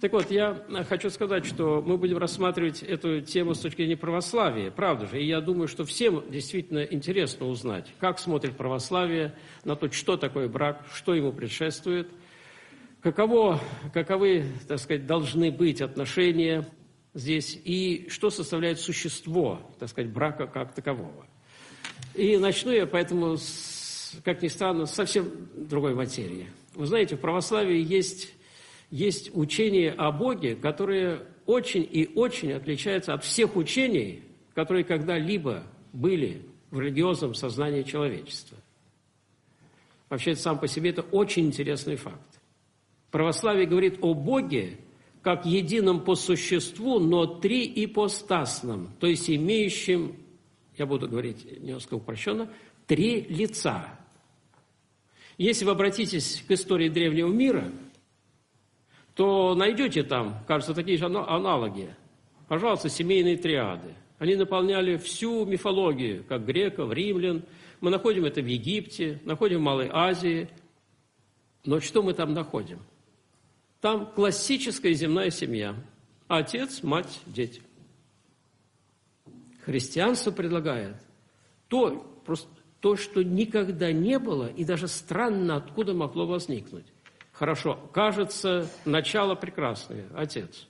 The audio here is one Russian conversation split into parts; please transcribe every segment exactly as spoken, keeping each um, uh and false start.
Так вот, я хочу сказать, что мы будем рассматривать эту тему с точки зрения православия, правда же? И я думаю, что всем действительно интересно узнать, как смотрит православие на то, что такое брак, что ему предшествует, каково, каковы, так сказать, должны быть отношения здесь и что составляет существо, так сказать, брака как такового. И начну я поэтому, с, как ни странно, с совсем другой материи. Вы знаете, в православии есть... Есть учение о Боге, которое очень и очень отличается от всех учений, которые когда-либо были в религиозном сознании человечества. Вообще, это сам по себе это очень интересный факт. Православие говорит о Боге как едином по существу, но триипостасном, то есть имеющем, я буду говорить немножко упрощенно, три лица. Если вы обратитесь к истории древнего мира, то найдете там, кажется, такие же аналоги. Пожалуйста, семейные триады. Они наполняли всю мифологию, как греков, римлян. Мы находим это в Египте, находим в Малой Азии. Но что мы там находим? Там классическая земная семья. Отец, мать, дети. Христианство предлагает то, просто, то, что никогда не было, и даже странно, откуда могло возникнуть. Хорошо, кажется, начало прекрасное, отец.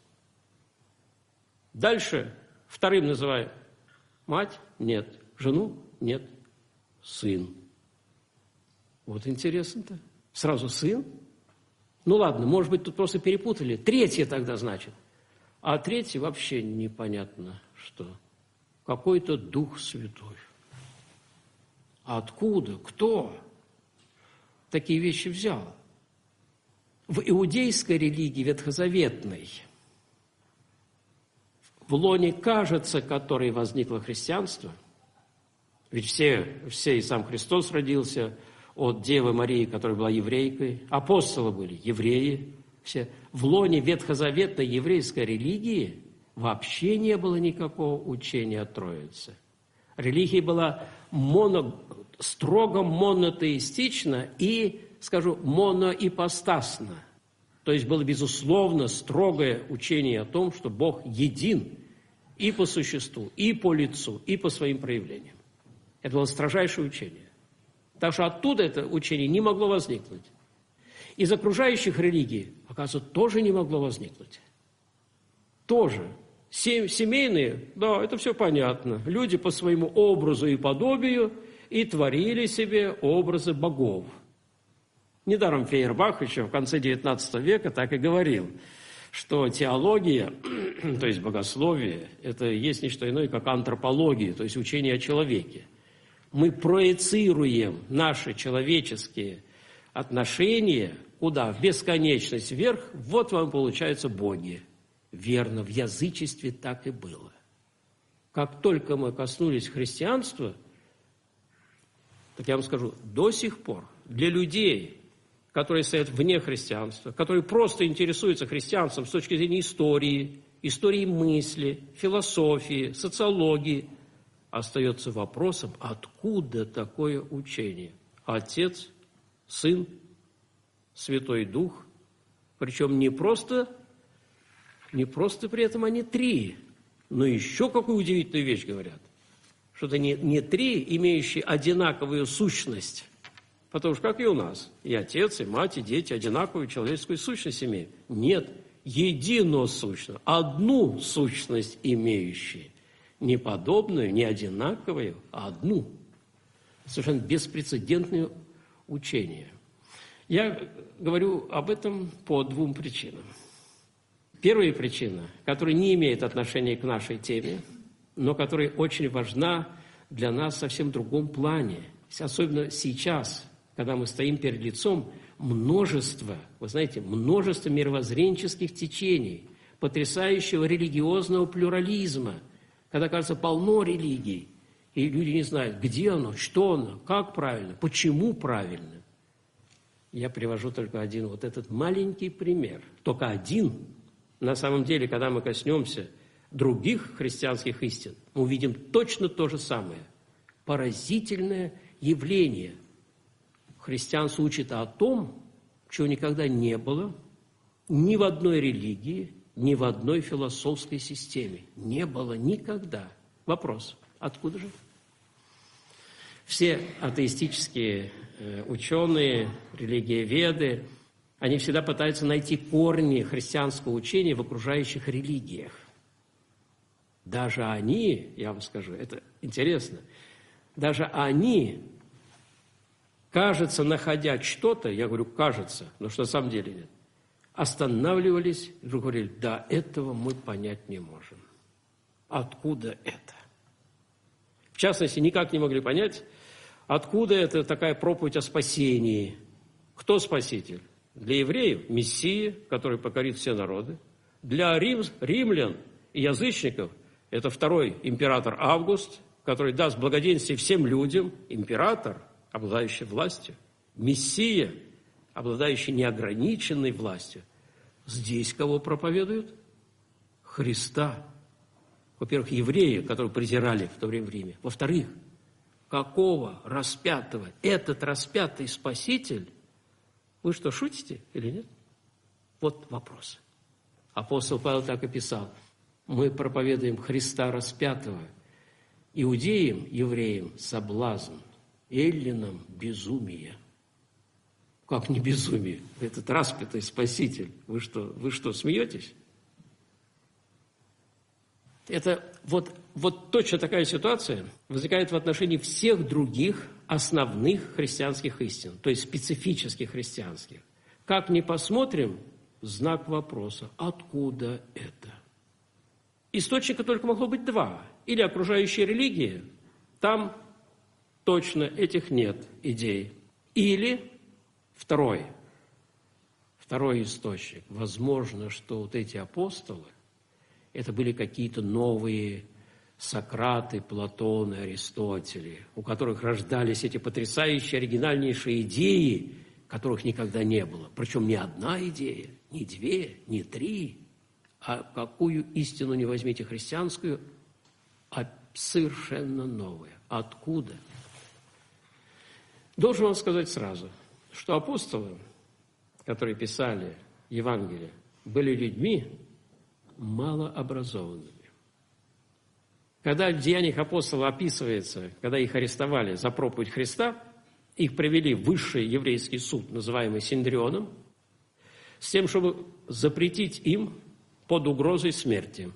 Дальше вторым называют мать, нет, жену, нет, сын. Вот интересно-то. Сразу сын? Ну ладно, может быть, тут просто перепутали. Третье тогда значит. А третье вообще непонятно что. Какой-то Дух Святой. Откуда? Кто такие вещи взял? В иудейской религии ветхозаветной, в лоне, кажется, которой возникло христианство, ведь все, все и сам Христос родился от Девы Марии, которая была еврейкой, апостолы были евреи, все. В лоне ветхозаветной еврейской религии вообще не было никакого учения о Троице. Религия была моно, строго монотеистична и, скажу, моноипостасно. То есть было, безусловно, строгое учение о том, что Бог един и по существу, и по лицу, и по своим проявлениям. Это было строжайшее учение. Так что оттуда это учение не могло возникнуть. Из окружающих религий, оказывается, тоже не могло возникнуть. Тоже. Семейные, да, это все понятно. Люди по своему образу и подобию и творили себе образы богов. Недаром Фейербах еще в конце девятнадцатого века так и говорил, что теология, то есть богословие, это есть не что иное, как антропология, то есть учение о человеке. Мы проецируем наши человеческие отношения куда? В бесконечность вверх, вот вам получаются боги. Верно, в язычестве так и было. Как только мы коснулись христианства, так я вам скажу, до сих пор для людей, которые стоят вне христианства, которые просто интересуются христианством с точки зрения истории, истории мысли, философии, социологии, остается вопросом, откуда такое учение? Отец, Сын, Святой Дух, причем не просто, не просто при этом они три, но еще какую удивительную вещь говорят, что это не, не три, имеющие одинаковую сущность. Потому что, как и у нас, и отец, и мать, и дети одинаковую человеческую сущность имеют. Нет, единосущную, одну сущность имеющие. Не подобную, не одинаковую, а одну. Совершенно беспрецедентное учение. Я говорю об этом по двум причинам. Первая причина, которая не имеет отношения к нашей теме, но которая очень важна для нас в совсем другом плане. Особенно сейчас, когда мы стоим перед лицом множества, вы знаете, множества мировоззренческих течений, потрясающего религиозного плюрализма, когда, кажется, полно религий, и люди не знают, где оно, что оно, как правильно, почему правильно. Я привожу только один вот этот маленький пример, только один. На самом деле, когда мы коснемся других христианских истин, мы увидим точно то же самое. Поразительное явление. Христианство учит о том, чего никогда не было, ни в одной религии, ни в одной философской системе. Не было никогда. Вопрос, откуда же? Все атеистические ученые, религиоведы, они всегда пытаются найти корни христианского учения в окружающих религиях. Даже они, я вам скажу, это интересно, даже они, кажется, находя что-то, я говорю, кажется, но что на самом деле нет, останавливались и вдруг говорили, да, этого мы понять не можем. Откуда это? В частности, никак не могли понять, откуда это такая проповедь о спасении. Кто спаситель? Для евреев – Мессия, который покорит все народы. Для рим, римлян и язычников – это второй император Август, который даст благоденствие всем людям. Император, обладающий властью. Мессия, обладающий неограниченной властью. Здесь кого проповедуют? Христа. Во-первых, евреи, которые презирали в то время в Риме. Во-вторых, какого распятого? Этот распятый Спаситель, вы что, шутите или нет? Вот вопрос. Апостол Павел так и писал. Мы проповедуем Христа распятого. Иудеям, евреям соблазн, эллинам безумие. Как не безумие? Этот распятый Спаситель. Вы что, вы что, смеетесь? Это вот, вот точно такая ситуация возникает в отношении всех других основных христианских истин, то есть специфических христианских. Как ни посмотрим, знак вопроса, откуда это? Источника только могло быть два. Или окружающая религия, там точно этих нет идей. Или второй, второй источник. Возможно, что вот эти апостолы, это были какие-то новые Сократы, Платоны, Аристотели, у которых рождались эти потрясающие, оригинальнейшие идеи, которых никогда не было. Причем не одна идея, не две, не три, а какую истину не возьмите христианскую, а совершенно новая. Откуда? Должен вам сказать сразу, что апостолы, которые писали Евангелие, были людьми малообразованными. Когда в Деяниях апостолов описывается, когда их арестовали за проповедь Христа, их привели в высший еврейский суд, называемый Синедрионом, с тем, чтобы запретить им под угрозой смерти.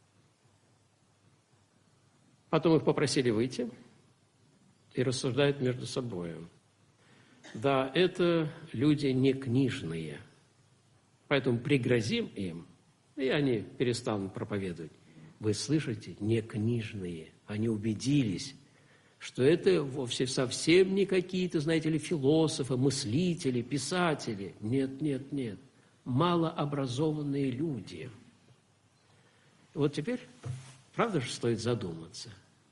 Потом их попросили выйти и рассуждают между собой. Да, это люди не книжные, поэтому пригрозим им, и они перестанут проповедовать. Вы слышите, не книжные. Они убедились, что это вовсе совсем не какие-то, знаете ли, философы, мыслители, писатели. Нет, нет, нет. Малообразованные люди. Вот теперь, правда же, стоит задуматься.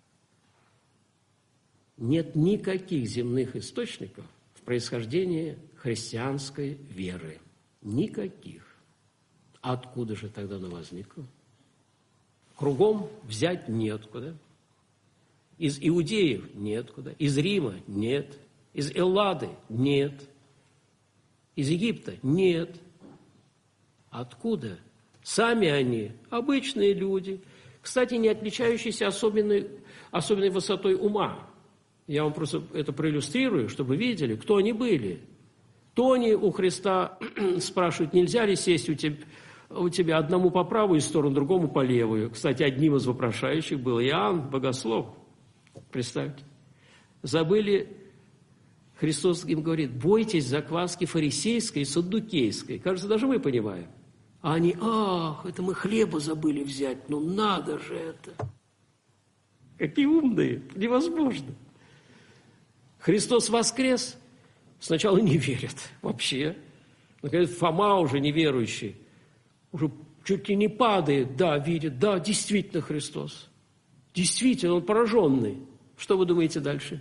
Нет никаких земных источников в происхождении христианской веры. Никаких. Откуда же тогда она возникла? Кругом взять неоткуда. Из иудеев неоткуда. Из Рима нет. Из Эллады нет. Из Египта нет. Откуда? Сами они обычные люди, кстати, не отличающиеся особенной, особенной высотой ума. Я вам просто это проиллюстрирую, чтобы вы видели, кто они были. Тони у Христа спрашивают, нельзя ли сесть у тебя, у тебя одному по правую сторону, другому по левую. Кстати, одним из вопрошающих был Иоанн, богослов. Представьте. Забыли, Христос им говорит, бойтесь закваски фарисейской и саддукейской. Кажется, даже мы понимаем. А они, ах, это мы хлеба забыли взять, ну надо же это. Какие умные, невозможно. Христос воскрес, сначала не верят вообще. Наконец, Фома уже неверующий, уже чуть ли не падает, да, видит, да, действительно Христос. Действительно, он пораженный. Что вы думаете дальше?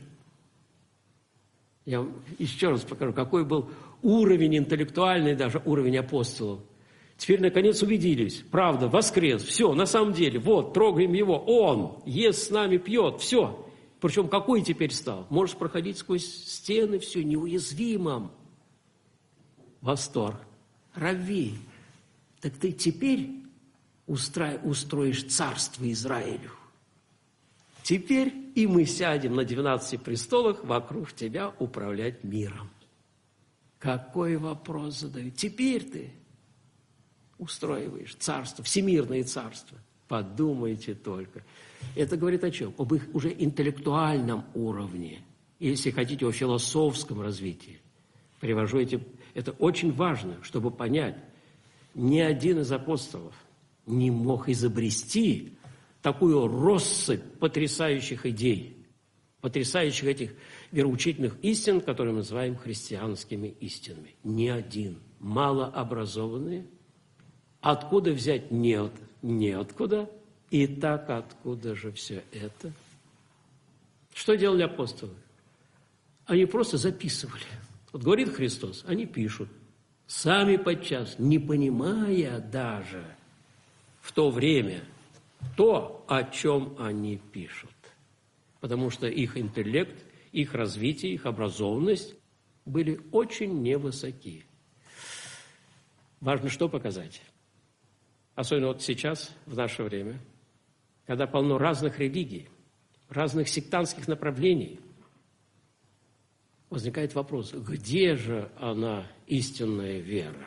Я вам еще раз покажу, какой был уровень интеллектуальный, даже уровень апостолов. Теперь, наконец, убедились. Правда, воскрес. Все, на самом деле, вот, трогаем его. Он ест с нами, пьет. Все. Причем какой теперь стал? Можешь проходить сквозь стены, все, неуязвимым. Восторг. Равви, так ты теперь устро... устроишь царство Израилю. Теперь и мы сядем на двенадцати престолах вокруг тебя управлять миром. Какой вопрос задают? Теперь ты устраиваешь царство, всемирное царство. Подумайте только. Это говорит о чем? Об их уже интеллектуальном уровне. Если хотите, о философском развитии. Привожу эти... Это очень важно, чтобы понять. Ни один из апостолов не мог изобрести такую россыпь потрясающих идей, потрясающих этих вероучительных истин, которые мы называем христианскими истинами. Ни один. Малообразованные. Откуда взять? Нет. Неоткуда. И так откуда же все это? Что делали апостолы? Они просто записывали. Вот говорит Христос, они пишут. Сами подчас, не понимая даже в то время то, о чем они пишут. Потому что их интеллект, их развитие, их образованность были очень невысоки. Важно что показать? Особенно вот сейчас, в наше время, когда полно разных религий, разных сектантских направлений, возникает вопрос, где же она, истинная вера?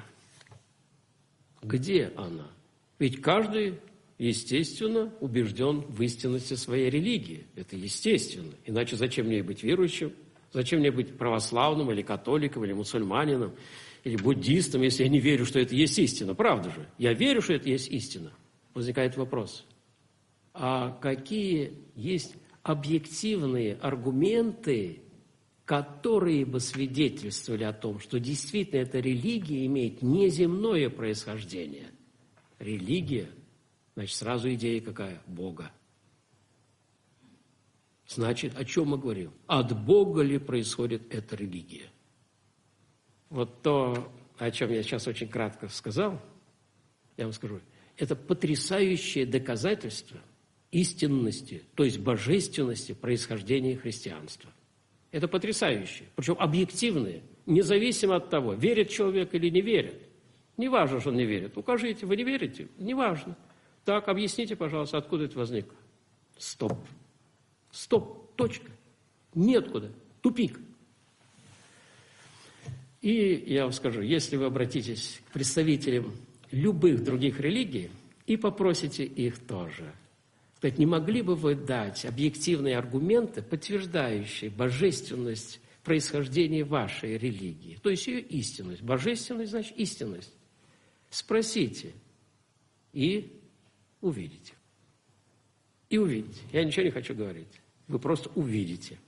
Где она? Ведь каждый, естественно, убежден в истинности своей религии. Это естественно. Иначе зачем мне быть верующим? Зачем мне быть православным, или католиком, или мусульманином, или буддистом, если я не верю, что это есть истина? Правда же? Я верю, что это есть истина. Возникает вопрос. А какие есть объективные аргументы, которые бы свидетельствовали о том, что действительно эта религия имеет неземное происхождение? Религия, значит, сразу идея какая? Бога. Значит, о чем мы говорим? От Бога ли происходит эта религия? Вот то, о чем я сейчас очень кратко сказал, я вам скажу, это потрясающее доказательство истинности, то есть божественности происхождения христианства. Это потрясающе, причем объективное, независимо от того, верит человек или не верит. Не важно, что он не верит. Укажите, вы не верите? Не важно. Так, объясните, пожалуйста, откуда это возникло. Стоп. Стоп. Точка. Неоткуда. Тупик. И я вам скажу, если вы обратитесь к представителям любых других религий и попросите их тоже, сказать, не могли бы вы дать объективные аргументы, подтверждающие божественность происхождения вашей религии, то есть ее истинность. Божественность значит истинность. Спросите и увидите. И увидите. Я ничего не хочу говорить. Вы просто увидите.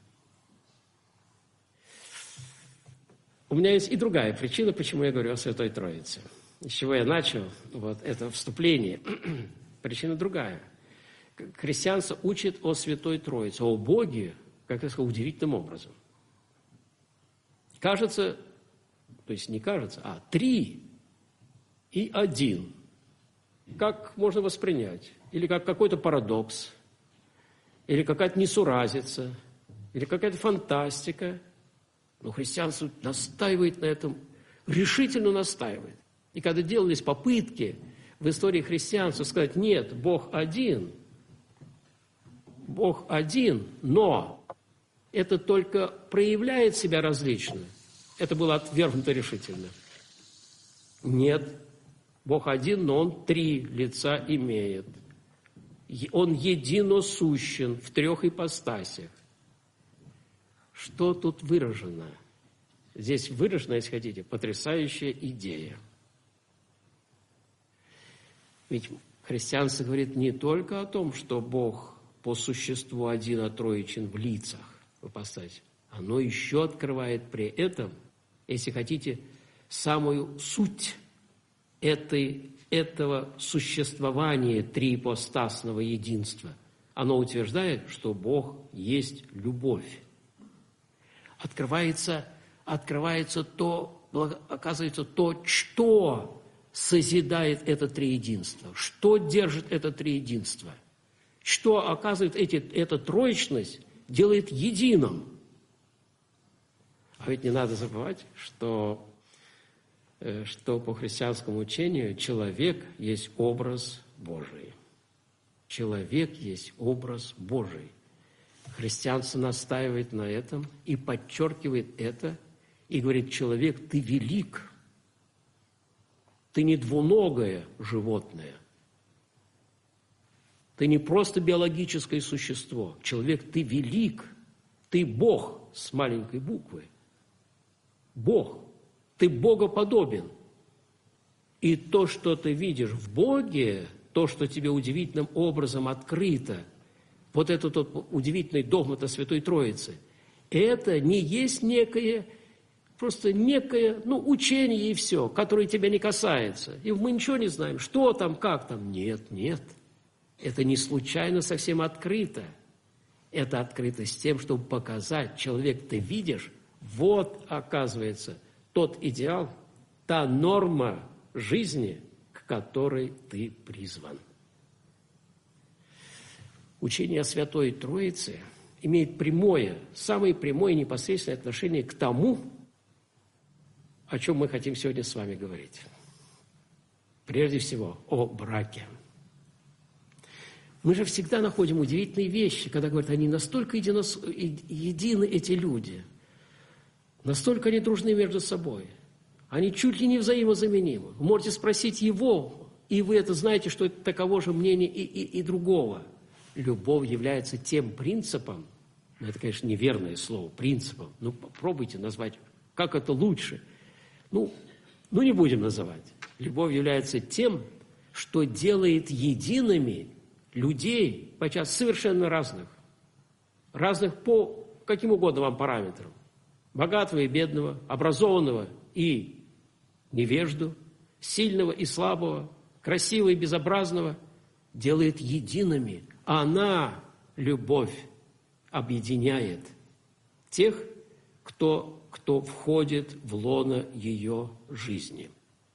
У меня есть и другая причина, почему я говорю о Святой Троице. С чего я начал вот это вступление. Причина другая. Христианство учит о Святой Троице, о Боге, как я сказал, удивительным образом. Кажется, то есть не кажется, а три и один. Как можно воспринять? Или как какой-то парадокс, или какая-то несуразица, или какая-то фантастика. Но христианство настаивает на этом, решительно настаивает. И когда делались попытки в истории христианства сказать, нет, Бог один, Бог один, но это только проявляет себя различно, это было отвергнуто решительно. Нет, Бог один, но Он три лица имеет. Он единосущен в трех ипостасях. Что тут выражено? Здесь выражена, если хотите, потрясающая идея. Ведь христианство говорит не только о том, что Бог по существу один, а троичен в лицах, в ипостаси. Оно еще открывает при этом, если хотите, самую суть этой, этого существования триипостасного единства. Оно утверждает, что Бог есть любовь. Открывается, открывается то, оказывается, то, что созидает это триединство, что держит это триединство, что, оказывает, эти, эта троичность делает единым. А ведь не надо забывать, что что по христианскому учению человек есть образ Божий. Человек есть образ Божий. Христианство настаивает на этом и подчеркивает это, и говорит: человек, ты велик, ты не двуногое животное, ты не просто биологическое существо. Человек, ты велик, ты Бог с маленькой буквы. Бог, ты богоподобен. И то, что ты видишь в Боге, то, что тебе удивительным образом открыто, вот это тот удивительный догмат о Святой Троице, это не есть некое, просто некое, ну, учение и все, которое тебя не касается. И мы ничего не знаем, что там, как там. Нет, нет. Это не случайно совсем открыто. Это открыто с тем, чтобы показать: человек, ты видишь, вот, оказывается, тот идеал, та норма жизни, к которой ты призван. Учение о Святой Троице имеет прямое, самое прямое и непосредственное отношение к тому, о чем мы хотим сегодня с вами говорить. Прежде всего, о браке. Мы же всегда находим удивительные вещи, когда говорят, они настолько единос... едины, эти люди, настолько они дружны между собой, они чуть ли не взаимозаменимы. Вы можете спросить его, и вы это знаете, что это таково же мнение и, и, и другого. Любовь является тем принципом, ну, это, конечно, неверное слово, принципом, ну, попробуйте назвать, как это лучше. Ну, ну, не будем называть. Любовь является тем, что делает едиными людей, подчас совершенно разных, разных по каким угодно вам параметрам, богатого и бедного, образованного и невежду, сильного и слабого, красивого и безобразного, делает едиными. Она, любовь, объединяет тех, кто, кто входит в лоно ее жизни.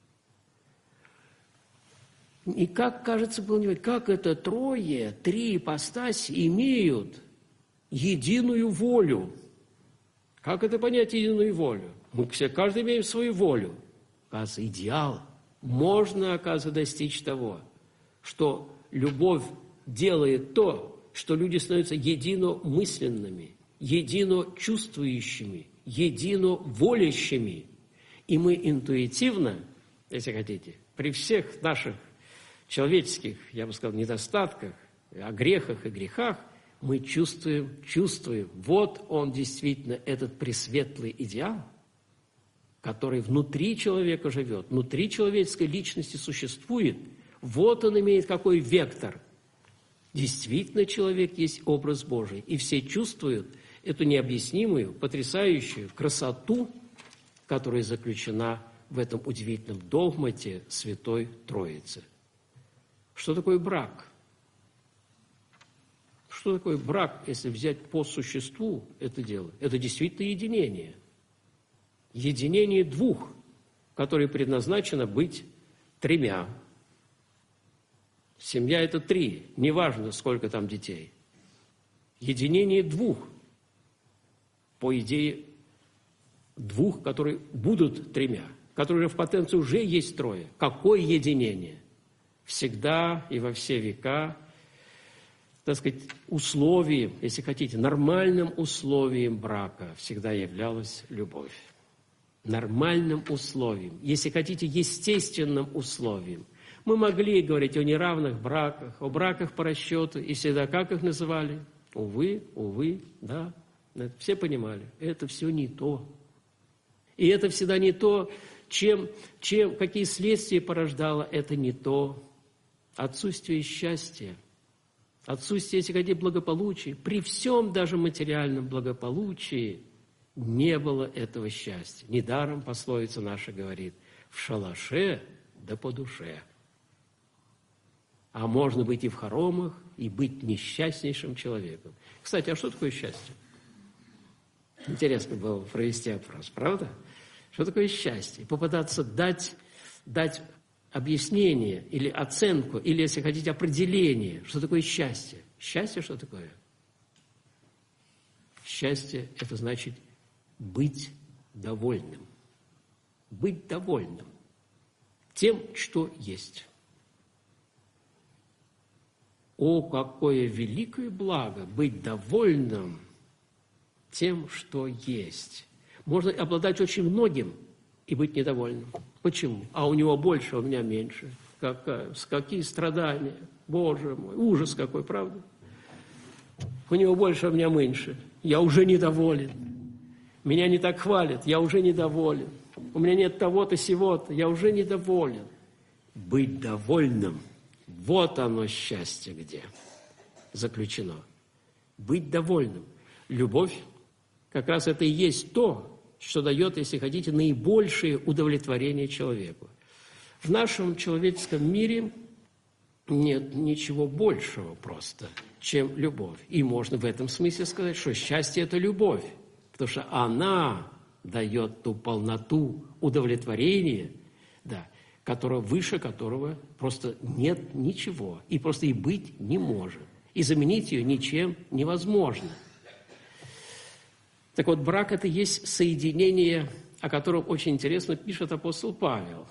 И как, кажется, было не как это трое, три ипостаси имеют единую волю. Как это понять, единую волю? Мы все, каждый имеем свою волю. Оказывается, идеал. Можно, оказывается, достичь того, что любовь делает то, что люди становятся единомысленными, единочувствующими, единоволящими. И мы интуитивно, если хотите, при всех наших человеческих, я бы сказал, недостатках, о грехах и грехах, мы чувствуем, чувствуем, вот он действительно, этот пресветлый идеал, который внутри человека живет, внутри человеческой личности существует, вот он имеет какой вектор. Действительно, человек есть образ Божий, и все чувствуют эту необъяснимую, потрясающую красоту, которая заключена в этом удивительном догмате Святой Троицы. Что такое брак? Что такое брак, если взять по существу это дело? Это действительно единение. Единение двух, которые предназначено быть тремя. Семья – это три, неважно, сколько там детей. Единение двух, по идее, двух, которые будут тремя, которые в потенции уже есть трое. Какое единение? Всегда и во все века, так сказать, условием, если хотите, нормальным условием брака всегда являлась любовь. Нормальным условием, если хотите, естественным условием. Мы могли говорить о неравных браках, о браках по расчету, и всегда как их называли? Увы, увы, да, все понимали, это все не то. И это всегда не то, чем, чем, какие следствия порождало, это не то. Отсутствие счастья, отсутствие, если хотите, благополучия, при всем даже материальном благополучии не было этого счастья. Недаром пословица наша говорит: в шалаше да по душе. А можно быть и в хоромах, и быть несчастнейшим человеком. Кстати, а что такое счастье? Интересно было провести опрос, правда? Что такое счастье? Попытаться дать, дать объяснение или оценку, или, если хотите, определение, что такое счастье. Счастье что такое? Счастье – это значит быть довольным. Быть довольным. тем, что есть. О, какое великое благо быть довольным тем, что есть. Можно обладать очень многим и быть недовольным. Почему? А у него больше, а у меня меньше. Какая, какие страдания. Боже мой, ужас какой, правда? У него больше, а у меня меньше. Я уже недоволен. Меня не так хвалят, я уже недоволен. У меня нет того-то, сего-то, я уже недоволен. Быть довольным, вот оно счастье где заключено. Быть довольным. Любовь как раз это и есть то, что дает, если хотите, наибольшее удовлетворение человеку. В нашем человеческом мире нет ничего большего просто, чем любовь. И можно в этом смысле сказать, что счастье – это любовь, потому что она дает ту полноту удовлетворения, да, которого, выше которого просто нет ничего, и просто и быть не может. И заменить ее ничем невозможно. Так вот, брак – это есть соединение, о котором очень интересно пишет апостол Павел.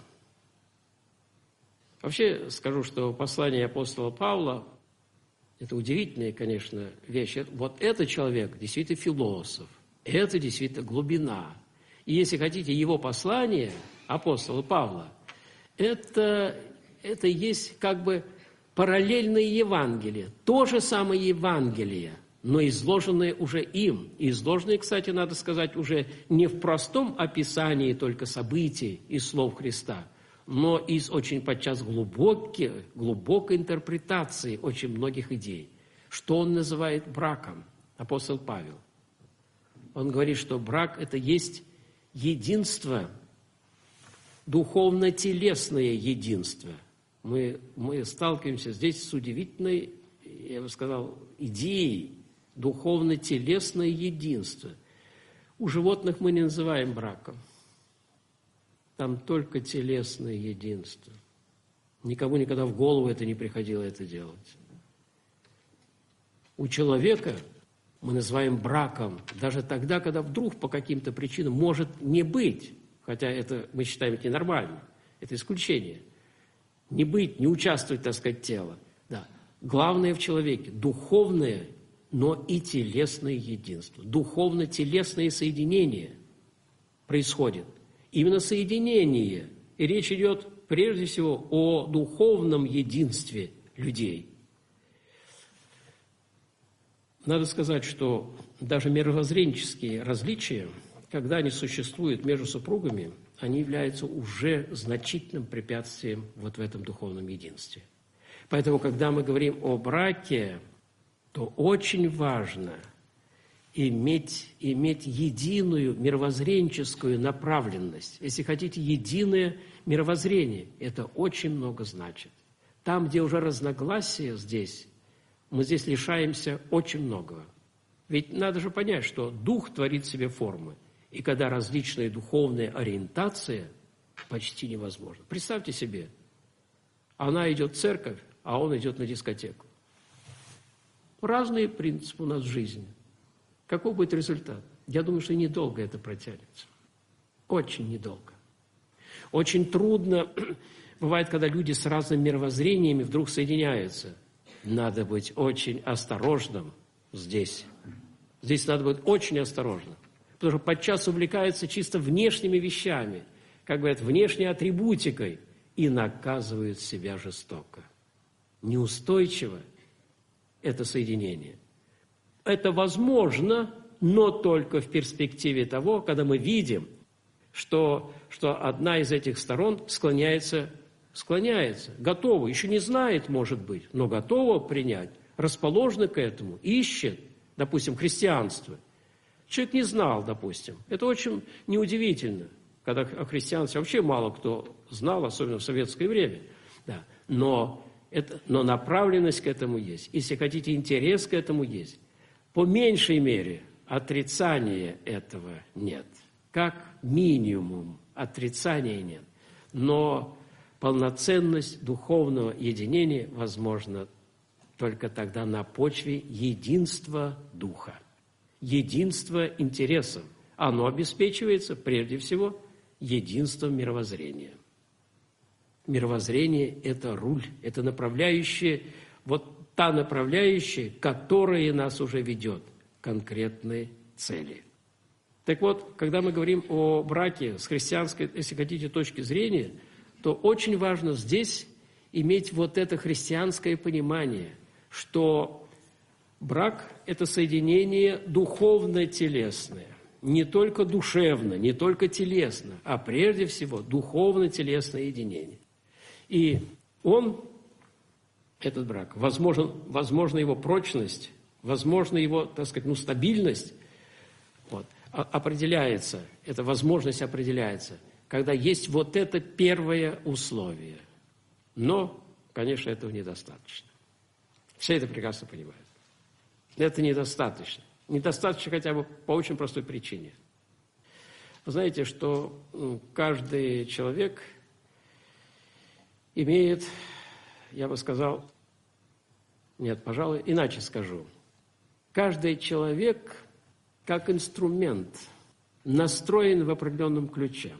Вообще скажу, что послание апостола Павла – это удивительная, конечно, вещь. Вот этот человек действительно философ, это действительно глубина. И если хотите, его послание, апостола Павла, это, это есть как бы параллельное Евангелие, то же самое Евангелие, но изложенное уже им. И изложенное, кстати, надо сказать, уже не в простом описании только событий и слов Христа, но и с очень подчас глубокой, глубокой интерпретацией очень многих идей. Что он называет браком, апостол Павел? Он говорит, что брак – это есть единство, духовно-телесное единство. Мы, мы сталкиваемся здесь с удивительной, я бы сказал, идеей духовно-телесное единство. У животных мы не называем браком. Там только телесное единство. Никому никогда в голову это не приходило это делать. У человека мы называем браком даже тогда, когда вдруг по каким-то причинам может не быть, хотя это мы считаем это ненормально, это исключение. Не быть, не участвовать, так сказать, тело. Да. Главное в человеке – духовное, но и телесное единство. Духовно-телесное соединение происходит. Именно соединение. И речь идет прежде всего о духовном единстве людей. Надо сказать, что даже мировоззренческие различия, когда они существуют между супругами, они являются уже значительным препятствием вот в этом духовном единстве. Поэтому, когда мы говорим о браке, то очень важно иметь, иметь единую мировоззренческую направленность. Если хотите, единое мировоззрение. Это очень много значит. Там, где уже разногласия здесь, мы здесь лишаемся очень многого. Ведь надо же понять, что дух творит себе формы. И когда различная духовная ориентация, почти невозможно. Представьте себе, она идет в церковь, а он идет на дискотеку. Разные принципы у нас в жизни. Какой будет результат? Я думаю, что недолго это протянется. Очень недолго. Очень трудно бывает, когда люди с разными мировоззрениями вдруг соединяются. Надо быть очень осторожным здесь. Здесь надо быть очень осторожным. Потому что подчас увлекаются чисто внешними вещами, как говорят, внешней атрибутикой, и наказывают себя жестоко. Неустойчиво это соединение. Это возможно, но только в перспективе того, когда мы видим, что, что одна из этих сторон склоняется, склоняется, готова, еще не знает, может быть, но готова принять, расположена к этому, ищет, допустим, христианство. Человек не знал, допустим. Это очень неудивительно, когда о христианстве вообще мало кто знал, особенно в советское время. Да. Но, это, но направленность к этому есть. Если хотите, интерес к этому есть. По меньшей мере отрицания этого нет. Как минимум отрицания нет. Но полноценность духовного единения возможна только тогда на почве единства духа. Единство интересов. Оно обеспечивается, прежде всего, единством мировоззрения. Мировоззрение – это руль, это направляющее, вот та направляющая, которая нас уже ведет к конкретной цели. Так вот, когда мы говорим о браке с христианской, если хотите, точки зрения, то очень важно здесь иметь вот это христианское понимание, что брак – это соединение духовно-телесное, не только душевно, не только телесно, а прежде всего духовно-телесное единение. И он, этот брак, возможен, возможна его прочность, возможна его, так сказать, ну, стабильность, вот, определяется, эта возможность определяется, когда есть вот это первое условие. Но, конечно, этого недостаточно. Все это прекрасно понимают. Это недостаточно. Недостаточно хотя бы по очень простой причине. Вы знаете, что каждый человек имеет, я бы сказал, нет, пожалуй, иначе скажу. Каждый человек, как инструмент, настроен в определенном ключе.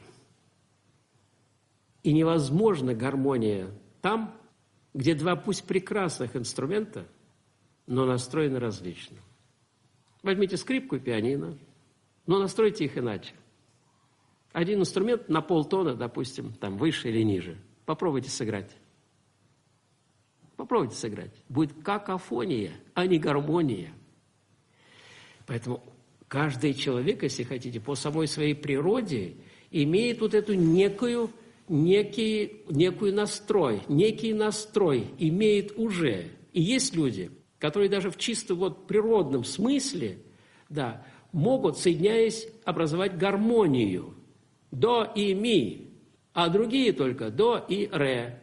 И невозможна гармония там, где два пусть прекрасных инструмента, но настроены различно. Возьмите скрипку и пианино, но настройте их иначе. Один инструмент на полтона, допустим, там выше или ниже. Попробуйте сыграть. Попробуйте сыграть. Будет какофония, а не гармония. Поэтому каждый человек, если хотите, по самой своей природе имеет вот эту некую, некий, некую настрой, некий настрой имеет уже. И есть люди, которые даже в чисто вот природном смысле, да, могут, соединяясь, образовать гармонию. До и ми, а другие только до и ре.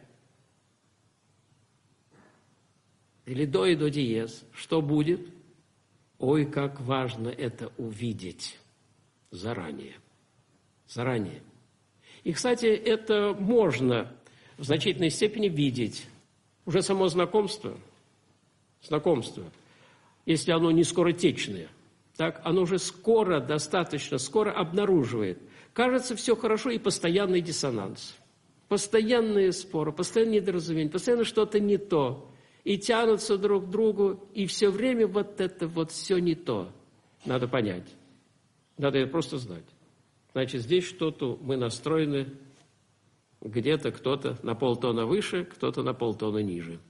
Или до и до диез. Что будет? Ой, как важно это увидеть заранее. Заранее. И, кстати, это можно в значительной степени видеть. Уже само знакомство, знакомство, если оно не скоротечное, так, оно уже скоро, достаточно скоро обнаруживает. Кажется, все хорошо, и постоянный диссонанс. Постоянные споры, постоянные недоразумения, постоянно что-то не то. И тянутся друг к другу, и все время вот это вот все не то. Надо понять. Надо это просто знать. Значит, здесь что-то мы настроены, где-то кто-то на полтона выше, кто-то на полтона ниже.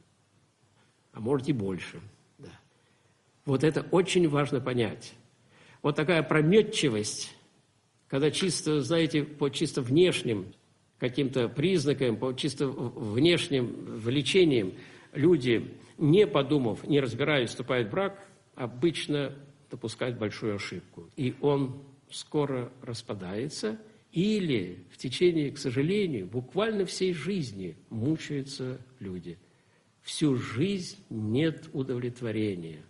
А может и больше. Да. Вот это очень важно понять. Вот такая прометчивость, когда чисто, знаете, по чисто внешним каким-то признакам, по чисто внешним влечениям люди, не подумав, не разбираясь, вступают в брак, обычно допускают большую ошибку. И он скоро распадается или в течение, к сожалению, буквально всей жизни мучаются люди. Всю жизнь нет удовлетворения,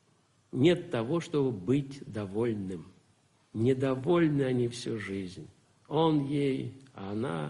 нет того, чтобы быть довольным. Недовольны они всю жизнь. Он ей, а она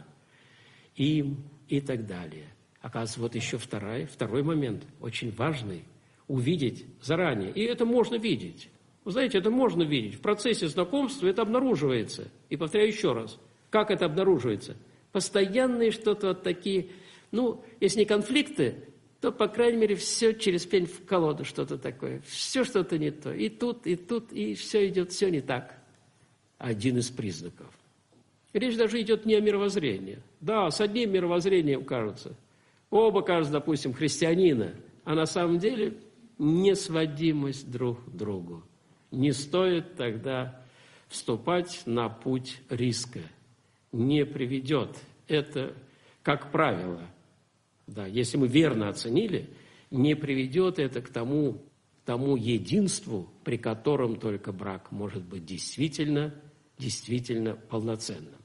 им и так далее. Оказывается, вот еще второй, второй момент, очень важный, увидеть заранее. И это можно видеть. Вы знаете, это можно видеть. В процессе знакомства это обнаруживается. И повторяю еще раз, как это обнаруживается? Постоянные что-то вот такие, ну, если не конфликты, то, по крайней мере, все через пень в колоду что-то такое. Все что-то не то. И тут, и тут, и все идет, все не так. Один из признаков. Речь даже идет не о мировоззрении. Да, с одним мировоззрением кажется. Оба, кажется, допустим, христианина, а на самом деле несводимость друг к другу. Не стоит тогда вступать на путь риска. Не приведет. Это, как правило, да, если мы верно оценили, не приведет это к тому, тому единству, при котором только брак может быть действительно, действительно полноценным.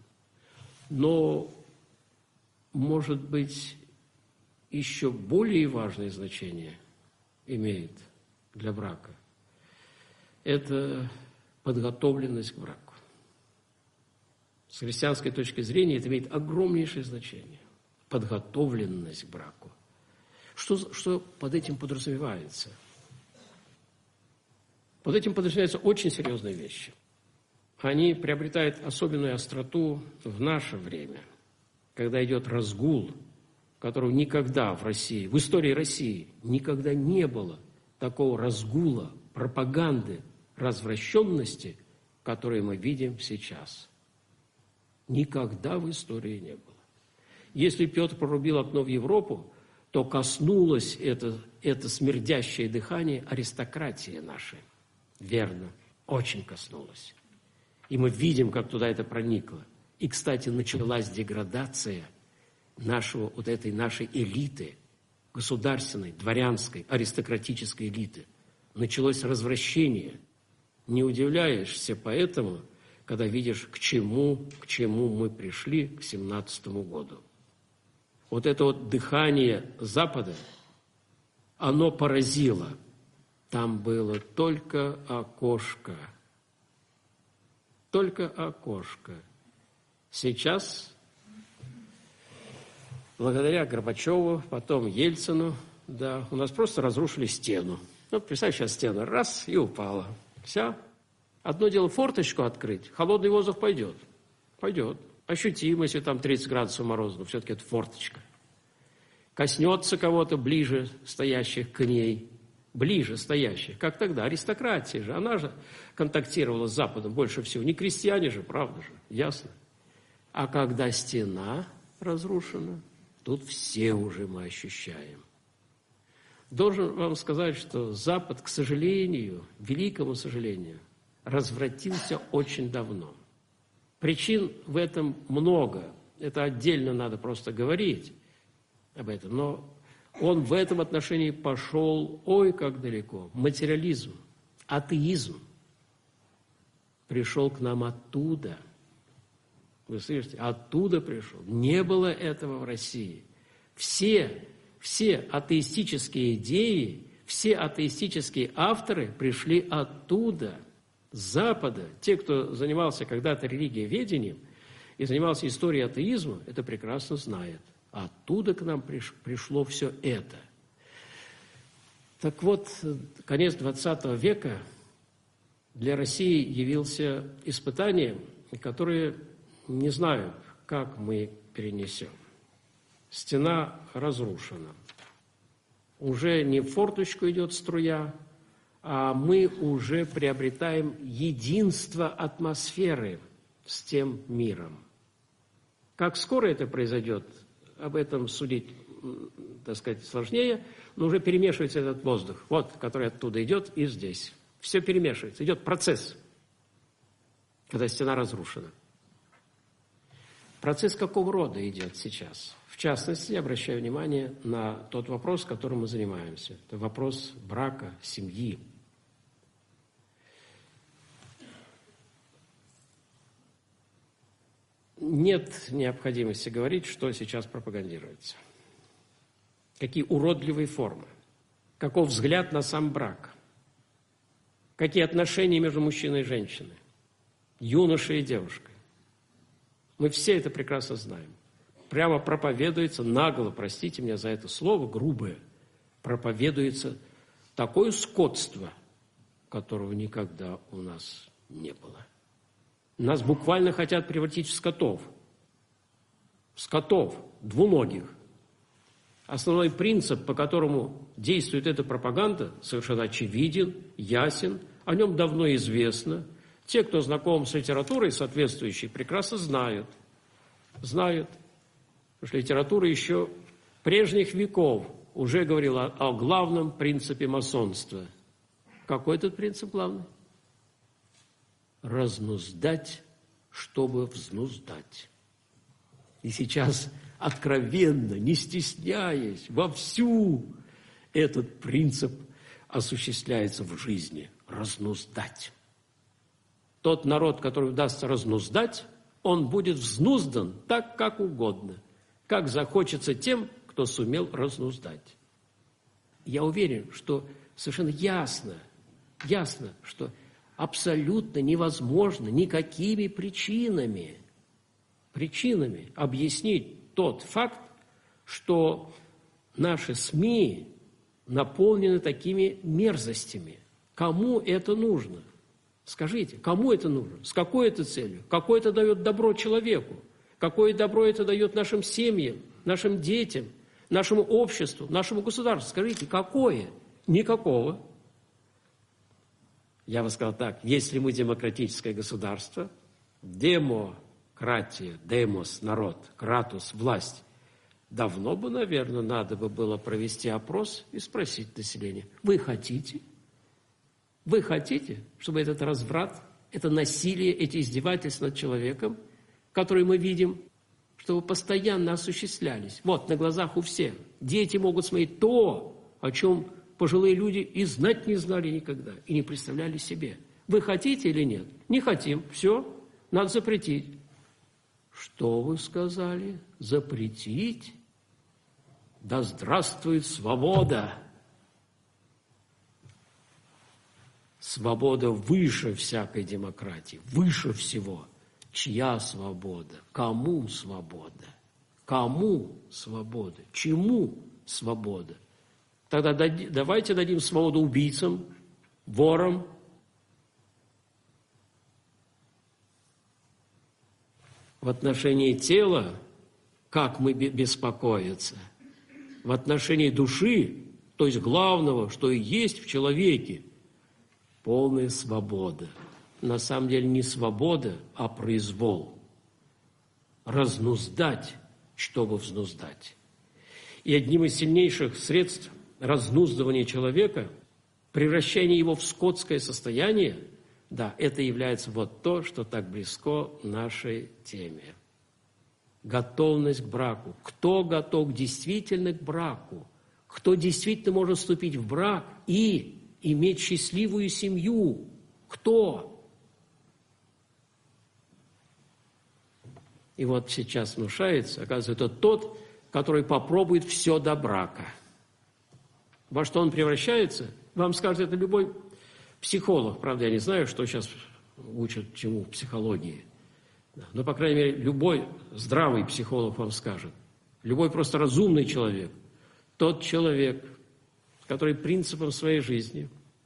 Но, может быть, еще более важное значение имеет для брака. Это подготовленность к браку. С христианской точки зрения это имеет огромнейшее значение. Подготовленность к браку. Что, что под этим подразумевается? Под этим подразумеваются очень серьезные вещи. Они приобретают особенную остроту в наше время, когда идет разгул которого никогда в России, в истории России, никогда не было такого разгула, пропаганды, развращенности, которые мы видим сейчас. Никогда в истории не было. Если Петр прорубил окно в Европу, то коснулось это, это смердящее дыхание аристократии нашей. Верно, очень коснулось. И мы видим, как туда это проникло. И, кстати, началась деградация нашего, вот этой нашей элиты, государственной, дворянской, аристократической элиты. Началось развращение. Не удивляешься поэтому, когда видишь, к чему, к чему мы пришли к семнадцатому году. Вот это вот дыхание Запада, оно поразило. Там было только окошко. Только окошко. Сейчас, благодаря Горбачеву, потом Ельцину, да, у нас просто разрушили стену. Вот, представь, сейчас стена раз и упала. Все. Одно дело форточку открыть, холодный воздух пойдет. Пойдет. Ощутимо, если там тридцать градусов мороза, но все-таки это форточка. Коснется кого-то ближе стоящих к ней, ближе стоящих. Как тогда? Аристократия же, она же контактировала с Западом больше всего. Не крестьяне же, правда же, ясно. А когда стена разрушена, тут все уже мы ощущаем. Должен вам сказать, что Запад, к сожалению, великому сожалению, развратился очень давно. Причин в этом много. Это отдельно надо просто говорить об этом. Но он в этом отношении пошел, ой, как далеко. Материализм, атеизм пришел к нам оттуда. Вы слышите? Оттуда пришел. Не было этого в России. Все, все атеистические идеи, все атеистические авторы пришли оттуда, с Запада. Те, кто занимался когда-то религиоведением и занимался историей атеизма, это прекрасно знают. Оттуда к нам приш, пришло все это. Так вот, конец двадцатого века для России явился испытанием, которое не знаю, как мы перенесем. Стена разрушена. Уже не в форточку идет струя, а мы уже приобретаем единство атмосферы с тем миром. Как скоро это произойдет, об этом судить, так сказать, сложнее, но уже перемешивается этот воздух, вот, который оттуда идет и здесь. Все перемешивается, идет процесс, когда стена разрушена. Процесс какого рода идет сейчас? В частности, я обращаю внимание на тот вопрос, которым мы занимаемся. Это вопрос брака, семьи. Нет необходимости говорить, что сейчас пропагандируется. Какие уродливые формы. Каков взгляд на сам брак. Какие отношения между мужчиной и женщиной. Юношей и девушкой. Мы все это прекрасно знаем. Прямо проповедуется, нагло, простите меня за это слово, грубое, проповедуется такое скотство, которого никогда у нас не было. Нас буквально хотят превратить в скотов. В скотов, двуногих. Основной принцип, по которому действует эта пропаганда, совершенно очевиден, ясен, о нем давно известно. Те, кто знаком с литературой соответствующей, прекрасно знают. Знают. Потому что литература еще прежних веков уже говорила о главном принципе масонства. Какой этот принцип главный? Разнуздать, чтобы взнуздать. И сейчас откровенно, не стесняясь, вовсю этот принцип осуществляется в жизни. Разнуздать. Тот народ, который удастся разнуздать, он будет взнуздан так, как угодно, как захочется тем, кто сумел разнуздать. Я уверен, что совершенно ясно, ясно, что абсолютно невозможно никакими причинами, причинами объяснить тот факт, что наши СМИ наполнены такими мерзостями. Кому это нужно? Скажите, кому это нужно? С какой это целью? Какое это дает добро человеку? Какое добро это дает нашим семьям, нашим детям, нашему обществу, нашему государству. Скажите, какое? Никакого. Я бы сказал так, если мы демократическое государство, демократия, демос, народ, кратус, власть, давно бы, наверное, надо бы было провести опрос и спросить население, вы хотите? Вы хотите, чтобы этот разврат, это насилие, эти издевательства над человеком, которые мы видим, чтобы постоянно осуществлялись? Вот, на глазах у всех. Дети могут смотреть то, о чем пожилые люди и знать не знали никогда, и не представляли себе. Вы хотите или нет? Не хотим. Все, надо запретить. Что вы сказали? Запретить? Да здравствует свобода! Свобода выше всякой демократии, выше всего. Чья свобода? Кому свобода? Кому свобода? Чему свобода? Тогда давайте дадим свободу убийцам, ворам. В отношении тела, как мы беспокоиться, в отношении души, то есть главного, что и есть в человеке, полная свобода. На самом деле не свобода, а произвол. Разнуздать, чтобы взнуздать. И одним из сильнейших средств разнуздывания человека, превращения его в скотское состояние, да, это является вот то, что так близко нашей теме. Готовность к браку. Кто готов действительно к браку? Кто действительно может вступить в брак и иметь счастливую семью? Кто? И вот сейчас внушается, оказывается, это тот, который попробует все до брака. Во что он превращается, вам скажет это любой психолог. Правда, я не знаю, что сейчас учат чему в психологии. Но, по крайней мере, любой здравый психолог вам скажет. Любой просто разумный человек. Тот человек, который принципом своей жизни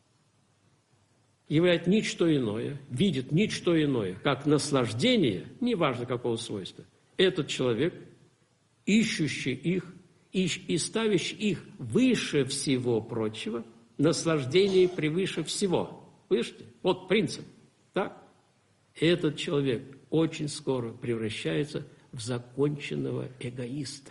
являет ничто иное, видит ничто иное, как наслаждение, неважно какого свойства. Этот человек, ищущий их, и ставящий их выше всего прочего, наслаждение превыше всего. Слышите? Вот принцип. Так? Этот человек очень скоро превращается в законченного эгоиста.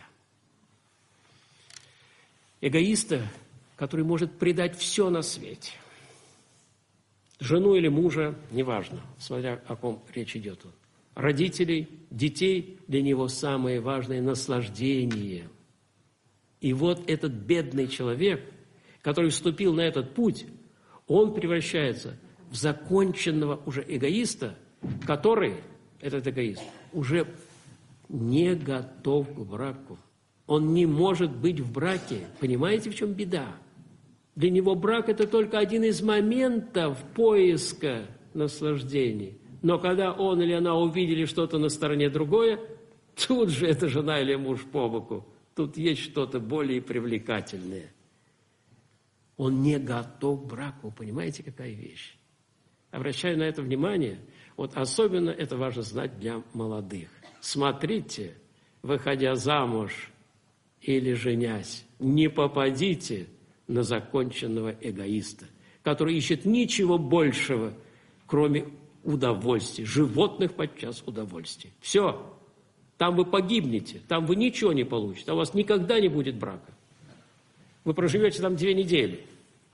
Эгоиста, который может предать все на свете. Жену или мужа, неважно, смотря о ком речь идет. Родителей, детей, для него самое важное наслаждение. И вот этот бедный человек, который вступил на этот путь, он превращается в законченного уже эгоиста, который, этот эгоист, уже не готов к браку. Он не может быть в браке. Понимаете, в чем беда? Для него брак – это только один из моментов поиска наслаждений. Но когда он или она увидели что-то на стороне другое, тут же эта жена или муж по боку. Тут есть что-то более привлекательное. Он не готов к браку. Понимаете, какая вещь? Обращаю на это внимание. Вот особенно это важно знать для молодых. Смотрите, выходя замуж или женясь, не попадите на законченного эгоиста, который ищет ничего большего, кроме удовольствия, животных подчас удовольствий. Все. Там вы погибнете, там вы ничего не получите, а у вас никогда не будет брака. Вы проживете там две недели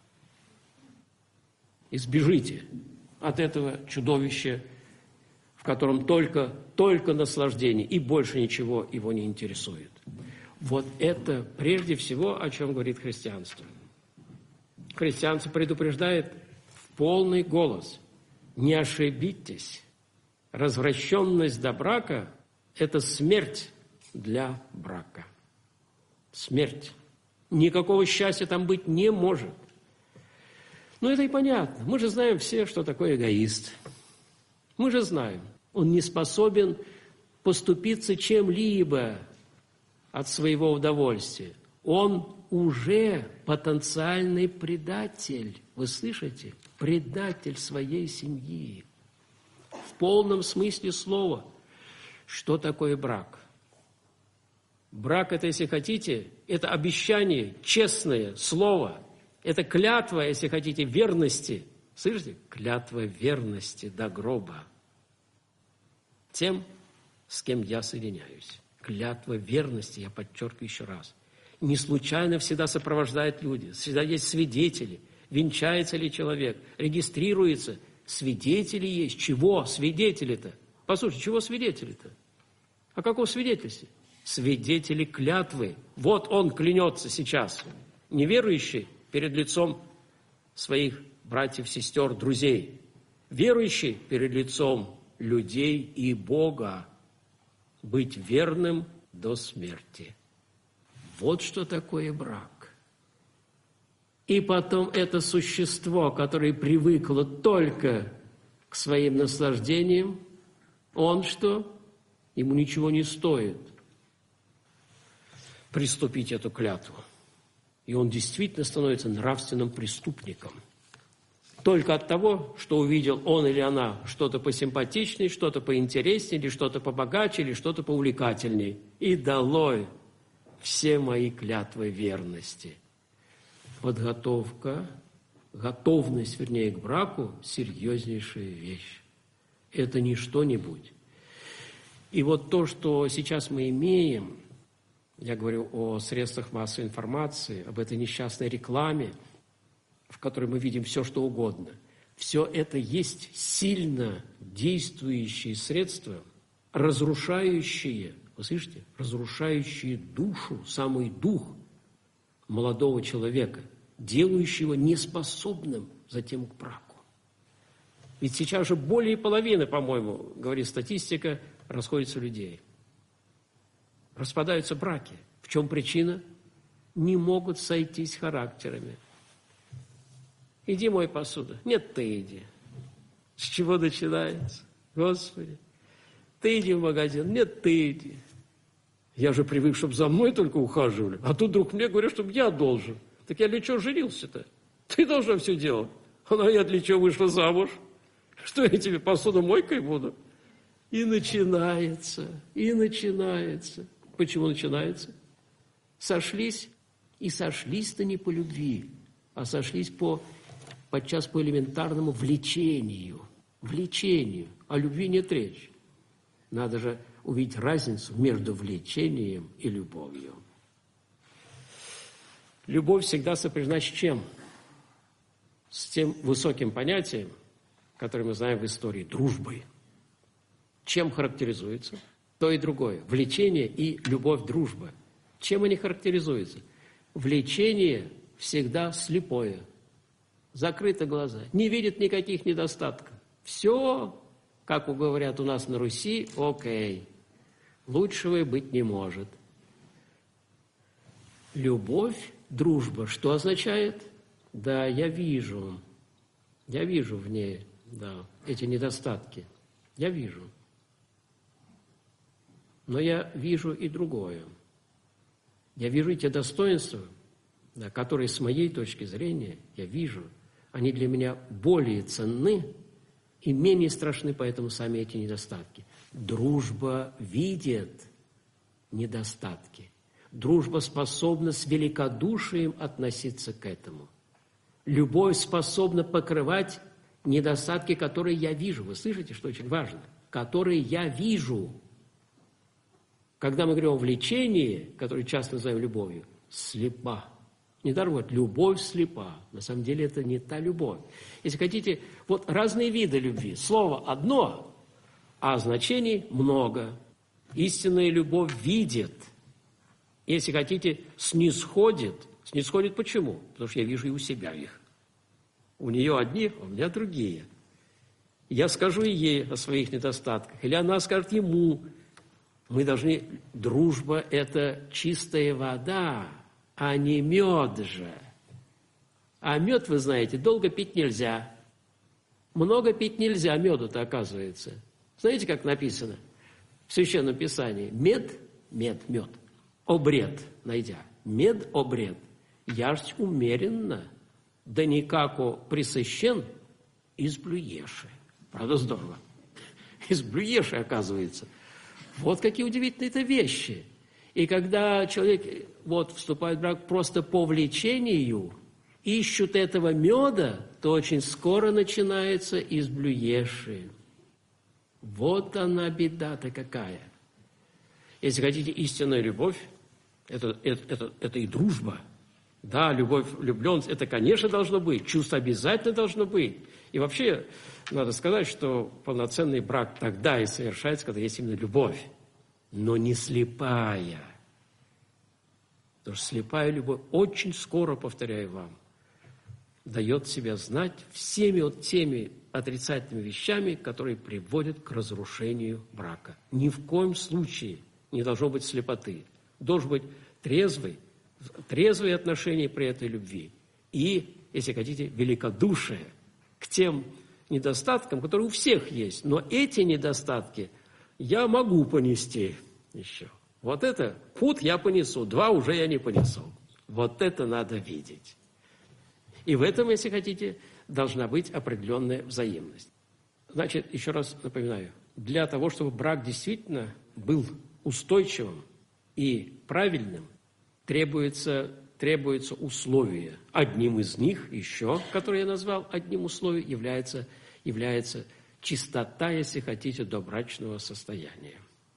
и сбежите от этого чудовища, в котором только, только наслаждение, и больше ничего его не интересует. Вот это прежде всего, о чем говорит христианство. Христианство предупреждает в полный голос: не ошибитесь, развращенность до брака – это смерть для брака. Смерть. Никакого счастья там быть не может. Ну, это и понятно. Мы же знаем все, что такое эгоист. Мы же знаем. Он не способен поступиться чем-либо от своего удовольствия. Он уже потенциальный предатель. Вы слышите? Предатель своей семьи. В полном смысле слова. Что такое брак? Брак – это, если хотите, это обещание, честное слово, это клятва, если хотите, верности. Слышите? Клятва верности до гроба. Тем, с кем я соединяюсь. Клятва верности, я подчеркиваю еще раз. Не случайно всегда сопровождают люди, всегда есть свидетели. Венчается ли человек, регистрируется. Свидетели есть. Чего свидетели-то? Послушайте, чего свидетели-то? О каком свидетельстве? Свидетели клятвы. Вот он клянется сейчас, неверующий, перед лицом своих братьев, сестер, друзей. Верующий перед лицом людей и Бога. Быть верным до смерти. Вот что такое брак. И потом это существо, которое привыкло только к своим наслаждениям, он что? Ему ничего не стоит приступить эту клятву. И он действительно становится нравственным преступником. Только от того, что увидел он или она что-то посимпатичнее, что-то поинтереснее, или что-то побогаче, или что-то поувлекательнее. И долой все мои клятвы верности. Подготовка, готовность, вернее, к браку – серьезнейшая вещь. Это не что-нибудь. И вот то, что сейчас мы имеем, я говорю о средствах массовой информации, об этой несчастной рекламе, в которой мы видим все, что угодно. Все это есть сильно действующие средства, разрушающие, вы слышите, разрушающие душу, самый дух молодого человека, делающего неспособным затем к браку. Ведь сейчас же более половины, по-моему, говорит статистика, расходятся людей. Распадаются браки. В чем причина? Не могут сойтись характерами. Иди мой посуду. Нет, ты иди. С чего начинается? Господи. Ты иди в магазин. Нет, ты иди. Я же привык, чтобы за мной только ухаживали. А тут вдруг мне говорят, чтобы я должен. Так я для чего женился-то? Ты должна все делать. А я для чего вышла замуж? Что я тебе посудомойкой буду? И начинается, и начинается. Почему начинается? Сошлись, и сошлись-то не по любви, а сошлись по, подчас по элементарному влечению. Влечению. О любви нет речи. Надо же увидеть разницу между влечением и любовью. Любовь всегда сопряжена с чем? С тем высоким понятием, которое мы знаем в истории, дружбой. Чем характеризуется? То и другое. Влечение и любовь-дружба. Чем они характеризуются? Влечение всегда слепое. Закрыты глаза. Не видит никаких недостатков. Все, как говорят у нас на Руси, окей. Лучшего и быть не может. Любовь, дружба, что означает? Да, я вижу. Я вижу в ней, да, эти недостатки. Я вижу. Но я вижу и другое. Я вижу те достоинства, да, которые с моей точки зрения, я вижу, они для меня более ценны и менее страшны, поэтому сами эти недостатки. Дружба видит недостатки. Дружба способна с великодушием относиться к этому. Любовь способна покрывать недостатки, которые я вижу. Вы слышите, что очень важно? Которые я вижу. Когда мы говорим о влечении, которое часто называем любовью, слепа. Недаром говорят, любовь слепа. На самом деле это не та любовь. Если хотите, вот разные виды любви. Слово одно, а значений много. Истинная любовь видит. Если хотите, снисходит. Снисходит почему? Потому что я вижу и у себя их. У нее одни, а у меня другие. Я скажу и ей о своих недостатках. Или она скажет ему. Мы должны... Дружба – это чистая вода, а не мед же. А мед, вы знаете, долго пить нельзя. Много пить нельзя меду-то, оказывается. Знаете, как написано в Священном Писании? Мед, мед, мед, обред, найдя. Мед, обред. Яжь умеренно, да никако присыщен, изблюеши. Правда, здорово. Изблюеши, оказывается. Вот какие удивительные это вещи. И когда человек вот, вступает в брак просто по влечению, ищут этого меда, то очень скоро начинается изблюеши. Вот она беда-то какая. Если хотите истинная любовь, это, это, это, это и дружба. Да, любовь, влюбленность, это, конечно, должно быть. Чувство обязательно должно быть. И вообще, надо сказать, что полноценный брак тогда и совершается, когда есть именно любовь. Но не слепая. Потому что слепая любовь очень скоро, повторяю вам, дает себя знать всеми вот теми отрицательными вещами, которые приводят к разрушению брака. Ни в коем случае не должно быть слепоты. Должен быть трезвый, трезвые отношения при этой любви. И, если хотите, великодушие к тем недостаткам, которые у всех есть. Но эти недостатки я могу понести еще. Вот это пуд я понесу, два уже я не понесу. Вот это надо видеть. И в этом, если хотите, должна быть определенная взаимность. Значит, еще раз напоминаю, для того, чтобы брак действительно был устойчивым и правильным, требуется, требуется условия. Одним из них еще, который я назвал одним условием, является, является чистота, если хотите, добрачного состояния.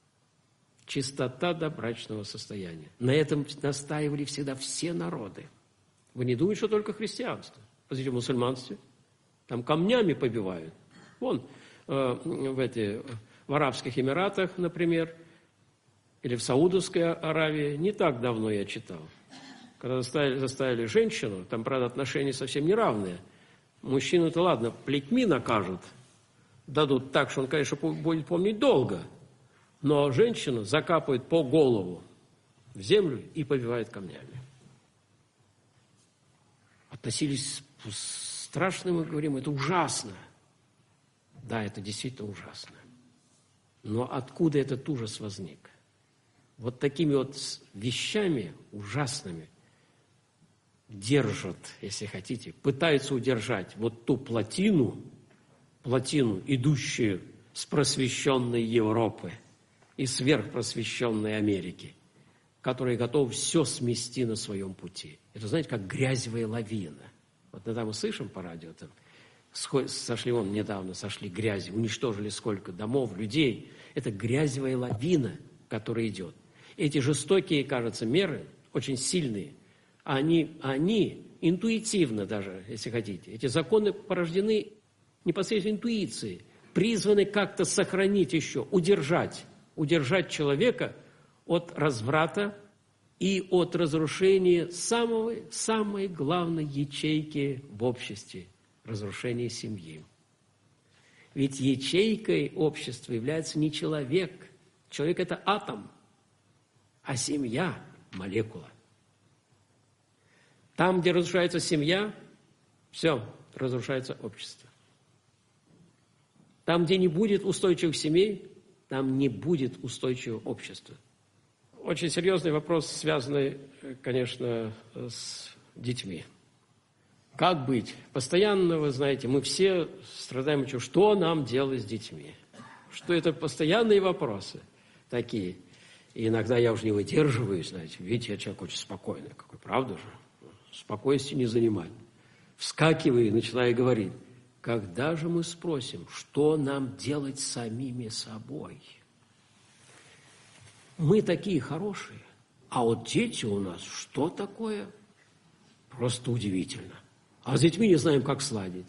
Чистота добрачного состояния. На этом настаивали всегда все народы. Вы не думаете, что только христианство? Посмотрите, в мусульманстве. Там камнями побивают. Вон, э, в, эти, в Арабских Эмиратах, например, или в Саудовской Аравии, не так давно я читал. Когда заставили, заставили женщину, там, правда, отношения совсем неравные. Мужчину-то, ладно, плетьми накажут, дадут так, что он, конечно, будет помнить долго. Но женщину закапывают по голову в землю и побивают камнями. Относились страшно, мы говорим, это ужасно. Да, это действительно ужасно. Но откуда этот ужас возник? Вот такими вот вещами ужасными держат, если хотите, пытаются удержать вот ту плотину, плотину, идущую с просвещенной Европы и сверхпросвещенной Америки, которые готовы все смести на своем пути. Это, знаете, как грязевая лавина. Вот иногда мы слышим по радио, там, сошли, вон недавно сошли грязи, уничтожили сколько домов, людей. Это грязевая лавина, которая идет. Эти жестокие, кажется, меры, очень сильные, они, они интуитивно даже, если хотите, эти законы порождены непосредственно интуицией, призваны как-то сохранить еще, удержать, удержать человека от разврата и от разрушения самого, самой главной ячейки в обществе – разрушения семьи. Ведь ячейкой общества является не человек. Человек – это атом, а семья – молекула. Там, где разрушается семья, все, разрушается общество. Там, где не будет устойчивых семей, там не будет устойчивого общества. Очень серьезный вопрос, связанный, конечно, с детьми. Как быть? Постоянно, вы знаете, мы все страдаем, что нам делать с детьми? Что это постоянные вопросы такие. И иногда я уже не выдерживаю, знаете, видите, я человек очень спокойный, какой, правда же? Спокойствие не занимать. Вскакиваю и начинаю говорить, когда же мы спросим, что нам делать с самими собой? Мы такие хорошие, а вот дети у нас, что такое? Просто удивительно. А с детьми не знаем, как сладить.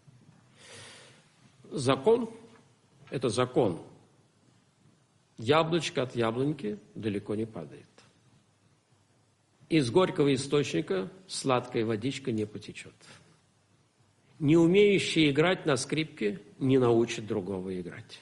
Закон – это закон. Яблочко от яблоньки далеко не падает. Из горького источника сладкая водичка не потечет. Не умеющий играть на скрипке не научит другого играть.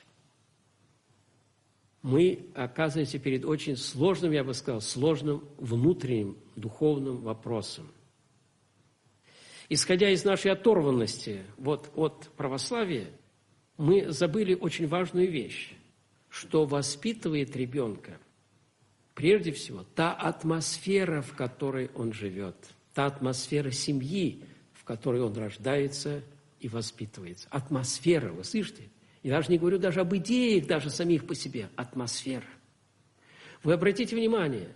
Мы оказываемся перед очень сложным, я бы сказал, сложным внутренним духовным вопросом. Исходя из нашей оторванности вот, от православия, мы забыли очень важную вещь, что воспитывает ребенка прежде всего та атмосфера, в которой он живет, та атмосфера семьи, в которой он рождается и воспитывается. Атмосфера, вы слышите? Я даже не говорю даже об идеях, даже самих по себе. Атмосфера. Вы обратите внимание,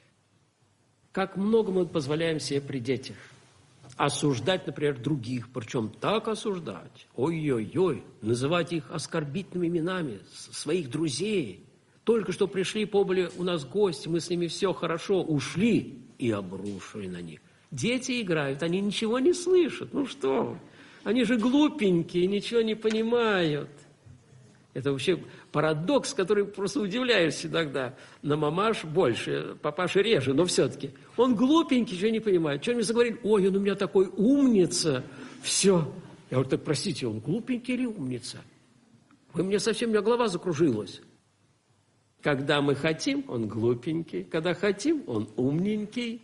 как много мы позволяем себе при детях. Осуждать, например, других, причем так осуждать, ой-ой-ой, называть их оскорбительными именами, своих друзей. Только что пришли, побыли у нас гости, мы с ними все хорошо, ушли и обрушили на них. Дети играют, они ничего не слышат, ну что вы, они же глупенькие, ничего не понимают. Это вообще парадокс, который просто удивляешься иногда. На мамаш больше, папаша реже, но все-таки. Он глупенький, ничего не понимает. Что-нибудь заговорил, ой, он у меня такой умница. Все. Я говорю, так простите, он глупенький или умница? Вы мне совсем, у меня голова закружилась. Когда мы хотим, он глупенький. Когда хотим, он умненький.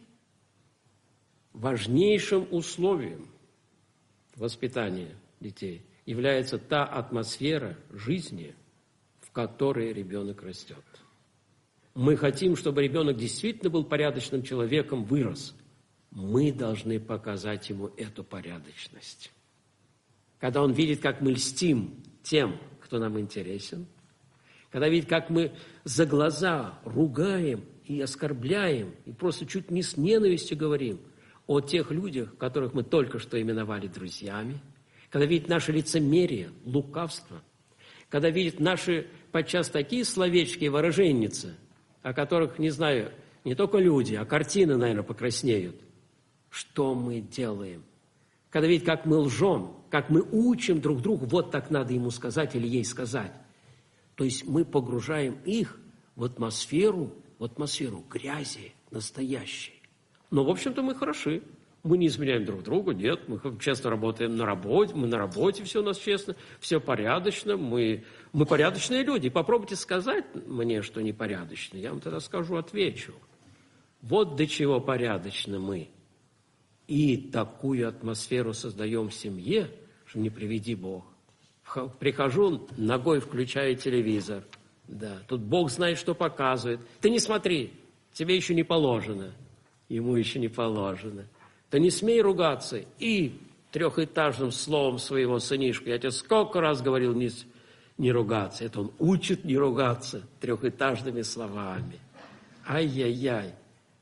Важнейшим условием воспитания детей является та атмосфера жизни, в которой ребенок растет. Мы хотим, чтобы ребенок действительно был порядочным человеком, вырос. Мы должны показать ему эту порядочность. Когда он видит, как мы льстим тем, кто нам интересен, когда видит, как мы за глаза ругаем и оскорбляем, и просто чуть не с ненавистью говорим о тех людях, которых мы только что именовали друзьями, когда видит наше лицемерие, лукавство, когда видит наши подчас такие словечки и выраженницы, о которых, не знаю, не только люди, а картины, наверное, покраснеют. Что мы делаем? Когда видит, как мы лжем, как мы учим друг друга, вот так надо ему сказать или ей сказать. То есть мы погружаем их в атмосферу, в атмосферу грязи настоящей. Но, в общем-то, мы хороши. Мы не изменяем друг другу, нет, мы честно работаем на работе, мы на работе, все у нас честно, все порядочно, мы, мы порядочные люди. Попробуйте сказать мне, что непорядочно, я вам тогда скажу, отвечу. Вот до чего порядочны мы. И такую атмосферу создаем в семье, что не приведи Бог. Прихожу, ногой включаю телевизор, да, тут Бог знает, что показывает. Ты не смотри, тебе еще не положено, ему еще не положено. Ты не смей ругаться. И трехэтажным словом своего сынишка, я тебе сколько раз говорил не, не ругаться. Это он учит не ругаться трехэтажными словами. Ай-яй-яй.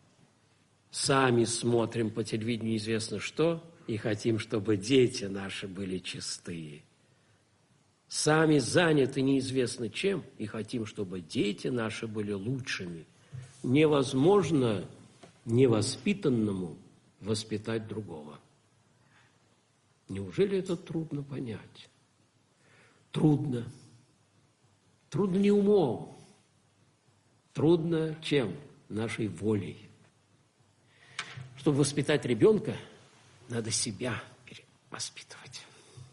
Сами смотрим по телевидению неизвестно что и хотим, чтобы дети наши были чистые. Сами заняты неизвестно чем и хотим, чтобы дети наши были лучшими. Невозможно невоспитанному воспитать другого. Неужели это трудно понять? Трудно. Трудно не умом. Трудно чем? Нашей волей. Чтобы воспитать ребенка, надо себя воспитывать.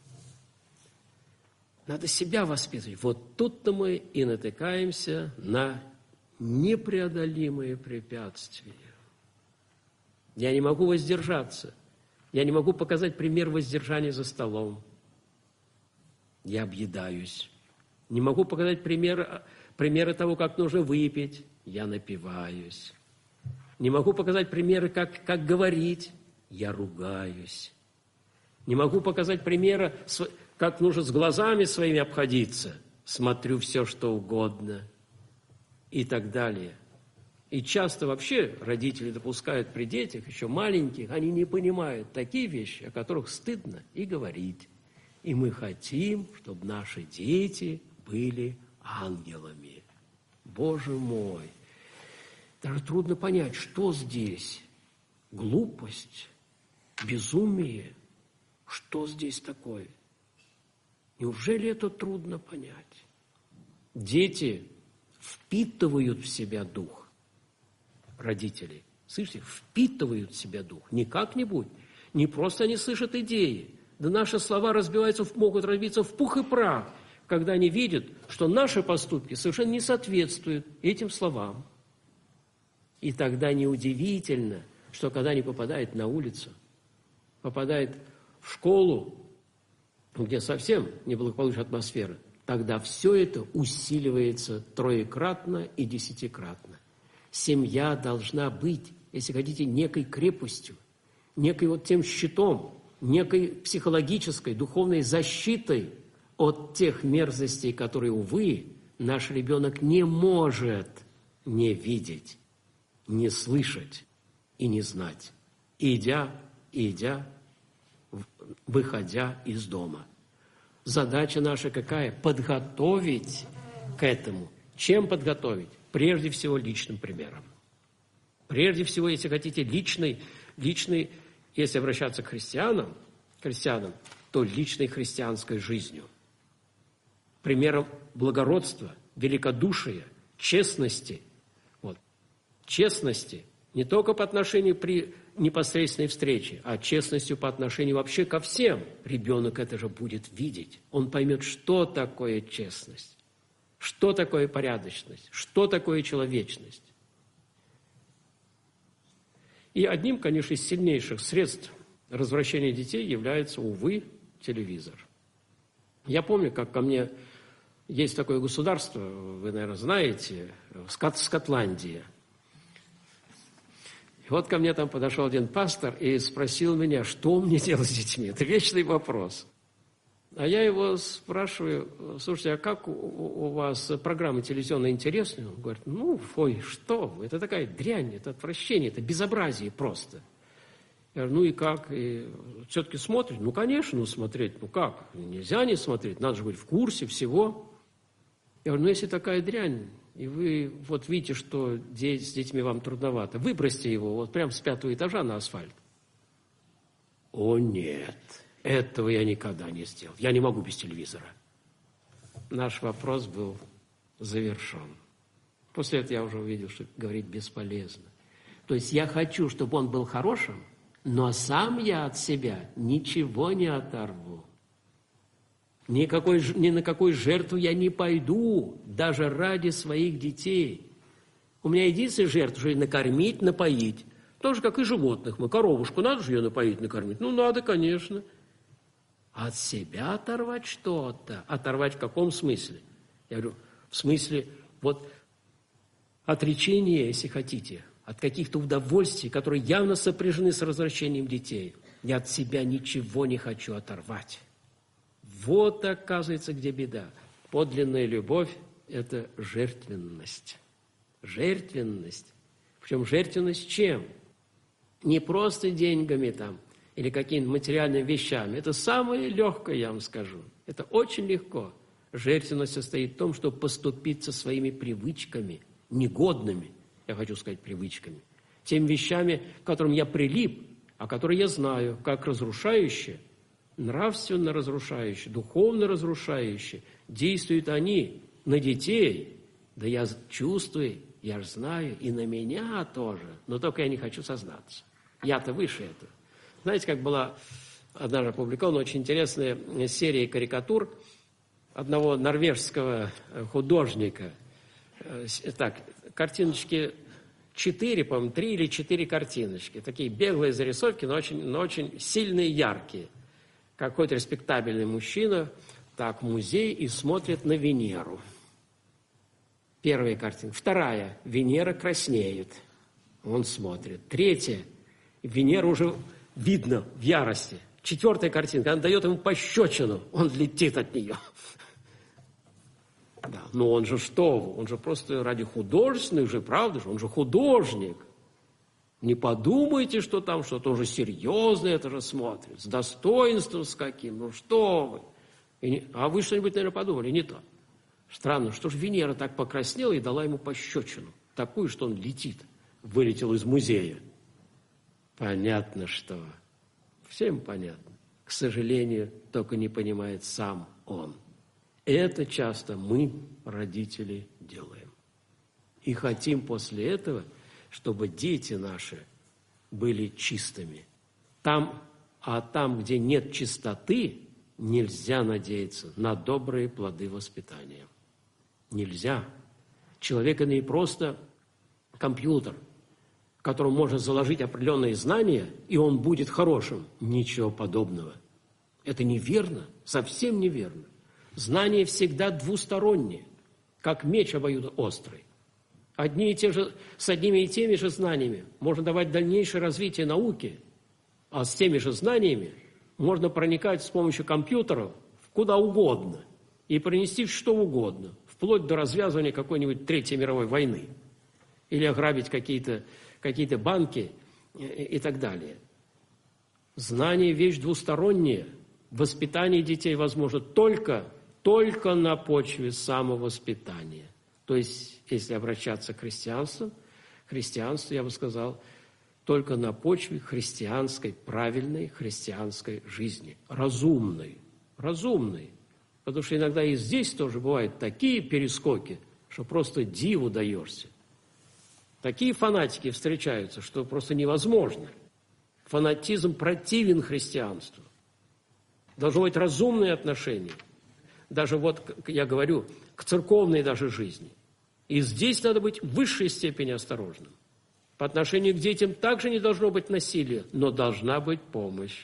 Надо себя воспитывать. Вот тут-то мы и натыкаемся на непреодолимые препятствия. Я не могу воздержаться. Я не могу показать пример воздержания за столом. Я объедаюсь. Не могу показать пример, примеры того, как нужно выпить. Я напиваюсь. Не могу показать примеры, как, как говорить. Я ругаюсь. Не могу показать примеры, как нужно с глазами своими обходиться. Смотрю все, что угодно. И так далее. И часто вообще родители допускают при детях, еще маленьких, они не понимают такие вещи, о которых стыдно и говорить. И мы хотим, чтобы наши дети были ангелами. Боже мой! Даже трудно понять, что здесь? Глупость? Безумие? Что здесь такое? Неужели это трудно понять? Дети впитывают в себя дух родителей. Слышите, впитывают в себя дух. Не как-нибудь. Не просто они слышат идеи. Да наши слова разбиваются, могут разбиться в пух и прах, когда они видят, что наши поступки совершенно не соответствуют этим словам. И тогда неудивительно, что когда они попадают на улицу, попадают в школу, где совсем неблагополучная атмосфера, тогда все это усиливается троекратно и десятикратно. Семья должна быть, если хотите, некой крепостью, некой вот тем щитом, некой психологической, духовной защитой от тех мерзостей, которые, увы, наш ребенок не может не видеть, не слышать и не знать, идя, идя, выходя из дома. Задача наша какая? Подготовить к этому. Чем подготовить? Прежде всего, личным примером. Прежде всего, если хотите, личный, личный, если обращаться к христианам, христианам, то личной христианской жизнью. Примером благородства, великодушия, честности. Вот. Честности не только по отношению при непосредственной встрече, а честностью по отношению вообще ко всем. Ребенок это же будет видеть. Он поймет, что такое честность, что такое порядочность, что такое человечность. И одним, конечно, из сильнейших средств развращения детей является, увы, телевизор. Я помню, как ко мне есть такое государство, вы, наверное, знаете, Скот, Скотландия. И вот ко мне там подошел один пастор и спросил меня, что мне делать с детьми. Это вечный вопрос. А я его спрашиваю: слушайте, а как у, у вас программы телевизионные интересные? Он говорит: ну, ой, что вы, это такая дрянь, это отвращение, это безобразие просто. Я говорю: ну и как? И все-таки смотрите? Ну, конечно, ну смотреть, ну как? Нельзя не смотреть, надо же быть в курсе всего. Я говорю: ну если такая дрянь, и вы вот видите, что с детьми вам трудновато, выбросьте его вот прямо с пятого этажа на асфальт. О нет, этого я никогда не сделал. Я не могу без телевизора. Наш вопрос был завершен. После этого я уже увидел, что говорить бесполезно. То есть я хочу, чтобы он был хорошим, но сам я от себя ничего не оторву. Никакой, ни на какую жертву я не пойду, даже ради своих детей. У меня единственная жертва, что накормить, напоить. Так же, как и животных. Мы коровушку, надо же ее напоить, накормить? Ну, надо, конечно. От себя оторвать что-то. Оторвать в каком смысле? Я говорю, в смысле, вот, отречения, если хотите, от каких-то удовольствий, которые явно сопряжены с развращением детей. Я от себя ничего не хочу оторвать. Вот, оказывается, где беда. Подлинная любовь – это жертвенность. Жертвенность. Причем жертвенность чем? Не просто деньгами там или какими-то материальными вещами. Это самое легкое, я вам скажу. Это очень легко. Жертвенность состоит в том, чтобы поступиться своими привычками, негодными, я хочу сказать, привычками. Теми вещами, к которым я прилип, а которые я знаю, как разрушающие, нравственно разрушающие, духовно разрушающие, действуют они на детей. Да я чувствую, я же знаю, и на меня тоже, но только я не хочу сознаться. Я-то выше этого. Знаете, как была однажды опубликована очень интересная серия карикатур одного норвежского художника. Так, картиночки четыре, по-моему, три или четыре картиночки. Такие беглые зарисовки, но очень, но очень сильные, яркие. Какой-то респектабельный мужчина так в музей и смотрит на Венеру. Первая картинка. Вторая. Венера краснеет. Он смотрит. Третья. Венера уже видно в ярости. Четвертая картинка. Она дает ему пощечину. Он летит от нее. Да, но он же что? Он же просто ради художественных же, правда же? Он же художник. Не подумайте, что там что-то уже серьезное это же смотрит, с достоинством с каким, ну что вы. И не, а вы что-нибудь, наверное, подумали, не то. Странно, что же Венера так покраснела и дала ему пощечину, такую, что он летит, вылетел из музея. Понятно, что. Всем понятно. К сожалению, только не понимает сам он. Это часто мы, родители, делаем. И хотим после этого, чтобы дети наши были чистыми. Там, а там, где нет чистоты, нельзя надеяться на добрые плоды воспитания. Нельзя. Человек – это не просто компьютер, в котором можно заложить определенные знания, и он будет хорошим. Ничего подобного. Это неверно, совсем неверно. Знания всегда двусторонние, как меч обоюдоострый. Одни и те же, с одними и теми же знаниями можно давать дальнейшее развитие науки, а с теми же знаниями можно проникать с помощью компьютеров куда угодно и принести что угодно, вплоть до развязывания какой-нибудь Третьей мировой войны. или ограбить какие-то какие-то банки и, и так далее. Знание – вещь двусторонняя. Воспитание детей возможно только, только на почве самовоспитания. То есть, если обращаться к христианству, христианству, я бы сказал, только на почве христианской, правильной христианской жизни, разумной, разумной. Потому что иногда и здесь тоже бывают такие перескоки, что просто диву даешься. Такие фанатики встречаются, что просто невозможно. Фанатизм противен христианству. Должно быть разумное отношение. Даже вот, я говорю, к церковной даже жизни. И здесь надо быть в высшей степени осторожным. По отношению к детям также не должно быть насилия, но должна быть помощь.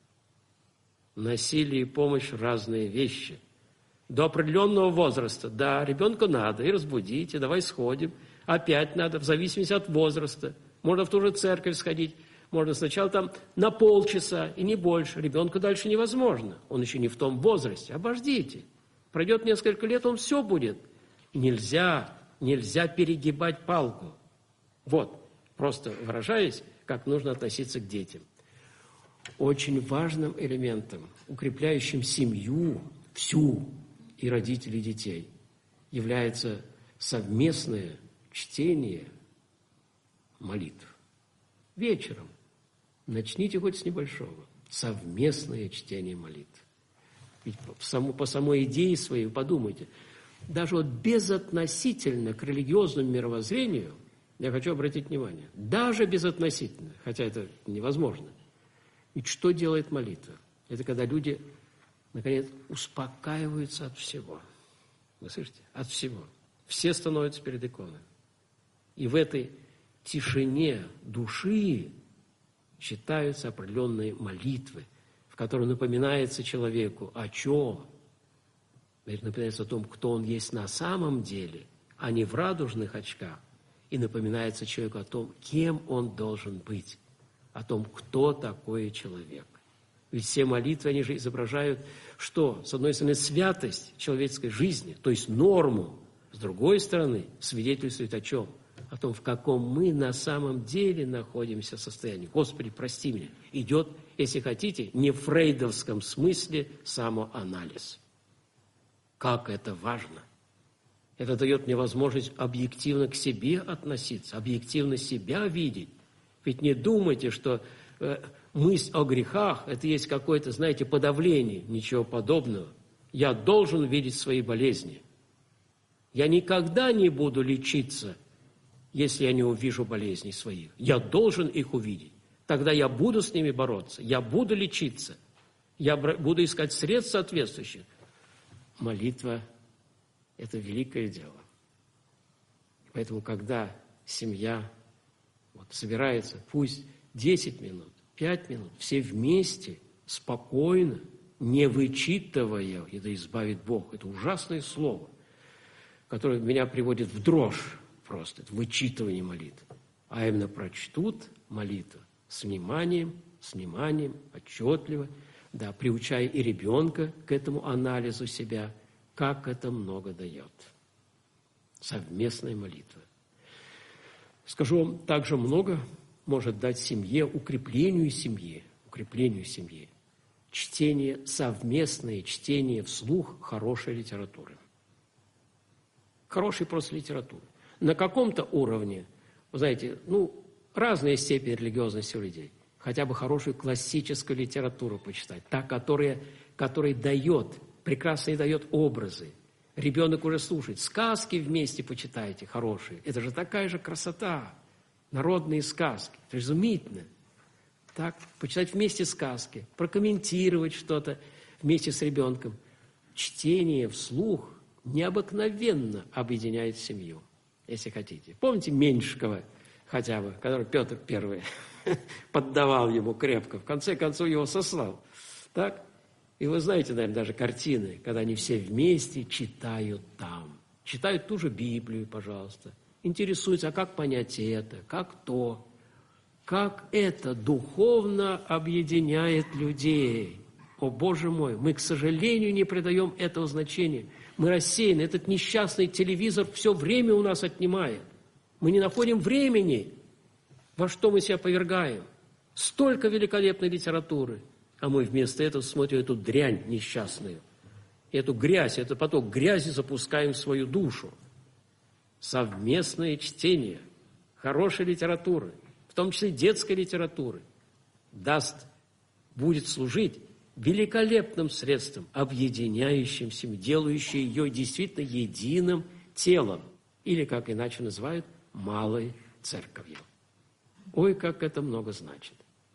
Насилие и помощь – разные вещи. До определенного возраста, да, ребенку надо, и разбудить, и давай сходим. Опять надо, в зависимости от возраста. Можно в ту же церковь сходить, можно сначала там на полчаса, и не больше. Ребенку дальше невозможно, он еще не в том возрасте. Обождите. Пройдет несколько лет, он все будет. Нельзя, нельзя перегибать палку. Вот, просто выражаясь, как нужно относиться к детям. Очень важным элементом, укрепляющим семью, всю, и родителей детей, является совместное чтение молитв. Вечером начните хоть с небольшого. Совместное чтение молитв. Ведь по, саму, по самой идее своей подумайте, даже вот безотносительно к религиозному мировоззрению, я хочу обратить внимание, даже безотносительно, хотя это невозможно, ведь что делает молитва? Это когда люди, наконец, успокаиваются от всего. Вы слышите? От всего. Все становятся перед иконой. И в этой тишине души читаются определенные молитвы, в которых напоминается человеку о чем? Напоминается о том, кто он есть на самом деле, а не в радужных очках. И напоминается человеку о том, кем он должен быть, о том, кто такой человек. Ведь все молитвы, они же изображают, что, с одной стороны, святость человеческой жизни, то есть норму, с другой стороны, свидетельствует о чем? О том, в каком мы на самом деле находимся в состоянии. Господи, прости меня. Идет, если хотите, не в фрейдовском смысле самоанализ. Как это важно! Это дает мне возможность объективно к себе относиться, объективно себя видеть. Ведь не думайте, что э, мысль о грехах – это есть какое-то, знаете, подавление. Ничего подобного. Я должен видеть свои болезни. Я никогда не буду лечиться, если я не увижу болезней своих. Я должен их увидеть. Тогда я буду с ними бороться. Я буду лечиться. Я буду искать средств соответствующих. Молитва – это великое дело. Поэтому, когда семья вот, собирается, пусть десять минут, пять минут, все вместе, спокойно, не вычитывая, это избавит Бог. Это ужасное слово, которое меня приводит в дрожь просто, это вычитывание молитв. А именно прочтут молитву с вниманием, с вниманием, отчетливо, да, приучая и ребенка к этому анализу себя, как это много дает. Совместная молитва. Скажу вам, также много может дать семье, укреплению семьи, укреплению семьи. Чтение, совместное чтение вслух хорошей литературы. Хорошей просто литературы. На каком-то уровне, вы знаете, ну, разная степень религиозности у людей. Хотя бы хорошую классическую литературу почитать. Та, которая, которая дает, прекрасно дает образы. Ребенок уже слушает. Сказки вместе почитайте хорошие. Это же такая же красота. Народные сказки. Это изумительно. Так, почитать вместе сказки, прокомментировать что-то вместе с ребенком. Чтение вслух необыкновенно объединяет семью, если хотите. Помните Меньшикова хотя бы, который Петр Первый поддавал ему крепко, в конце концов его сослал. Так? И вы знаете, наверное, даже картины, когда они все вместе читают там. Читают ту же Библию, пожалуйста. Интересуются, а как понять это, как то. Как это духовно объединяет людей. О, Боже мой, мы, к сожалению, не придаем этого значения. Мы рассеяны. Этот несчастный телевизор все время у нас отнимает. Мы не находим времени, во что мы себя повергаем. Столько великолепной литературы, а мы вместо этого смотрим эту дрянь несчастную, эту грязь, этот поток грязи запускаем в свою душу. Совместное чтение хорошей литературы, в том числе детской литературы, даст, будет служить великолепным средством, объединяющим семью, делающим ее действительно единым телом, или, как иначе называют, малой церковью. Ой, как это много значит.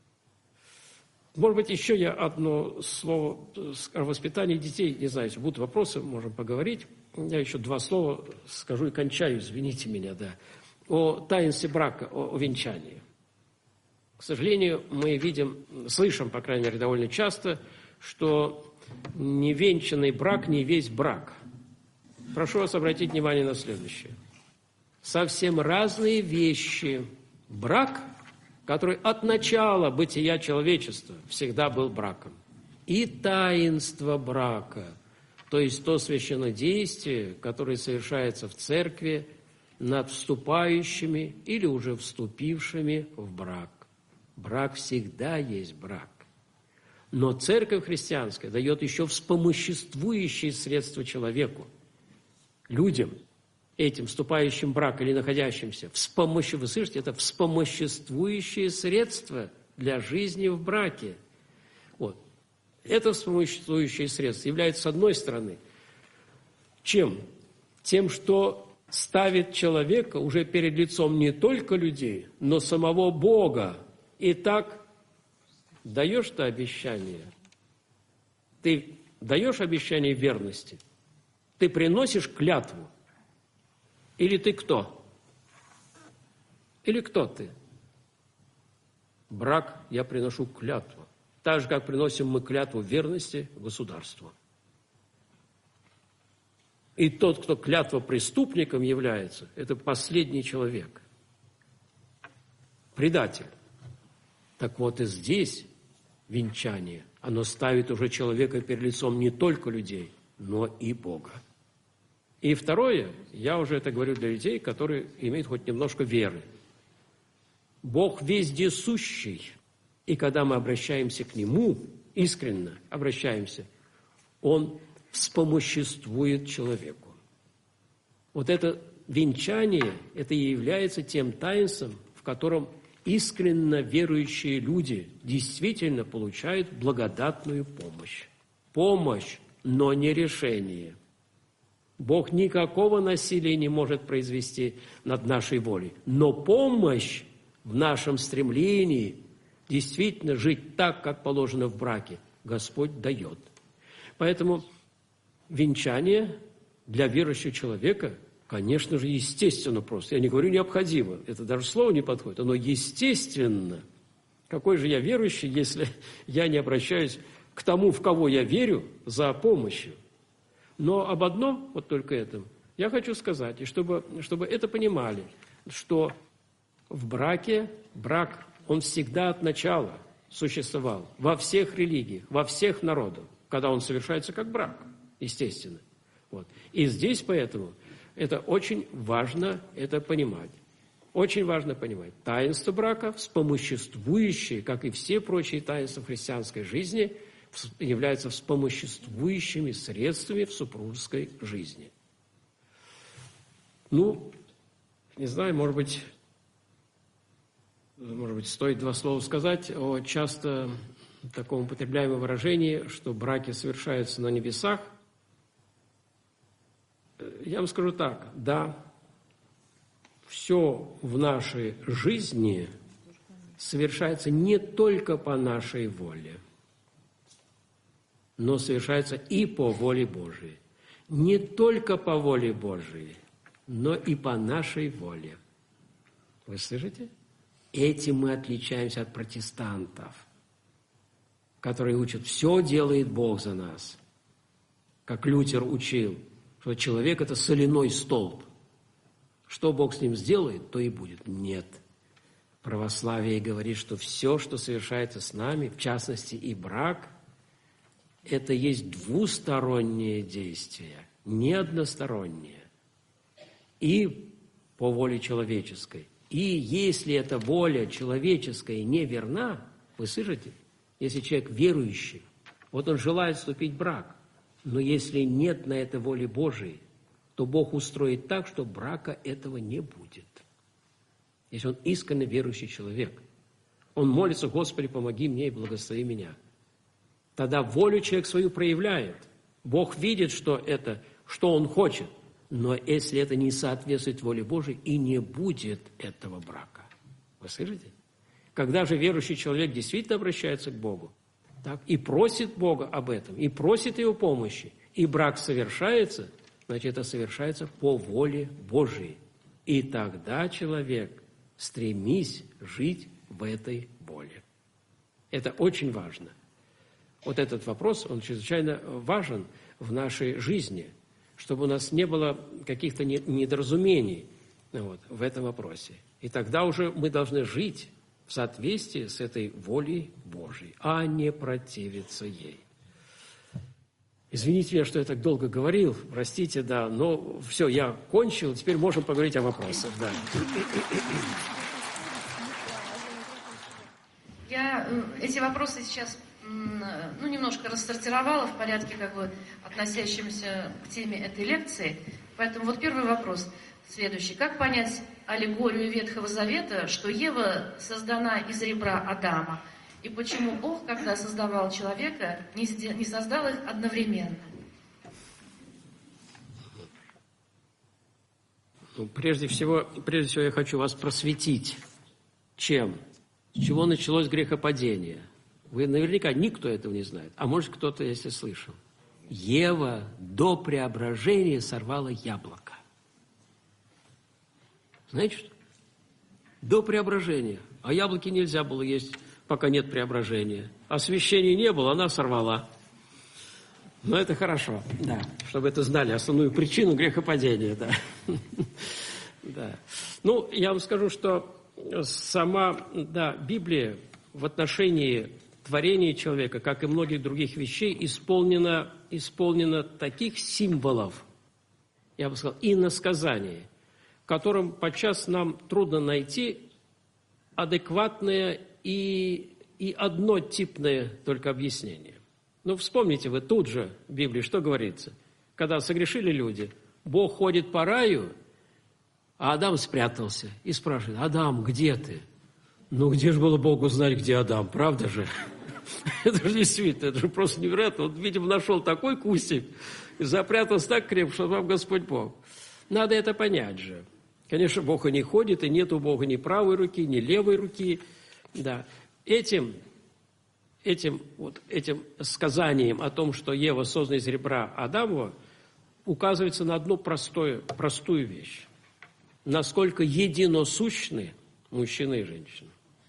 Может быть, еще я одно слово о воспитании детей, не знаю, если будут вопросы, можем поговорить. Я еще два слова скажу и кончаю, извините меня, да. О таинстве брака, о, о венчании. К сожалению, мы видим, слышим, по крайней мере, довольно часто, что невенчанный брак не весь брак. Прошу вас обратить внимание на следующее. Совсем разные вещи. Брак, который от начала бытия человечества всегда был браком, и таинство брака, то есть то священнодействие, которое совершается в церкви над вступающими или уже вступившими в брак. Брак всегда есть брак. Но церковь христианская дает еще вспомоществующие средства человеку, людям, этим вступающим в брак или находящимся, вспомощ... вы слышите, это вспомоществующие средства для жизни в браке. Вот. Это вспомоществующие средства является, с одной стороны, чем? Тем, что ставит человека уже перед лицом не только людей, но самого Бога. Итак, даешь ты обещание? Ты даешь обещание верности? Ты приносишь клятву? Или ты кто? Или кто ты? Брак я приношу клятву. Так же, как приносим мы клятву верности государству. И тот, кто клятва преступником является, это последний человек. Предатель. Так вот и здесь венчание, оно ставит уже человека перед лицом не только людей, но и Бога. И второе, я уже это говорю для людей, которые имеют хоть немножко веры. Бог вездесущий, и когда мы обращаемся к Нему, искренне обращаемся, Он вспомоществует человеку. Вот это венчание, это и является тем таинством, в котором искренне верующие люди действительно получают благодатную помощь. Помощь, но не решение. Бог никакого насилия не может произвести над нашей волей, но помощь в нашем стремлении действительно жить так, как положено в браке, Господь дает. Поэтому венчание для верующего человека, конечно же, естественно просто. Я не говорю необходимо, это даже слово не подходит, оно естественно. Какой же я верующий, если я не обращаюсь к тому, в кого я верю, за помощью? Но об одном, вот только этом, я хочу сказать, и чтобы, чтобы это понимали, что в браке, брак, он всегда от начала существовал во всех религиях, во всех народах, когда он совершается как брак, естественно. Вот. И здесь поэтому это очень важно это понимать. Очень важно понимать. Таинство брака, вспомоществующие, как и все прочие таинства христианской жизни, являются вспомоществующими средствами в супружеской жизни. Ну, не знаю, может быть, может быть, стоит два слова сказать о часто таком употребляемом выражении, что браки совершаются на небесах. Я вам скажу так, да, все в нашей жизни совершается не только по нашей воле, но совершается и по воле Божией. Не только по воле Божией, но и по нашей воле. Вы слышите? Этим мы отличаемся от протестантов, которые учат, все делает Бог за нас. Как Лютер учил, что человек – это соляной столб. Что Бог с ним сделает, то и будет. Нет. Православие говорит, что все, что совершается с нами, в частности и брак, это есть двустороннее действие, не одностороннее. И по воле человеческой. И если эта воля человеческая не верна, вы слышите, если человек верующий, вот он желает вступить в брак, но если нет на это воли Божией, то Бог устроит так, что брака этого не будет. Если он искренне верующий человек, он молится: Господи, помоги мне и благослови меня. Тогда волю человек свою проявляет. Бог видит, что это, что он хочет. Но если это не соответствует воле Божией, и не будет этого брака. Вы слышите? Когда же верующий человек действительно обращается к Богу, так, и просит Бога об этом, и просит Его помощи, и брак совершается, значит, это совершается по воле Божией. И тогда человек, стремись жить в этой воле. Это очень важно. Вот этот вопрос, он чрезвычайно важен в нашей жизни, чтобы у нас не было каких-то недоразумений вот, в этом вопросе. И тогда уже мы должны жить в соответствии с этой волей Божией, а не противиться ей. Извините меня, что я так долго говорил, простите, да, но все, я кончил, теперь можем поговорить о вопросах, да. Я эти вопросы сейчас, ну, немножко рассортировала в порядке, как бы, относящемся к теме этой лекции. Поэтому вот первый вопрос следующий. Как понять аллегорию Ветхого Завета, что Ева создана из ребра Адама? И почему Бог, когда создавал человека, не, не создал их одновременно? Ну, прежде всего, прежде всего, я хочу вас просветить. Чем? С чего началось грехопадение? Вы наверняка никто этого не знает. А может, кто-то, если слышал. Ева до преображения сорвала яблоко. Знаете что? До преображения. А яблоки нельзя было есть, пока нет преображения. Освящения не было, она сорвала. Но это хорошо, да, чтобы это знали, основную причину грехопадения, да. Да. Ну, я вам скажу, что сама, да, Библия в отношении творения человека, как и многих других вещей, исполнена, исполнена таких символов, я бы сказал, иносказаний, которым подчас нам трудно найти адекватное и, и однотипное только объяснение. Ну, вспомните вы тут же в Библии, что говорится. Когда согрешили люди, Бог ходит по раю, а Адам спрятался и спрашивает: Адам, где ты? Ну, где же было Богу знать, где Адам, правда же? Это же действительно, это же просто невероятно. Он, видимо, нашел такой кустик и запрятался так крепко, что вам Господь Бог. Надо это понять же. Конечно, Бог и не ходит, и нет у Бога ни правой руки, ни левой руки. Да. Этим, этим, вот, этим сказанием о том, что Ева создана из ребра Адамова, указывается на одну простую, простую вещь. Насколько единосущны мужчина и женщина.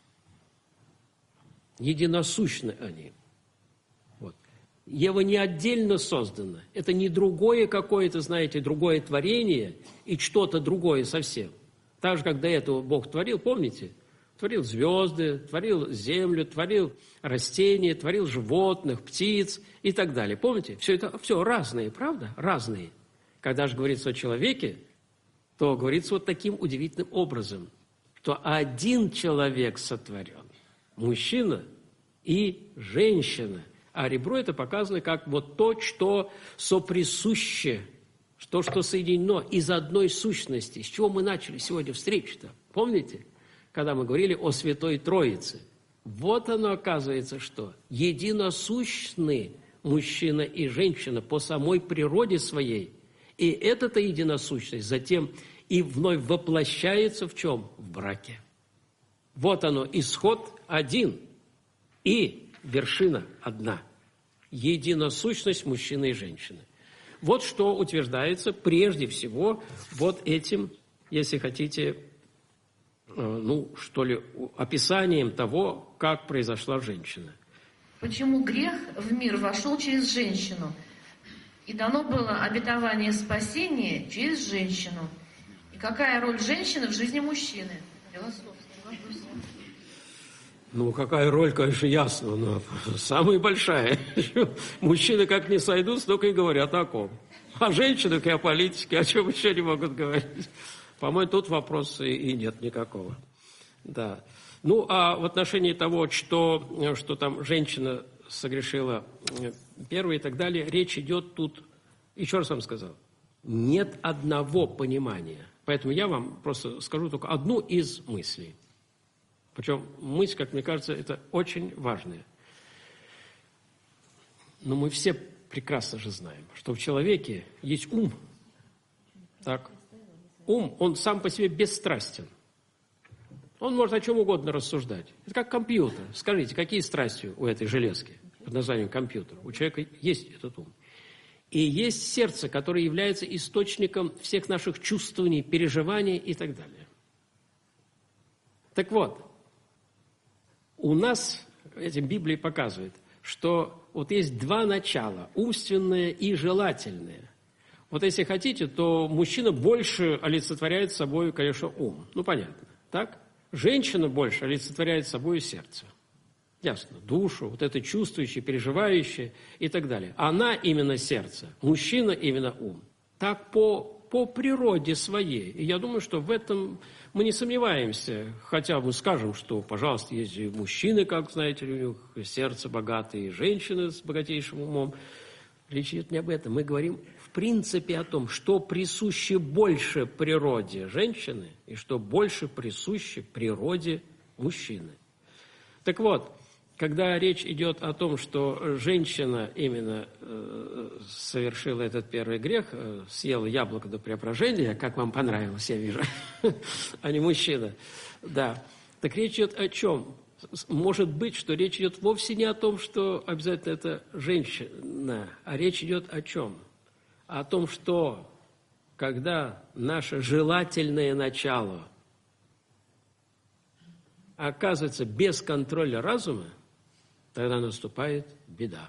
Единосущны они. Вот. Ева не отдельно создана. Это не другое какое-то, знаете, другое творение и что-то другое совсем. Так же, как до этого Бог творил, помните? Творил звезды, творил землю, творил растения, творил животных, птиц и так далее. Помните? Все это все разные, правда? Разные. Когда же говорится о человеке, то говорится вот таким удивительным образом, что один человек сотворен, мужчина и женщина. А ребро это показано как вот то, что соприсуще, то, что соединено из одной сущности. С чего мы начали сегодня встречу-то? Помните? Когда мы говорили о Святой Троице. Вот оно оказывается, что единосущны мужчина и женщина по самой природе своей. И эта-то единосущность затем и вновь воплощается в чем? В браке. Вот оно, исход один и вершина одна. Единосущность мужчины и женщины. Вот что утверждается прежде всего вот этим, если хотите, ну, что ли, описанием того, как произошла женщина. Почему грех в мир вошел через женщину? И дано было обетование спасения через женщину. И какая роль женщины в жизни мужчины? Философский вопрос. Ну, какая роль, конечно, ясно, но самая большая. Мужчины как не сойдутся, только и говорят о ком. А женщины, как о политике, о чем еще не могут говорить. По-моему, тут вопроса и нет никакого. Да. Ну, а в отношении того, что, что там женщина согрешила первой и так далее, речь идет тут, еще раз вам сказал, нет одного понимания. Поэтому я вам просто скажу только одну из мыслей. Причем мысль, как мне кажется, это очень важная. Но мы все прекрасно же знаем, что в человеке есть ум. Так? Ум, он сам по себе бесстрастен. Он может о чем угодно рассуждать. Это как компьютер. Скажите, какие страсти у этой железки под названием компьютер? У человека есть этот ум. И есть сердце, которое является источником всех наших чувствований, переживаний и так далее. Так вот, у нас, этим Библия показывает, что вот есть два начала, умственное и желательное. Вот если хотите, то мужчина больше олицетворяет собой, конечно, ум. Ну, понятно, так? Женщина больше олицетворяет собой сердце. Ясно, душу, вот это чувствующее, переживающее и так далее. Она именно сердце, мужчина именно ум. Так по, по природе своей. И я думаю, что в этом мы не сомневаемся. Хотя мы скажем, что, пожалуйста, есть и мужчины, как, знаете, у них сердце богатое, и женщины с богатейшим умом. Речь идет не об этом. Мы говорим в принципе о том, что присуще больше природе женщины и что больше присуще природе мужчины. Так вот, когда речь идет о том, что женщина именно э, совершила этот первый грех, э, съела яблоко до преображения, как вам понравилось, я вижу, а не мужчина, да, так речь идет о чем? Может быть, что речь идет вовсе не о том, что обязательно это женщина, а речь идет о чем? О том, что когда наше желательное начало оказывается без контроля разума, тогда наступает беда.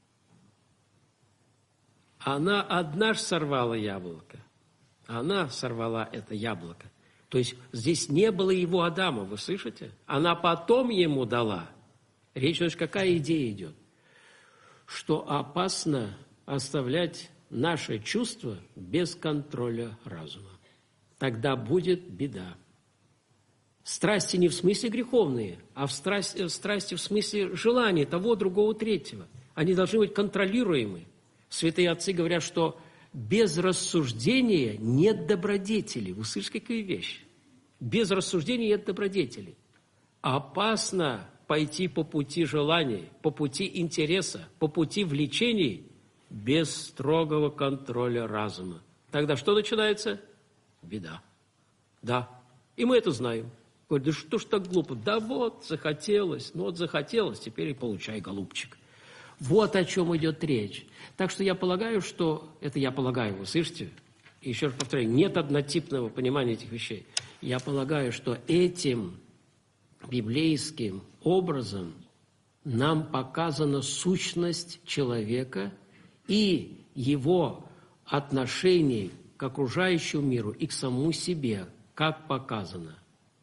Она одна ж сорвала яблоко. Она сорвала это яблоко. То есть здесь не было его Адама, вы слышите? Она потом ему дала. Речь, значит, какая идея идет? Что опасно оставлять наше чувство без контроля разума. Тогда будет беда. Страсти не в смысле греховные, а в страсти, страсти в смысле желания того, другого, третьего. Они должны быть контролируемы. Святые отцы говорят, что без рассуждения нет добродетели. Вы слышите, какая вещь? Без рассуждения нет добродетели. Опасно пойти по пути желаний, по пути интереса, по пути влечений без строгого контроля разума. Тогда что начинается? Беда. Да. И мы это знаем. Говорит, да что ж так глупо? Да вот, захотелось. Ну вот захотелось, теперь и получай, голубчик. Вот о чем идет речь. Так что я полагаю, что... Это я полагаю, вы слышите? И еще раз повторяю, нет однотипного понимания этих вещей. Я полагаю, что этим библейским образом нам показана сущность человека и его отношений к окружающему миру и к самому себе. Как показано?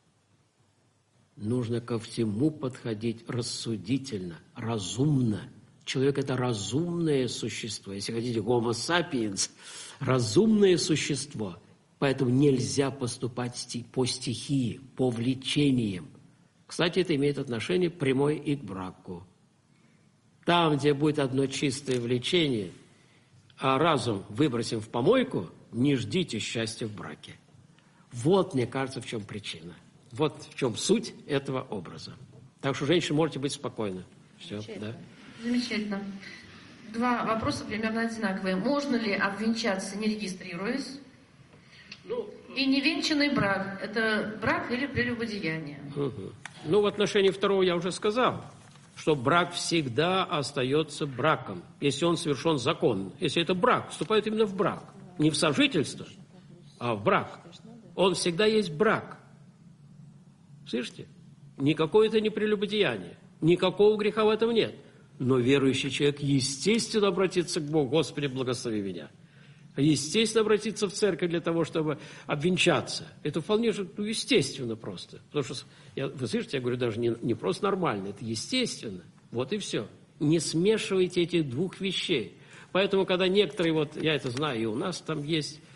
Нужно ко всему подходить рассудительно, разумно. Человек – это разумное существо. Если хотите, homo sapiens – разумное существо. Поэтому нельзя поступать по стихии, по влечениям. Кстати, это имеет отношение прямое и к браку. Там, где будет одно чистое влечение, а разум выбросим в помойку, не ждите счастья в браке. Вот, мне кажется, в чем причина. Вот в чем суть этого образа. Так что, женщины, можете быть спокойны. Все, да. Замечательно. Два вопроса примерно одинаковые. Можно ли обвенчаться, не регистрируясь? Ну, и невенчанный брак – это брак или прелюбодеяние? Угу. Ну, в отношении второго я уже сказал, что брак всегда остается браком, если он совершен законно. Если это брак, вступает именно в брак. Не в сожительство, а в брак. Он всегда есть брак. Слышите? Никакое это не прелюбодеяние. Никакого греха в этом нет. Но верующий человек, естественно, обратится к Богу. Господи, благослови меня. Естественно, обратиться в церковь для того, чтобы обвенчаться. Это вполне же ну, естественно просто. Потому что, я, вы слышите, я говорю, даже не, не просто нормально, это естественно. Вот и все. Не смешивайте этих двух вещей. Поэтому, когда некоторые, вот я это знаю, и у нас там есть,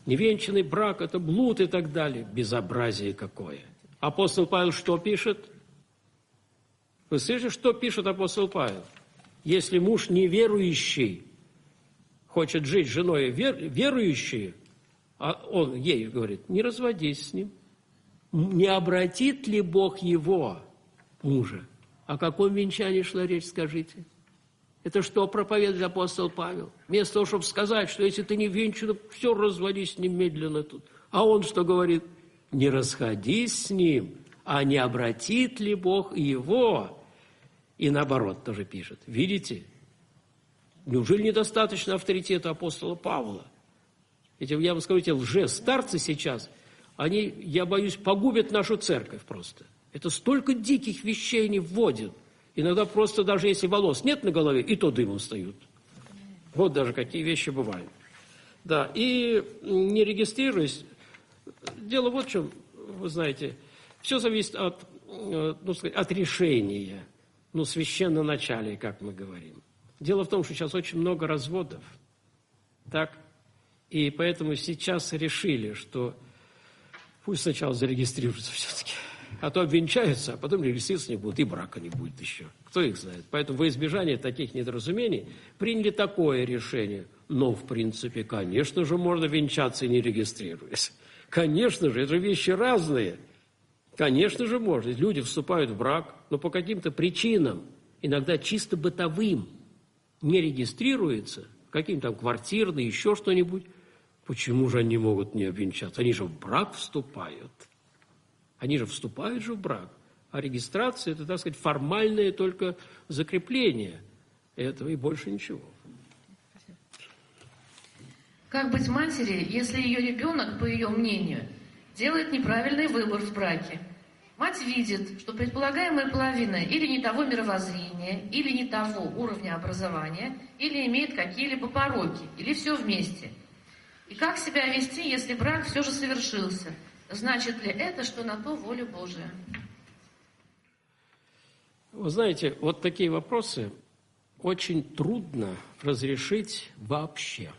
Невенчанный брак – это блуд и так далее. Безобразие какое. Апостол Павел что пишет? Вы слышите, что пишет апостол Павел? Если муж неверующий хочет жить с женой вер, верующей, а он ей говорит, не разводись с ним. Не обратит ли Бог его, мужа? О каком венчании шла речь, скажите? Это что проповедует апостол Павел? Вместо того, чтобы сказать, что если ты не венчан, все, разводись немедленно тут. А он что говорит? Не расходись с ним, а не обратит ли Бог его? И наоборот тоже пишет. Видите? Неужели недостаточно авторитета апостола Павла? Эти, я вам скажу, эти лже-старцы сейчас, они, я боюсь, погубят нашу церковь просто. Это столько диких вещей они вводят. Иногда просто даже если волос нет на голове, и то дымом встают. Вот даже какие вещи бывают. Да, и не регистрируясь, дело вот в чем, вы знаете, все зависит от, ну, сказать, от решения, ну, священноначалия, как мы говорим. Дело в том, что сейчас очень много разводов, так, и поэтому сейчас решили, что пусть сначала зарегистрируются все-таки. А то обвенчаются, а потом регистрироваться не будут, и брака не будет еще. Кто их знает? Поэтому во избежание таких недоразумений приняли такое решение. Но, в принципе, конечно же, можно венчаться и не регистрируясь. Конечно же, это же вещи разные. Конечно же, можно. Люди вступают в брак, но по каким-то причинам, иногда чисто бытовым, не регистрируются, каким-то там квартирный, еще что-нибудь. Почему же они могут не обвенчаться? Они же в брак вступают. Они же вступают же в брак, а регистрация – это, так сказать, формальное только закрепление этого и больше ничего. Как быть матери, если ее ребенок, по ее мнению, делает неправильный выбор в браке? Мать видит, что предполагаемая половина или не того мировоззрения, или не того уровня образования, или имеет какие-либо пороки, или все вместе. И как себя вести, если брак все же совершился? Значит ли это, что на то воля Божия? Вы знаете, вот такие вопросы очень трудно разрешить вообще,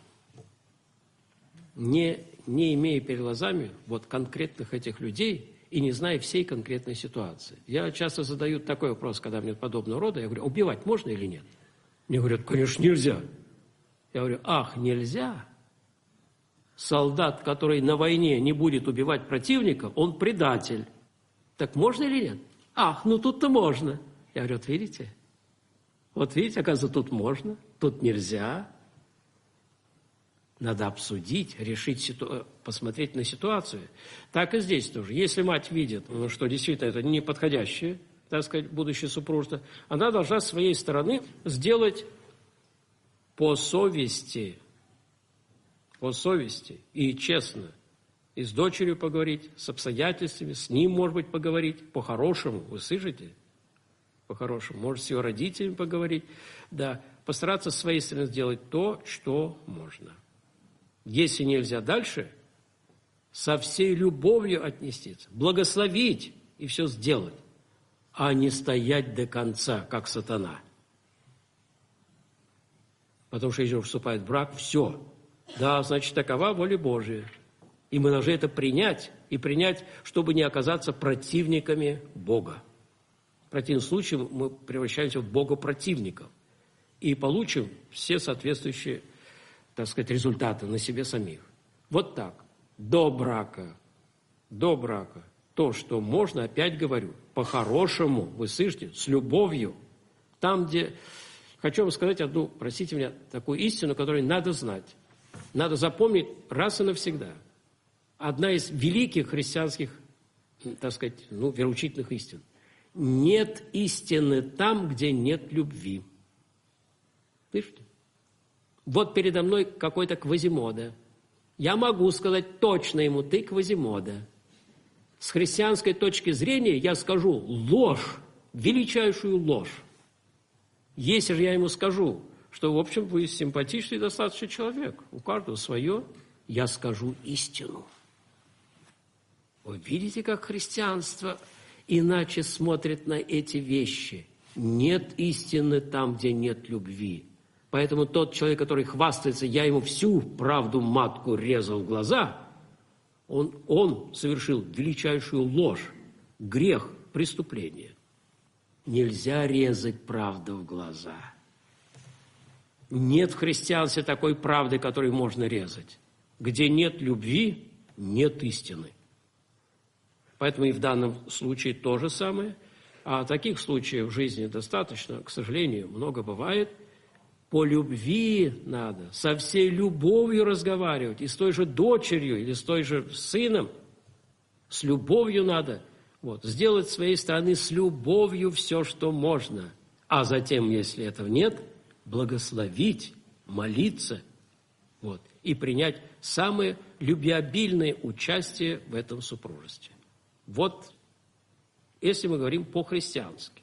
не, не имея перед глазами вот конкретных этих людей и не зная всей конкретной ситуации. Я часто задаю такой вопрос, когда мне подобного рода, я говорю, убивать можно или нет? Мне говорят, конечно, нельзя. Я говорю, ах, нельзя? Солдат, который на войне не будет убивать противника, он предатель. Так можно или нет? Ах, ну тут-то можно. Я говорю, вот видите? Вот видите, оказывается, тут можно, тут нельзя. Надо обсудить, решить, ситу... посмотреть на ситуацию. Так и здесь тоже. Если мать видит, что действительно это неподходящее, так сказать, будущее супружество, она должна с своей стороны сделать по совести, по совести и честно. И с дочерью поговорить, с обстоятельствами, с ним, может быть, поговорить, по-хорошему. Вы слышите? По-хорошему. Может, с его родителями поговорить. Да, постараться с своей стороны сделать то, что можно. Если нельзя дальше, со всей любовью отнестись, благословить и все сделать, а не стоять до конца, как сатана. Потому что если он вступает в брак, все. Да, значит, такова воля Божия. И мы должны это принять, и принять, чтобы не оказаться противниками Бога. В противном случае мы превращаемся в богопротивников и получим все соответствующие, так сказать, результаты на себе самих. Вот так. До брака, до брака, то, что можно, опять говорю, по-хорошему, вы слышите, с любовью. Там, где... Хочу вам сказать одну, простите меня, такую истину, которую надо знать. Надо запомнить раз и навсегда. Одна из великих христианских, так сказать, ну, вероучительных истин. Нет истины там, где нет любви. Слышите? Вот передо мной какой-то Квазимода. Я могу сказать точно ему, ты Квазимода. С христианской точки зрения я скажу ложь, величайшую ложь. Если же я ему скажу, что, в общем, вы симпатичный достаточно человек, у каждого свое, я скажу истину. Вы видите, как христианство иначе смотрит на эти вещи. Нет истины там, где нет любви. Поэтому тот человек, который хвастается, я ему всю правду матку резал в глаза, он, он совершил величайшую ложь, грех, преступление. Нельзя резать правду в глаза. Нет в христианстве такой правды, которую можно резать. Где нет любви, нет истины. Поэтому и в данном случае то же самое. А таких случаев в жизни достаточно, к сожалению, много бывает. По любви надо, со всей любовью разговаривать. И с той же дочерью, или с той же сыном. С любовью надо. Вот, сделать с своей стороны с любовью все, что можно. А затем, если этого нет, благословить, молиться, вот, и принять самое любвеобильное участие в этом супружестве. Вот, если мы говорим по-христиански.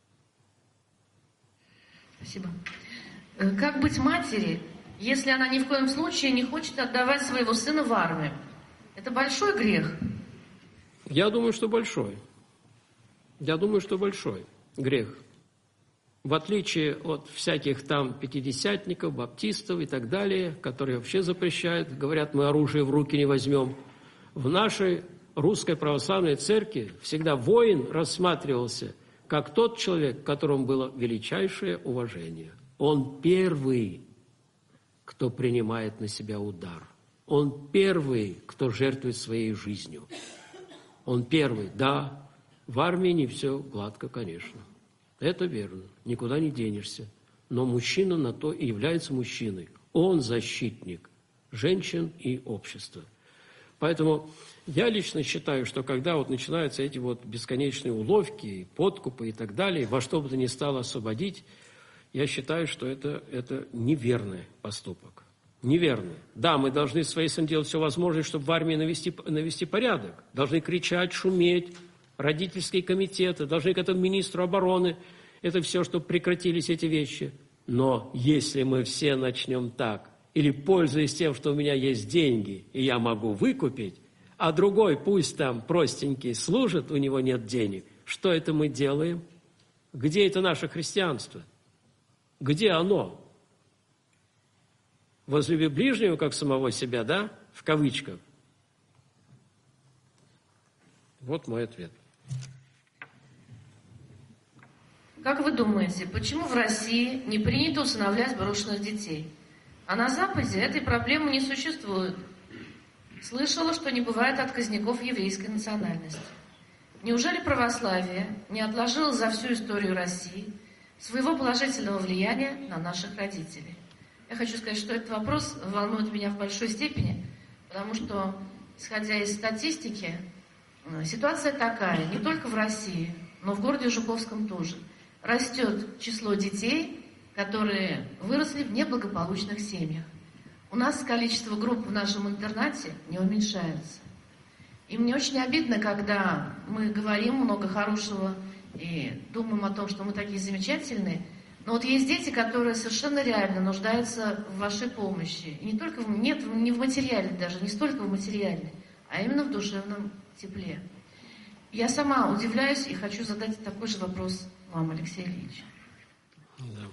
Спасибо. Как быть матери, если она ни в коем случае не хочет отдавать своего сына в армию? Это большой грех? Я думаю, что большой. Я думаю, что большой грех. В отличие от всяких там пятидесятников, баптистов и так далее, которые вообще запрещают, говорят, мы оружие в руки не возьмем. В нашей русской православной церкви всегда воин рассматривался как тот человек, которому было величайшее уважение. Он первый, кто принимает на себя удар. Он первый, кто жертвует своей жизнью. Он первый. Да, в армии не все гладко, конечно. Это верно, никуда не денешься. Но мужчина на то и является мужчиной. Он защитник женщин и общества. Поэтому я лично считаю, что когда вот начинаются эти вот бесконечные уловки, подкупы и так далее, во что бы то ни стало освободить, я считаю, что это, это неверный поступок. Неверный. Да, мы должны своей стороны делать все возможное, чтобы в армии навести, навести порядок. Должны кричать, шуметь, родительские комитеты, должны к этому министру обороны. Это все, чтобы прекратились эти вещи. Но если мы все начнем так, или пользуясь тем, что у меня есть деньги, и я могу выкупить, а другой пусть там простенький служит, у него нет денег, что это мы делаем? Где это наше христианство? Где оно? Возлюби ближнего, как самого себя, да? В кавычках. Вот мой ответ. Как вы думаете, почему в России не принято усыновлять брошенных детей? А на Западе этой проблемы не существует. Слышала, что не бывает отказников еврейской национальности. Неужели православие не отложило за всю историю России своего положительного влияния на наших родителей? Я хочу сказать, что этот вопрос волнует меня в большой степени, потому что, исходя из статистики, ситуация такая, не только в России, но в городе Жуковском тоже. Растет число детей, которые выросли в неблагополучных семьях. У нас количество групп в нашем интернате не уменьшается. И мне очень обидно, когда мы говорим много хорошего и думаем о том, что мы такие замечательные, но вот есть дети, которые совершенно реально нуждаются в вашей помощи. И не только в, нет, не в материале даже, не столько в материальной, а именно в душевном тепле. Я сама удивляюсь и хочу задать такой же вопрос вам, Алексей Ильич. Да.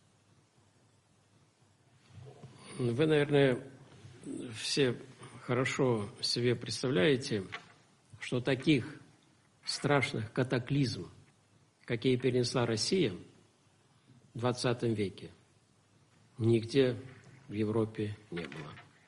Вы, наверное, все хорошо себе представляете, что таких страшных катаклизм, какие перенесла Россия в двадцатом веке, нигде в Европе не было.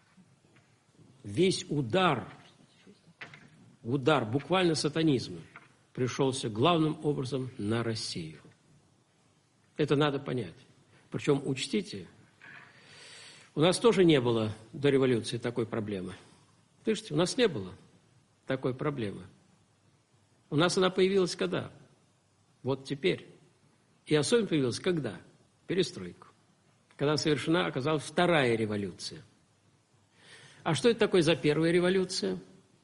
Весь удар, удар буквально сатанизма пришелся главным образом на Россию. Это надо понять. Причем, учтите, у нас тоже не было до революции такой проблемы. Слышите, у нас не было такой проблемы. У нас она появилась когда? Вот теперь. И особенно появилась когда? Перестройку. Когда совершена оказалась вторая революция. А что это такое за первая революция?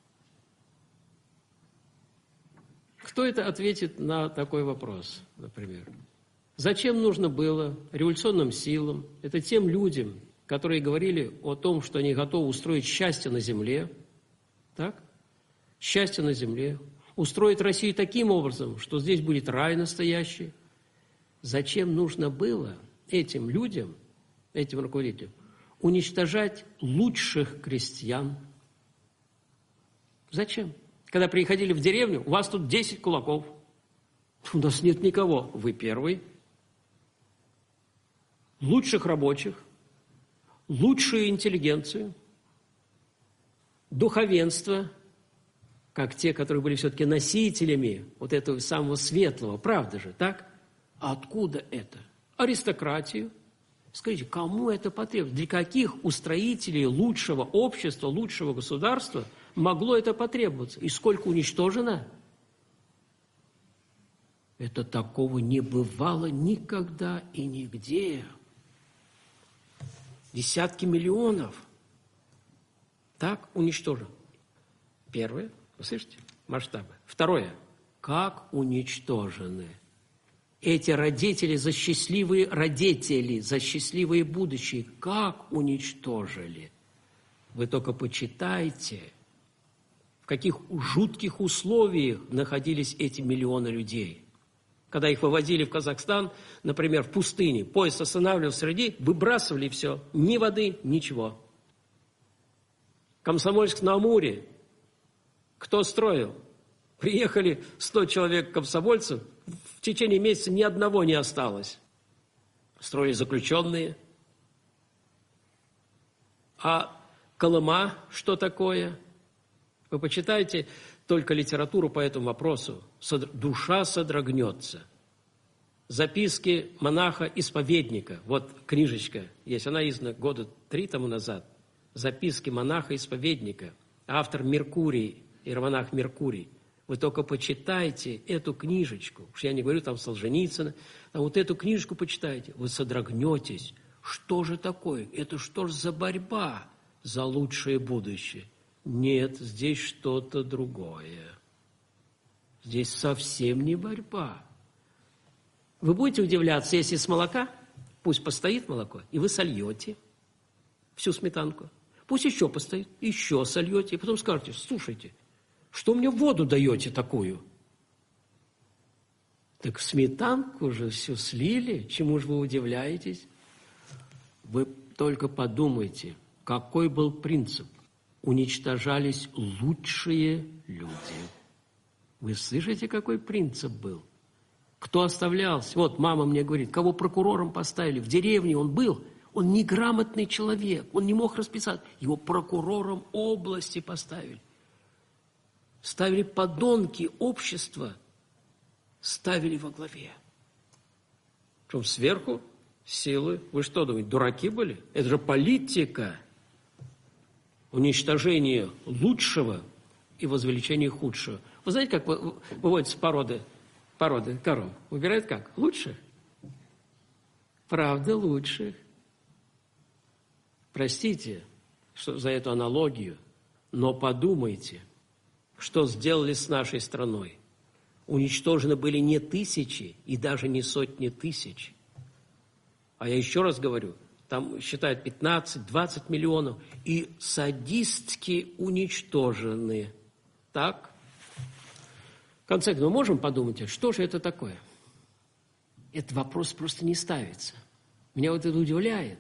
Кто это ответит на такой вопрос, например? Зачем нужно было революционным силам, это тем людям, которые говорили о том, что они готовы устроить счастье на земле, так? Счастье на земле, устроить Россию таким образом, что здесь будет рай настоящий. Зачем нужно было этим людям этим руководителям, уничтожать лучших крестьян. Зачем? Когда приходили в деревню, у вас тут десять кулаков. У нас нет никого. Вы первый. Лучших рабочих, лучшую интеллигенцию, духовенство, как те, которые были все-таки носителями вот этого самого светлого. Правда же, так? А откуда это? Аристократию. Скажите, кому это потребовалось? Для каких устроителей лучшего общества, лучшего государства могло это потребоваться? И сколько уничтожено? Это такого не бывало никогда и нигде. Десятки миллионов. Так уничтожено. Первое, вы слышите, масштабы. Второе, как уничтожены эти родители за счастливые родители, за счастливые будущее. Как уничтожили? Вы только почитайте, в каких жутких условиях находились эти миллионы людей. Когда их вывозили в Казахстан, например, в пустыне, поезд останавливался среди, выбрасывали все, ни воды, ничего. Комсомольск-на-Амуре. Кто строил? Приехали сто человек комсомольцев, в течение месяца ни одного не осталось. Строили заключенные. А Колыма что такое? Вы почитайте только литературу по этому вопросу. Душа содрогнется. Записки монаха-исповедника. Вот книжечка есть, она издана года три тому назад. Записки монаха-исповедника. Автор Меркурий, иеромонах Меркурий. Вы только почитайте эту книжечку. Уж я не говорю там Солженицына. А вот эту книжечку почитайте. Вы содрогнетесь. Что же такое? Это что же за борьба за лучшее будущее? Нет, здесь что-то другое. Здесь совсем не борьба. Вы будете удивляться, если с молока, пусть постоит молоко, и вы сольете всю сметанку. Пусть еще постоит, еще сольете, и потом скажете, слушайте, что мне воду даете такую? Так сметанку же всю слили, чему же вы удивляетесь? Вы только подумайте, какой был принцип. Уничтожались лучшие люди. Вы слышите, какой принцип был? Кто оставлялся? Вот мама мне говорит, кого прокурором поставили. В деревне он был, он неграмотный человек, он не мог расписать. Его прокурором области поставили. Ставили подонки общества, ставили во главе. Причем сверху силы. Вы что думаете, дураки были? Это же политика. Уничтожение лучшего и возвеличение худшего. Вы знаете, как выводятся породы, породы коров? Выбирают как? Лучших? Правда, лучших. Простите что, за эту аналогию, но подумайте, что сделали с нашей страной. Уничтожены были не тысячи и даже не сотни тысяч. А я еще раз говорю, там считают пятнадцать-двадцать миллионов, и садистски уничтожены. Так? В конце концов, мы можем подумать, что же это такое? Этот вопрос просто не ставится. Меня вот это удивляет.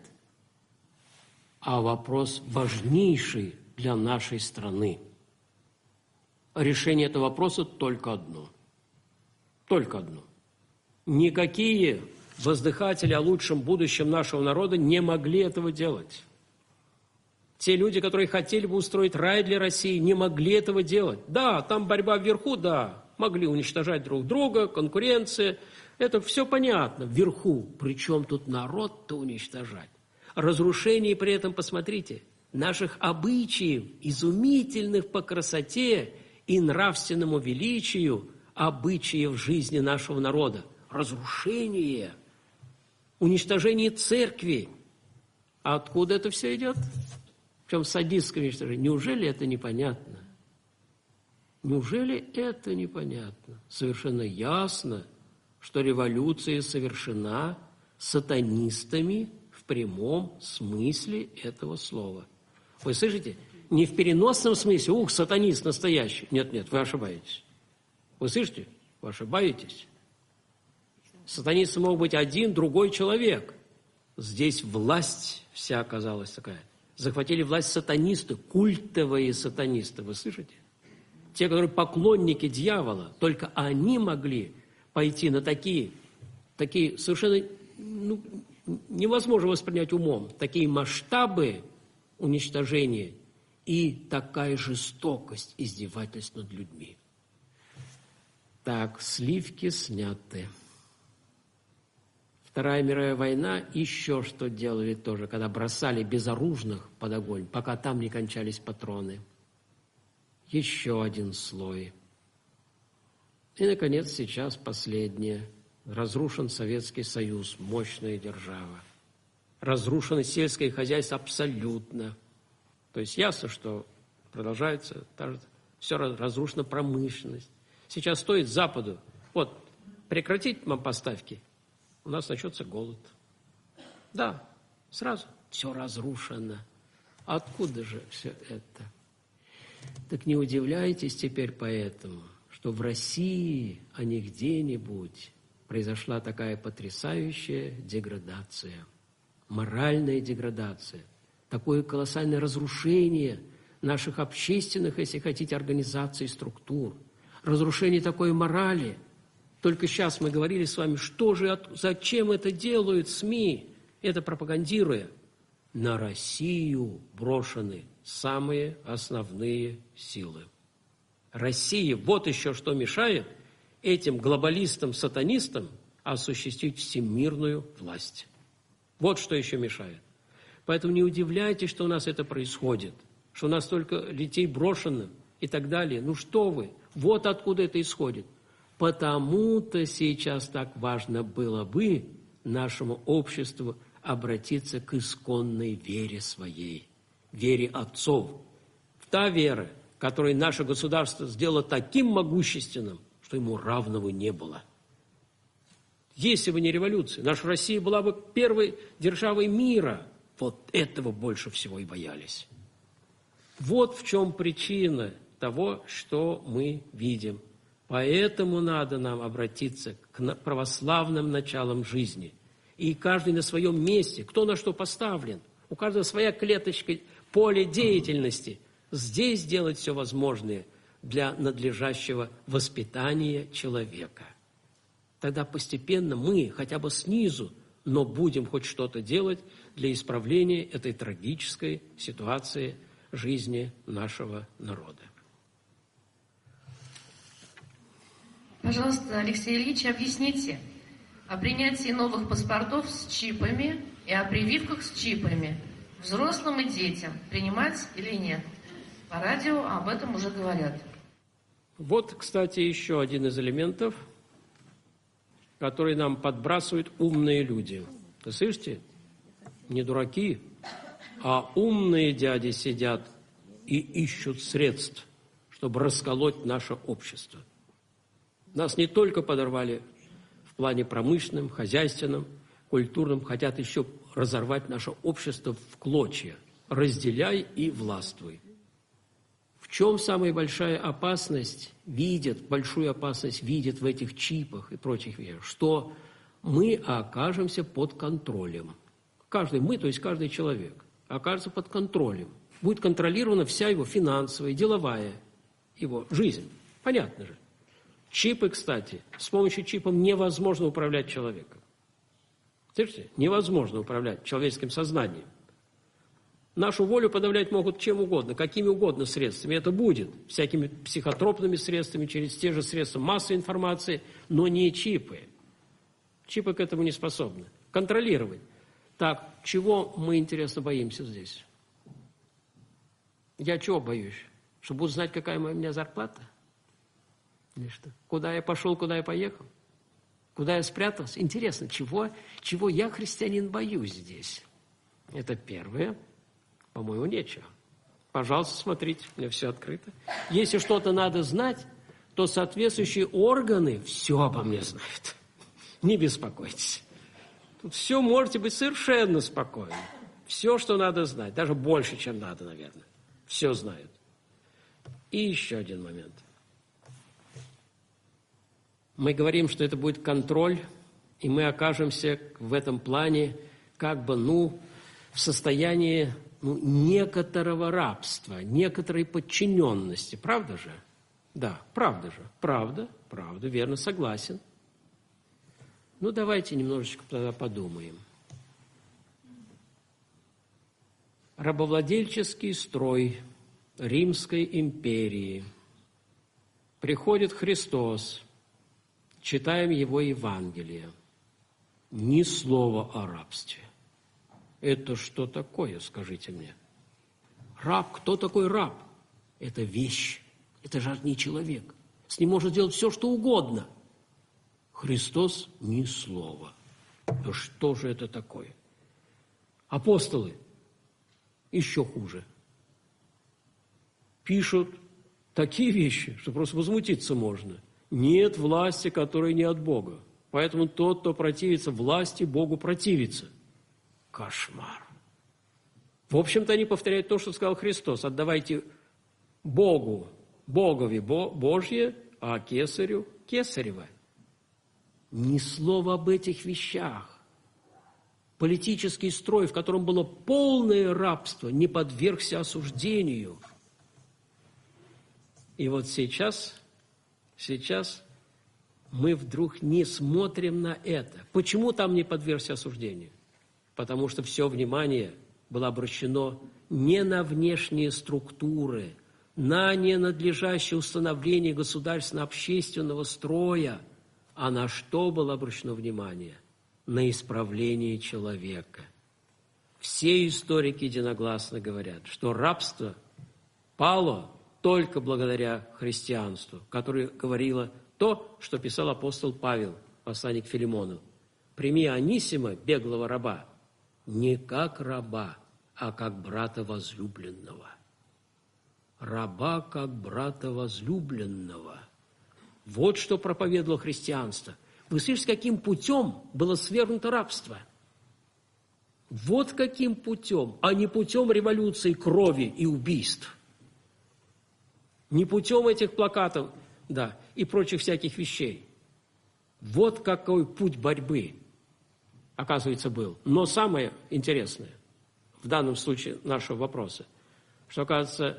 А вопрос важнейший для нашей страны. Решение этого вопроса только одно. Только одно. Никакие воздыхатели о лучшем будущем нашего народа не могли этого делать. Те люди, которые хотели бы устроить рай для России, не могли этого делать. Да, там борьба вверху, да, могли уничтожать друг друга, конкуренция. Это все понятно, вверху. Причем тут народ-то уничтожать. Разрушение при этом, посмотрите, наших обычаев, изумительных по красоте и нравственному величию обычаев жизни нашего народа. Разрушение, уничтожение церкви. А откуда это все идет? Причем садистское уничтожение. Неужели это непонятно? Неужели это непонятно? Совершенно ясно, что революция совершена сатанистами в прямом смысле этого слова. Вы слышите? Не в переносном смысле, ух, сатанист настоящий. Нет, нет, вы ошибаетесь. Вы слышите? Вы ошибаетесь. Сатанистом мог быть один, другой человек. здесь власть вся оказалась такая. Захватили власть сатанисты, культовые сатанисты, вы слышите? Те, которые поклонники дьявола, только они могли пойти на такие, такие совершенно ну, невозможно воспринять умом, такие масштабы уничтожения и такая жестокость, издевательств над людьми. Так, сливки сняты. Вторая мировая война еще что делали тоже, когда бросали безоружных под огонь, пока там не кончались патроны. Еще один слой. И, наконец, сейчас последнее. Разрушен Советский Союз, мощная держава. Разрушено сельское хозяйство абсолютно. То есть ясно, что продолжается, все разрушена промышленность. Сейчас стоит Западу, вот, прекратить нам поставки, у нас начнется голод. Да, сразу все разрушено. Откуда же все это? Так не удивляйтесь теперь поэтому, что в России, а не где-нибудь, произошла такая потрясающая деградация, моральная деградация, такое колоссальное разрушение наших общественных, если хотите, организаций, структур, разрушение такой морали. Только сейчас мы говорили с вами, что же, зачем это делают СМИ, это пропагандируя. На Россию брошены самые основные силы. России вот еще что мешает этим глобалистам-сатанистам осуществить всемирную власть. Вот что еще мешает. Поэтому не удивляйтесь, что у нас это происходит, что у нас столько детей брошено и так далее. Ну что вы, вот откуда это исходит. Потому-то сейчас так важно было бы нашему обществу обратиться к исконной вере своей, вере отцов. Та вера, которую наше государство сделало таким могущественным, что ему равного не было. Если бы не революция, наша Россия была бы первой державой мира. Вот этого больше всего и боялись. Вот в чем причина того, что мы видим. Поэтому надо нам обратиться к православным началам жизни. И каждый на своем месте, кто на что поставлен. У каждого своя клеточка, поле деятельности. Здесь делать все возможное для надлежащего воспитания человека. Тогда постепенно мы, хотя бы снизу, но будем хоть что-то делать для исправления этой трагической ситуации жизни нашего народа. Пожалуйста, Алексей Ильич, объясните о принятии новых паспортов с чипами и о прививках с чипами взрослым и детям принимать или нет? По радио об этом уже говорят. Вот, кстати, еще один из элементов, который нам подбрасывают умные люди. Вы слышите? Не дураки, а умные дяди сидят и ищут средств, чтобы расколоть наше общество. Нас не только подорвали в плане промышленном, хозяйственном, культурном, хотят еще разорвать наше общество в клочья. Разделяй и властвуй. В чем самая большая опасность видят, большую опасность видят в этих чипах и прочих вещах? Что мы окажемся под контролем. Каждый, мы, то есть каждый человек, окажется под контролем. Будет контролирована вся его финансовая, деловая его жизнь. Понятно же. Чипы, кстати, с помощью чипов невозможно управлять человеком. Слышите? Невозможно управлять человеческим сознанием. Нашу волю подавлять могут чем угодно, какими угодно средствами. Это будет всякими психотропными средствами, через те же средства массовой информации, но не чипы. Чипы к этому не способны. Контролировать. Так, чего мы, интересно, боимся здесь? Я чего боюсь? Что буду знать, какая у меня зарплата? Или что? Куда я пошел, куда я поехал? Куда я спрятался? Интересно, чего, чего я, христианин, боюсь здесь? Это первое. По-моему, нечего. Пожалуйста, смотрите, у меня все открыто. Если что-то надо знать, то соответствующие органы все обо мне знают. Не беспокойтесь. Тут все можете быть совершенно спокойны. Все, что надо знать, даже больше, чем надо, наверное. Все знают. И еще один момент. Мы говорим, что это будет контроль, и мы окажемся в этом плане как бы, ну, в состоянии ну, некоторого рабства, некоторой подчиненности. Правда же? Да, правда же. Правда, правда, верно, согласен. Ну, давайте немножечко тогда подумаем. Рабовладельческий строй Римской империи. Приходит Христос, читаем Его Евангелие. Ни слова о рабстве. Это что такое, скажите мне? Раб, кто такой раб? Это вещь, это же не человек. С ним можно делать все, что угодно. Христос ни слова. Да что же это такое? Апостолы еще хуже. Пишут такие вещи, что просто возмутиться можно. Нет власти, которая не от Бога. Поэтому тот, кто противится власти, Богу противится. Кошмар. В общем-то, они повторяют то, что сказал Христос. Отдавайте Богу, Богови Божье, а Кесарю Кесарево. Ни слова об этих вещах. Политический строй, в котором было полное рабство, не подвергся осуждению. И вот сейчас, сейчас мы вдруг не смотрим на это. Почему там не подвергся осуждению? Потому что все внимание было обращено не на внешние структуры, на ненадлежащее установление государственно-общественного строя, а на что было обращено внимание? На исправление человека. Все историки единогласно говорят, что рабство пало только благодаря христианству, которое говорило то, что писал апостол Павел, посланник Филимону. «Прими Анисима, беглого раба, не как раба, а как брата возлюбленного». Раба как брата возлюбленного. Вот что проповедовало христианство. Вы слышите, каким путем было свергнуто рабство? Вот каким путем, а не путем революции, крови и убийств. Не путем этих плакатов, да, и прочих всяких вещей. Вот какой путь борьбы, оказывается, был. Но самое интересное в данном случае нашего вопроса, что, оказывается,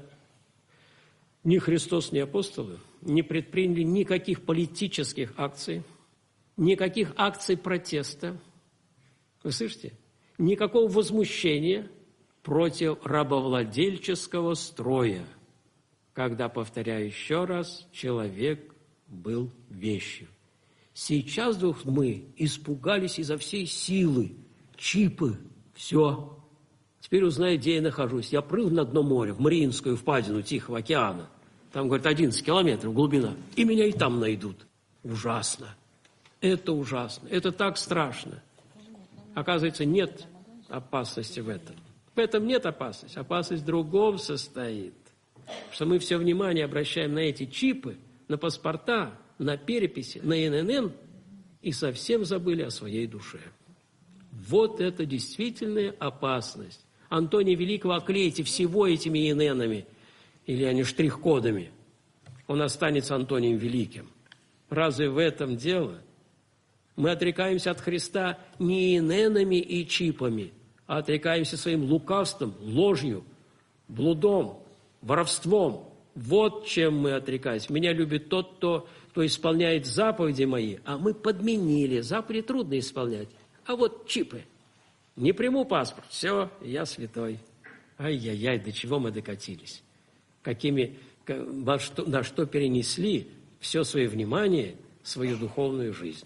ни Христос, ни апостолы не предприняли никаких политических акций, никаких акций протеста. Вы слышите? Никакого возмущения против рабовладельческого строя, когда, повторяю еще раз, человек был вещью. Сейчас вдруг мы испугались изо всей силы. Чипы. Все. Теперь узнаю, где я нахожусь. Я прыгну на дно моря, в Мариинскую впадину Тихого океана. Там, говорят, одиннадцать километров глубина. И меня и там найдут. Ужасно. Это ужасно. Это так страшно. Оказывается, нет опасности в этом. В этом нет опасности. Опасность в другом состоит. Что мы все внимание обращаем на эти чипы, на паспорта, на переписи, на эн эн эн и совсем забыли о своей душе. Вот это действительная опасность. Антония Великого оклейте всего этими эн эн ами, или они штрих-кодами. Он останется Антонием Великим. Разве в этом дело? Мы отрекаемся от Христа не эн эн ами и чипами, а отрекаемся своим лукавством, ложью, блудом, воровством. Вот чем мы отрекаемся. Меня любит тот, кто, кто исполняет заповеди мои, а мы подменили. Заповеди трудно исполнять. А вот чипы. Не приму паспорт. Все, я святой. Ай-яй-яй, до чего мы докатились. Какими, на что, на что перенесли все свое внимание, свою духовную жизнь.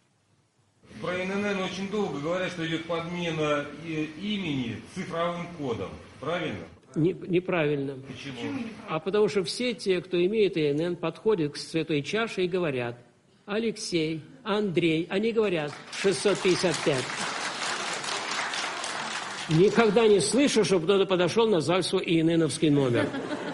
Про эн эн эн очень долго говорят, что идет подмена имени цифровым кодом. Правильно? Не, неправильно. Почему? А потому что все те, кто имеет эн эн, подходят к святой чаше и говорят: Алексей, Андрей, они говорят шестьсот пятьдесят пять. Никогда не слышу, чтобы кто-то подошел, назвал свой эн эн-овский номер.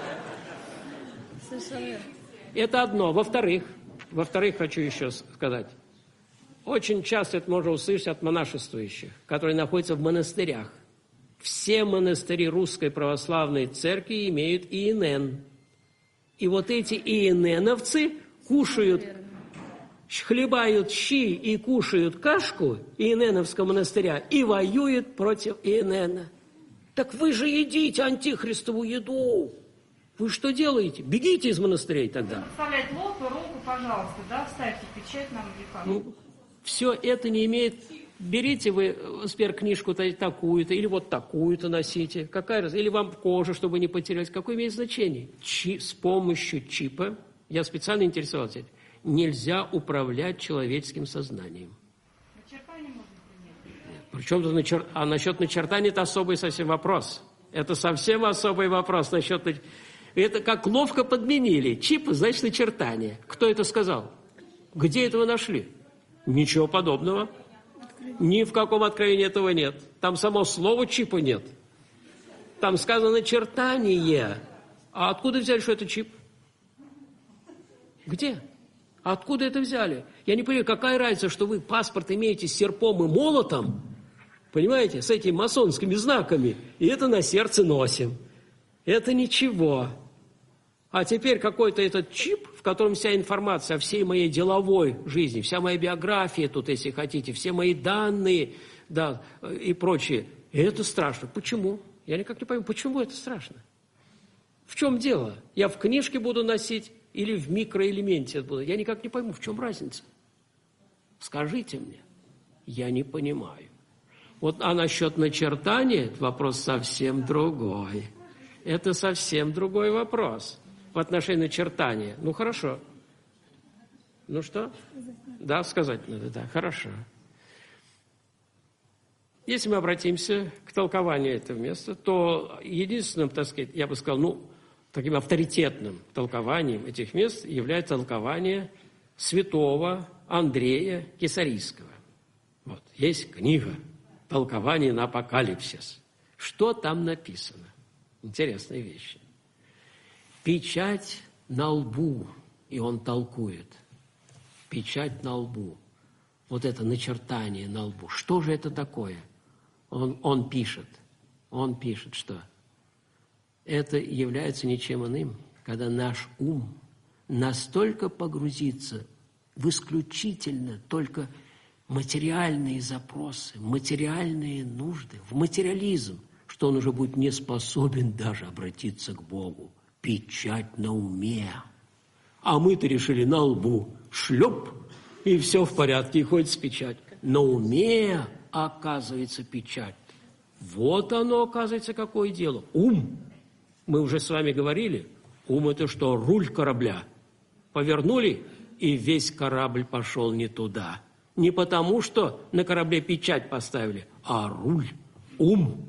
Это одно. Во-вторых, во-вторых, хочу еще сказать. Очень часто это можно услышать от монашествующих, которые находятся в монастырях. Все монастыри Русской Православной Церкви имеют ИНН. И вот эти ИННовцы кушают хлебают щи и кушают кашку Иененовского монастыря и воюют против Иенена. Так вы же едите антихристову еду. Вы что делаете? Бегите из монастырей тогда. Вставлять лоб и руку, пожалуйста, да, вставьте печать нам в века. Ну, все это не имеет... Берите вы, например, книжку такую-то или вот такую-то носите. Какая разница? Или вам кожу, чтобы не потерять. Какое имеет значение? Чи... С помощью чипа, я специально интересовался, нельзя управлять человеческим сознанием. Начертание можно принять. Причем тут начер... А насчет начертания это особый совсем вопрос. Это совсем особый вопрос насчет... Это как ловко подменили. Чипы, значит, начертание. Кто это сказал? Где это вы нашли? Ничего подобного. Ни в каком откровении этого нет. Там само слово чипа нет. Там сказано начертание. А откуда взяли, что это чип? Где? Откуда это взяли? Я не понимаю, какая разница, что вы паспорт имеете с серпом и молотом, понимаете, с этими масонскими знаками, и это на сердце носим. Это ничего. А теперь какой-то этот чип, в котором вся информация о всей моей деловой жизни, вся моя биография тут, если хотите, все мои данные, да, и прочее. И это страшно. Почему? Я никак не пойму, почему это страшно? В чем дело? Я в книжке буду носить или в микроэлементе буду? Я никак не пойму, в чем разница. Скажите мне. Я не понимаю. Вот, а насчет начертания, это вопрос совсем другой. Это совсем другой вопрос в отношении начертания. Ну, хорошо. Ну что? Да, сказать надо, да, хорошо. Если мы обратимся к толкованию этого места, то единственным, так сказать, я бы сказал, ну, таким авторитетным толкованием этих мест является толкование святого Андрея Кесарийского. Вот, есть книга «Толкование на апокалипсис». Что там написано? Интересные вещи. Печать на лбу, и он толкует. Печать на лбу. Вот это начертание на лбу. Что же это такое? Он, он пишет. Он пишет, что это является ничем иным, когда наш ум настолько погрузится в исключительно только материальные запросы, материальные нужды, в материализм, что он уже будет не способен даже обратиться к Богу. Печать на уме. А мы-то решили на лбу. Шлеп, и все в порядке, и ходит с печатью. На уме, оказывается, печать. Вот оно, оказывается, какое дело. Ум. Мы уже с вами говорили. Ум – это что? Руль корабля. Повернули, и весь корабль пошел не туда. Не потому, что на корабле печать поставили, а руль, ум.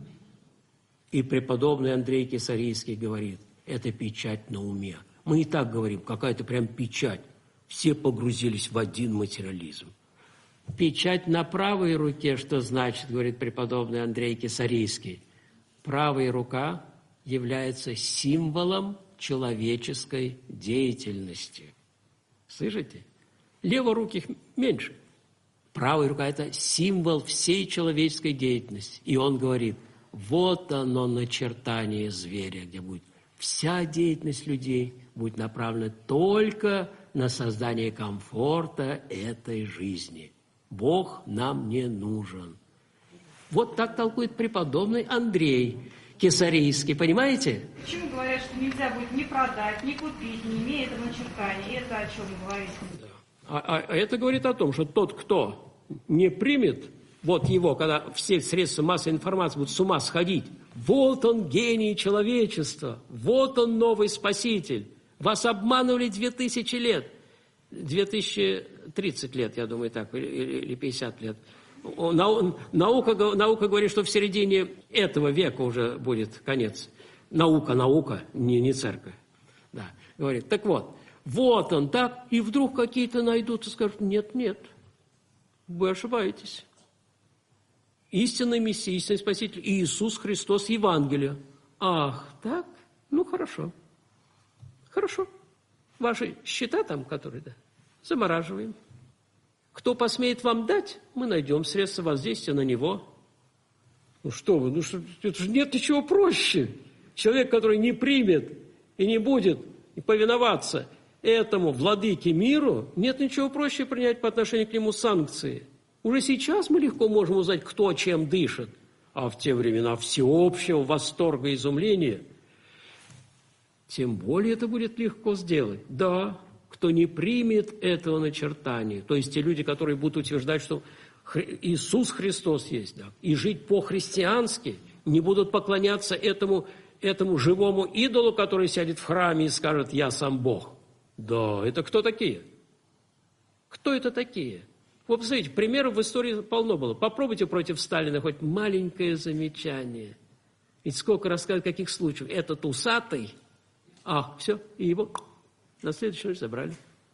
И преподобный Андрей Кесарийский говорит, это печать на уме. Мы и так говорим, какая-то прям печать. Все погрузились в один материализм. Печать на правой руке, что значит, говорит преподобный Андрей Кесарийский. Правая рука является символом человеческой деятельности. Слышите? Леворуких меньше. Правая рука – это символ всей человеческой деятельности. И он говорит, вот оно начертание зверя, где будет вся деятельность людей будет направлена только на создание комфорта этой жизни. Бог нам не нужен. Вот так толкует преподобный Андрей Кесарийский, понимаете? Почему говорят, что нельзя будет ни продать, ни купить, не имея этого начертания? Это о чем говорите? Да. А, а это говорит о том, что тот, кто не примет вот его, когда все средства массовой информации будут с ума сходить, вот он гений человечества, вот он новый спаситель. Вас обманывали две тысячи лет, две тысячи тридцать лет, я думаю, так, или пятьдесят лет. Наука, наука говорит, что в середине этого века уже будет конец. Наука, наука, не, не церковь. Да, говорит, так вот, вот он так, и вдруг какие-то найдут и скажут, нет, нет, вы ошибаетесь. Истинный Мессия, истинный Спаситель, Иисус Христос, Евангелие. Ах, так? Ну, хорошо. Хорошо. Ваши счета там, которые, да, замораживаем. Кто посмеет вам дать, мы найдем средства воздействия на него. Ну что вы, ну что, это же нет ничего проще. Человек, который не примет и не будет повиноваться этому владыке миру, нет ничего проще принять по отношению к нему санкции. Уже сейчас мы легко можем узнать, кто чем дышит. А в те времена всеобщего восторга и изумления, тем более это будет легко сделать. Да, кто не примет этого начертания, то есть те люди, которые будут утверждать, что Иисус Христос есть, да, и жить по-христиански, не будут поклоняться этому, этому живому идолу, который сядет в храме и скажет: «Я сам Бог». Да, это кто такие? Кто это такие? Вот, посмотрите, примеров в истории полно было. Попробуйте против Сталина хоть маленькое замечание. Ведь сколько рассказывают, каких случаев. Этот усатый, ах, все, и его на следующий ночь забрали.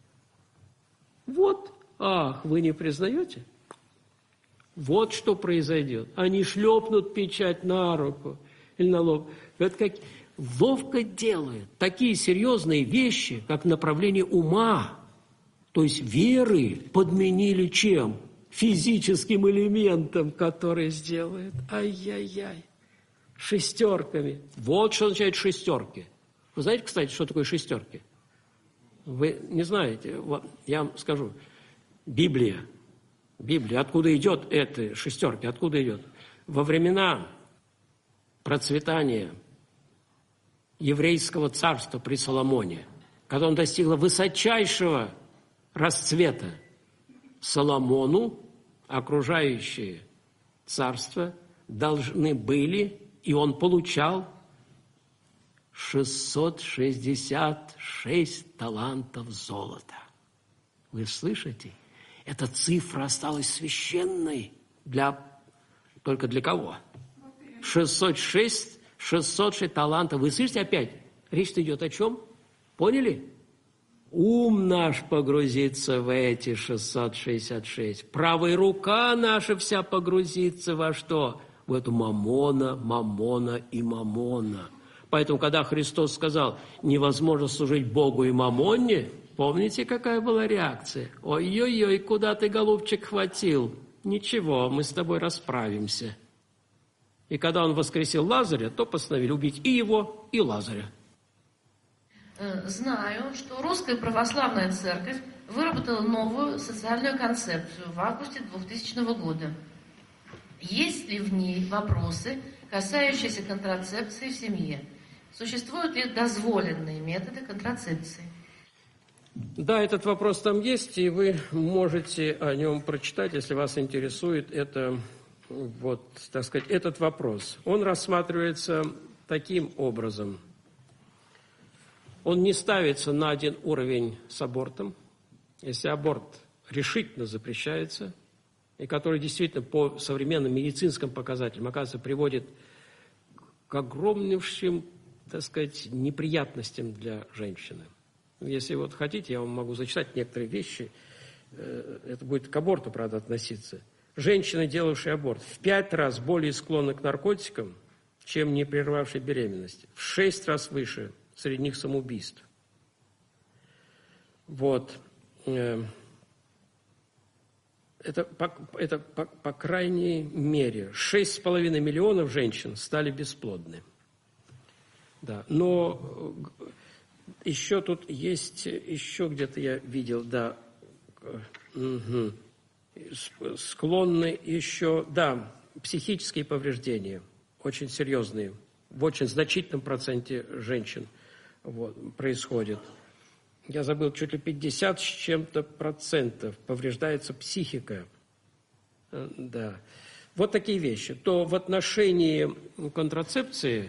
Вот, ах, вы не признаете? Вот что произойдет. Они шлепнут печать на руку или на лоб. Вот как ловко делают такие серьезные вещи, как направление ума, то есть веры, подменили чем? Физическим элементом, который сделает. Ай-яй-яй. Шестерками. Вот что означает шестерки. Вы знаете, кстати, что такое шестерки? Вы не знаете. Вот, я вам скажу. Библия. Библия. Откуда идет эти шестерки? Откуда идет? Во времена процветания еврейского царства при Соломоне, когда он достигло высочайшего расцвета, Соломону окружающие царства должны были, и он получал шестьсот шестьдесят шесть талантов золота. Вы слышите? Эта цифра осталась священной для... Только для кого? шестьсот шесть, шестьсот шесть талантов. Вы слышите опять? Речь идет о чем? Поняли? Ум наш погрузится в эти шестьсот шестьдесят шесть. Правая рука наша вся погрузится во что? В эту мамона, мамона и мамона. Поэтому, когда Христос сказал, невозможно служить Богу и мамоне, помните, какая была реакция? Ой-ой-ой, куда ты, голубчик, хватил? Ничего, мы с тобой расправимся. И когда он воскресил Лазаря, то постановили убить и его, и Лазаря. Знаю, что Русская Православная Церковь выработала новую социальную концепцию в августе двухтысячного года. Есть ли в ней вопросы, касающиеся контрацепции в семье? Существуют ли дозволенные методы контрацепции? Да, этот вопрос там есть, и вы можете о нем прочитать, если вас интересует это, вот, так сказать, этот вопрос. Он рассматривается таким образом. Он не ставится на один уровень с абортом. Если аборт решительно запрещается, и который действительно по современным медицинским показателям, оказывается, приводит к огромнейшим, так сказать, неприятностям для женщины. Если вот хотите, я вам могу зачитать некоторые вещи. Это будет к аборту, правда, относиться. Женщины, делавшие аборт, в пять раз более склонны к наркотикам, чем не прервавшие беременность. В шесть раз выше среди них самоубийств. Вот. Это, по, это по, по крайней мере, шесть с половиной миллионов женщин стали бесплодны. Да. Но еще тут есть, еще где-то я видел, да, угу, склонны еще, да, психические повреждения, очень серьезные, в очень значительном проценте женщин вот, происходит. Я забыл, чуть ли пятьдесят с чем-то процентов повреждается психика. Да. Вот такие вещи. То в отношении контрацепции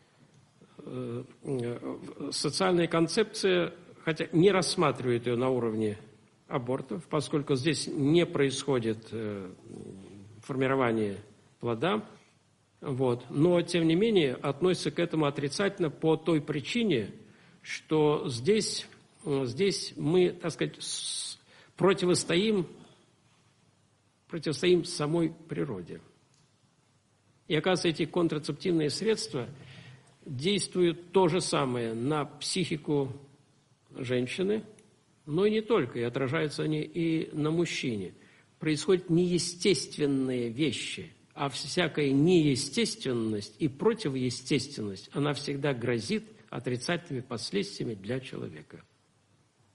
социальная концепция, хотя не рассматривает ее на уровне абортов, поскольку здесь не происходит формирование плода, вот, но, тем не менее, относится к этому отрицательно по той причине, что здесь, здесь мы, так сказать, противостоим, противостоим самой природе. И, оказывается, эти контрацептивные средства действуют то же самое на психику женщины, но и не только, и отражаются они и на мужчине. Происходят неестественные вещи, а всякая неестественность и противоестественность, она всегда грозит отрицательными последствиями для человека.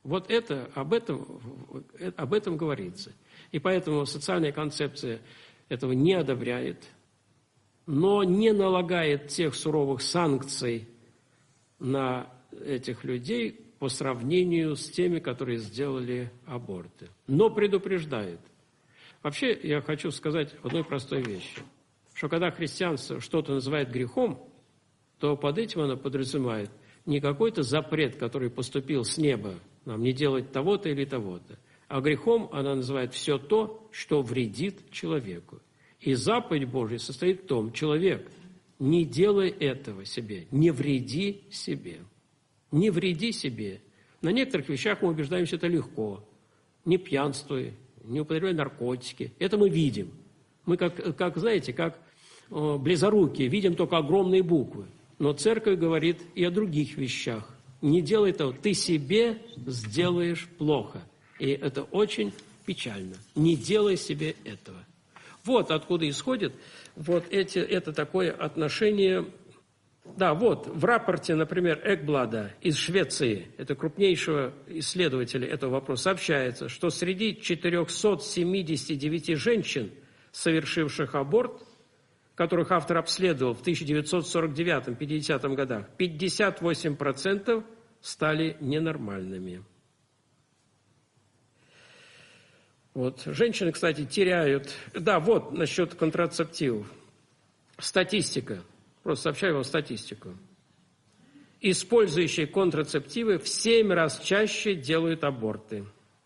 Вот это, об этом, об этом говорится. И поэтому социальная концепция этого не одобряет, но не налагает тех суровых санкций на этих людей по сравнению с теми, которые сделали аборты. Но предупреждает. Вообще, я хочу сказать одной простой вещи, что когда христианство что-то называет грехом, то под этим оно подразумевает не какой-то запрет, который поступил с неба, нам не делать того-то или того-то, а грехом она называет все то, что вредит человеку. И заповедь Божья состоит в том, человек, не делай этого себе, не вреди себе. Не вреди себе. На некоторых вещах мы убеждаемся, это легко. Не пьянствуй, не употребляй наркотики. Это мы видим. Мы, как, как знаете, как э, близорукие, видим только огромные буквы. Но церковь говорит и о других вещах. Не делай того, ты себе сделаешь плохо. И это очень печально. Не делай себе этого. Вот откуда исходит вот эти, это такое отношение. Да, вот в рапорте, например, Экблада из Швеции, это крупнейшего исследователя этого вопроса, сообщается, что среди четырехсот семидесяти девяти женщин, совершивших аборт, которых автор обследовал в тысяча девятьсот сорок девятом — пятидесятом годах, пятьдесят восемь процентов стали ненормальными. Вот. Женщины, кстати, теряют... Да, вот насчет контрацептивов. Статистика. Просто сообщаю вам статистику. Использующие контрацептивы в семь раз чаще делают аборты.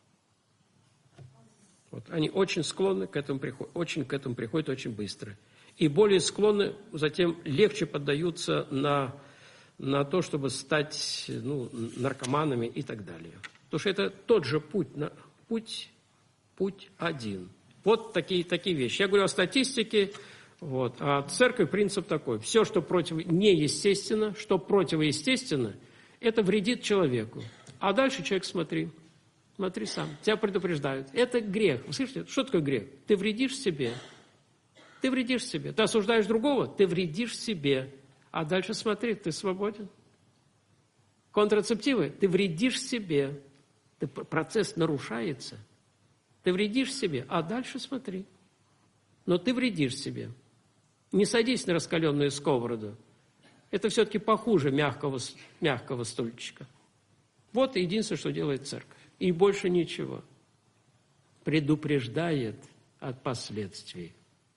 Вот. Они очень склонны к этому, очень к этому приходят очень быстро. И более склонны, затем легче поддаются на, на то, чтобы стать ну, наркоманами и так далее. Потому что это тот же путь, путь, путь один. Вот такие, такие вещи. Я говорю о статистике. Вот. А церковь принцип такой. Все, что против неестественно, что противоестественно, это вредит человеку. А дальше человек смотри. Смотри сам. Тебя предупреждают. Это грех. Вы слышите? Что такое грех? Ты вредишь себе. Ты вредишь себе. Ты осуждаешь другого, ты вредишь себе. А дальше смотри, ты свободен. Контрацептивы, ты вредишь себе. Ты, процесс нарушается. Ты вредишь себе, а дальше смотри. Но ты вредишь себе. Не садись на раскаленную сковороду. Это все-таки похуже мягкого, мягкого стульчика. Вот единственное, что делает церковь. И больше ничего. Предупреждает от последствий.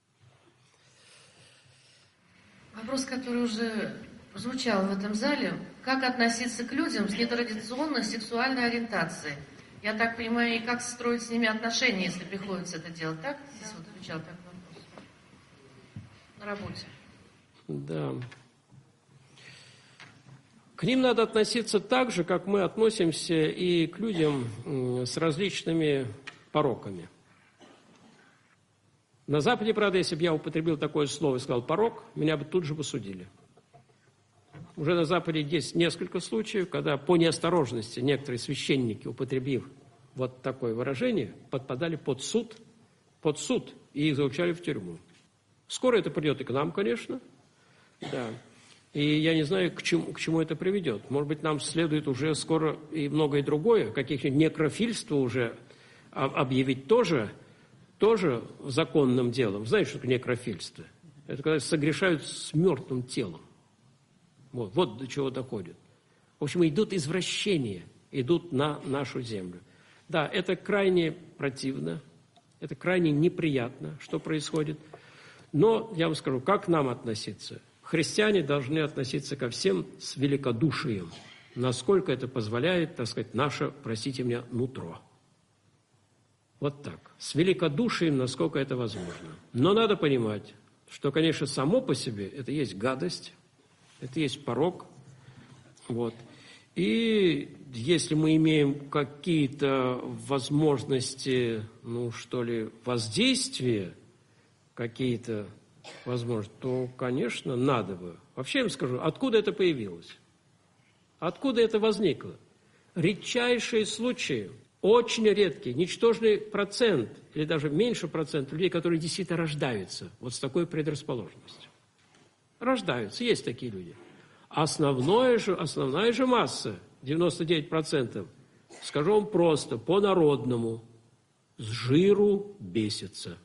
Вопрос, который уже звучал в этом зале. Как относиться к людям с нетрадиционной сексуальной ориентацией? Я так понимаю, и как строить с ними отношения, если приходится это делать, так? Здесь вот звучал такой вопрос. На работе. Да. К ним надо относиться так же, как мы относимся и к людям с различными пороками. На Западе, правда, если бы я употребил такое слово и сказал «порок», меня бы тут же посудили. Уже на Западе есть несколько случаев, когда по неосторожности некоторые священники, употребив вот такое выражение, подпадали под суд, под суд, и их заключали в тюрьму. Скоро это придет и к нам, конечно, да. И я не знаю, к чему, к чему это приведет. Может быть, нам следует уже скоро и многое другое, каких-нибудь некрофильства уже объявить тоже, тоже законным делом. Знаете, что такое некрофильство? Это когда согрешают с мертвым телом. Вот, вот до чего доходит. В общем, идут извращения, идут на нашу землю. Да, это крайне противно, это крайне неприятно, что происходит. Но я вам скажу, как нам относиться? Христиане должны относиться ко всем с великодушием, насколько это позволяет, так сказать, наше, простите меня, нутро. Вот так. С великодушием, насколько это возможно. Но надо понимать, что, конечно, само по себе это есть гадость, это есть порок. Вот. И если мы имеем какие-то возможности, ну, что ли, воздействия, какие-то возможности, то, конечно, надо бы. Вообще я вам скажу, откуда это появилось? Откуда это возникло? Редчайшие случаи, очень редкий, ничтожный процент, или даже меньше процент людей, которые действительно рождаются вот с такой предрасположенностью. Рождаются, есть такие люди. Основное же, основная же масса, девяносто девять процентов, скажу вам просто, по-народному, с жиру бесится.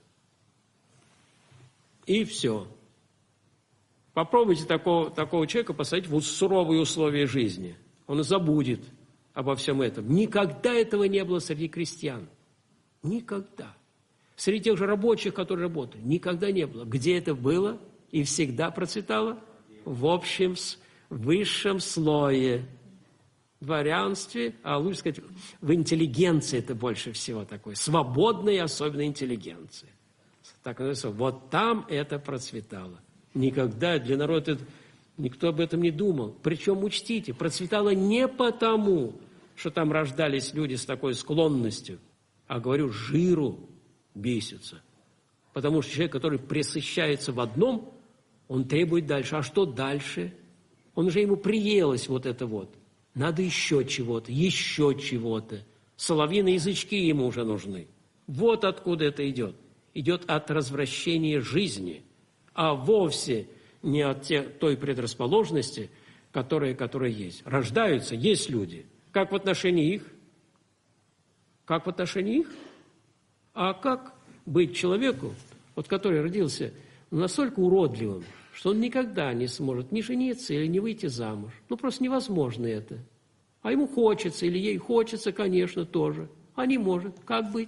И все. Попробуйте такого, такого человека посадить в суровые условия жизни. Он и забудет обо всем этом. Никогда этого не было среди крестьян. Никогда. Среди тех же рабочих, которые работали, никогда не было. Где это было и всегда процветало? В общем, высшем слое, в дворянстве, а лучше сказать, в интеллигенции это больше всего такое. Свободной, особенно интеллигенции. Так, вот там это процветало. Никогда для народа это, никто об этом не думал. Причем, учтите, процветало не потому, что там рождались люди с такой склонностью, а, говорю, жиру бесится. Потому что человек, который пресыщается в одном, он требует дальше. А что дальше? Он уже ему приелось вот это вот. Надо еще чего-то, еще чего-то. Соловьиные язычки ему уже нужны. Вот откуда это идет. Идет от развращения жизни, а вовсе не от те, той предрасположенности, которая, которая есть. Рождаются, есть люди. Как в отношении их? Как в отношении их? А как быть человеку, вот который родился настолько уродливым, что он никогда не сможет ни жениться или не выйти замуж? Ну, просто невозможно это. А ему хочется, или ей хочется, конечно, тоже. А не может. Как быть?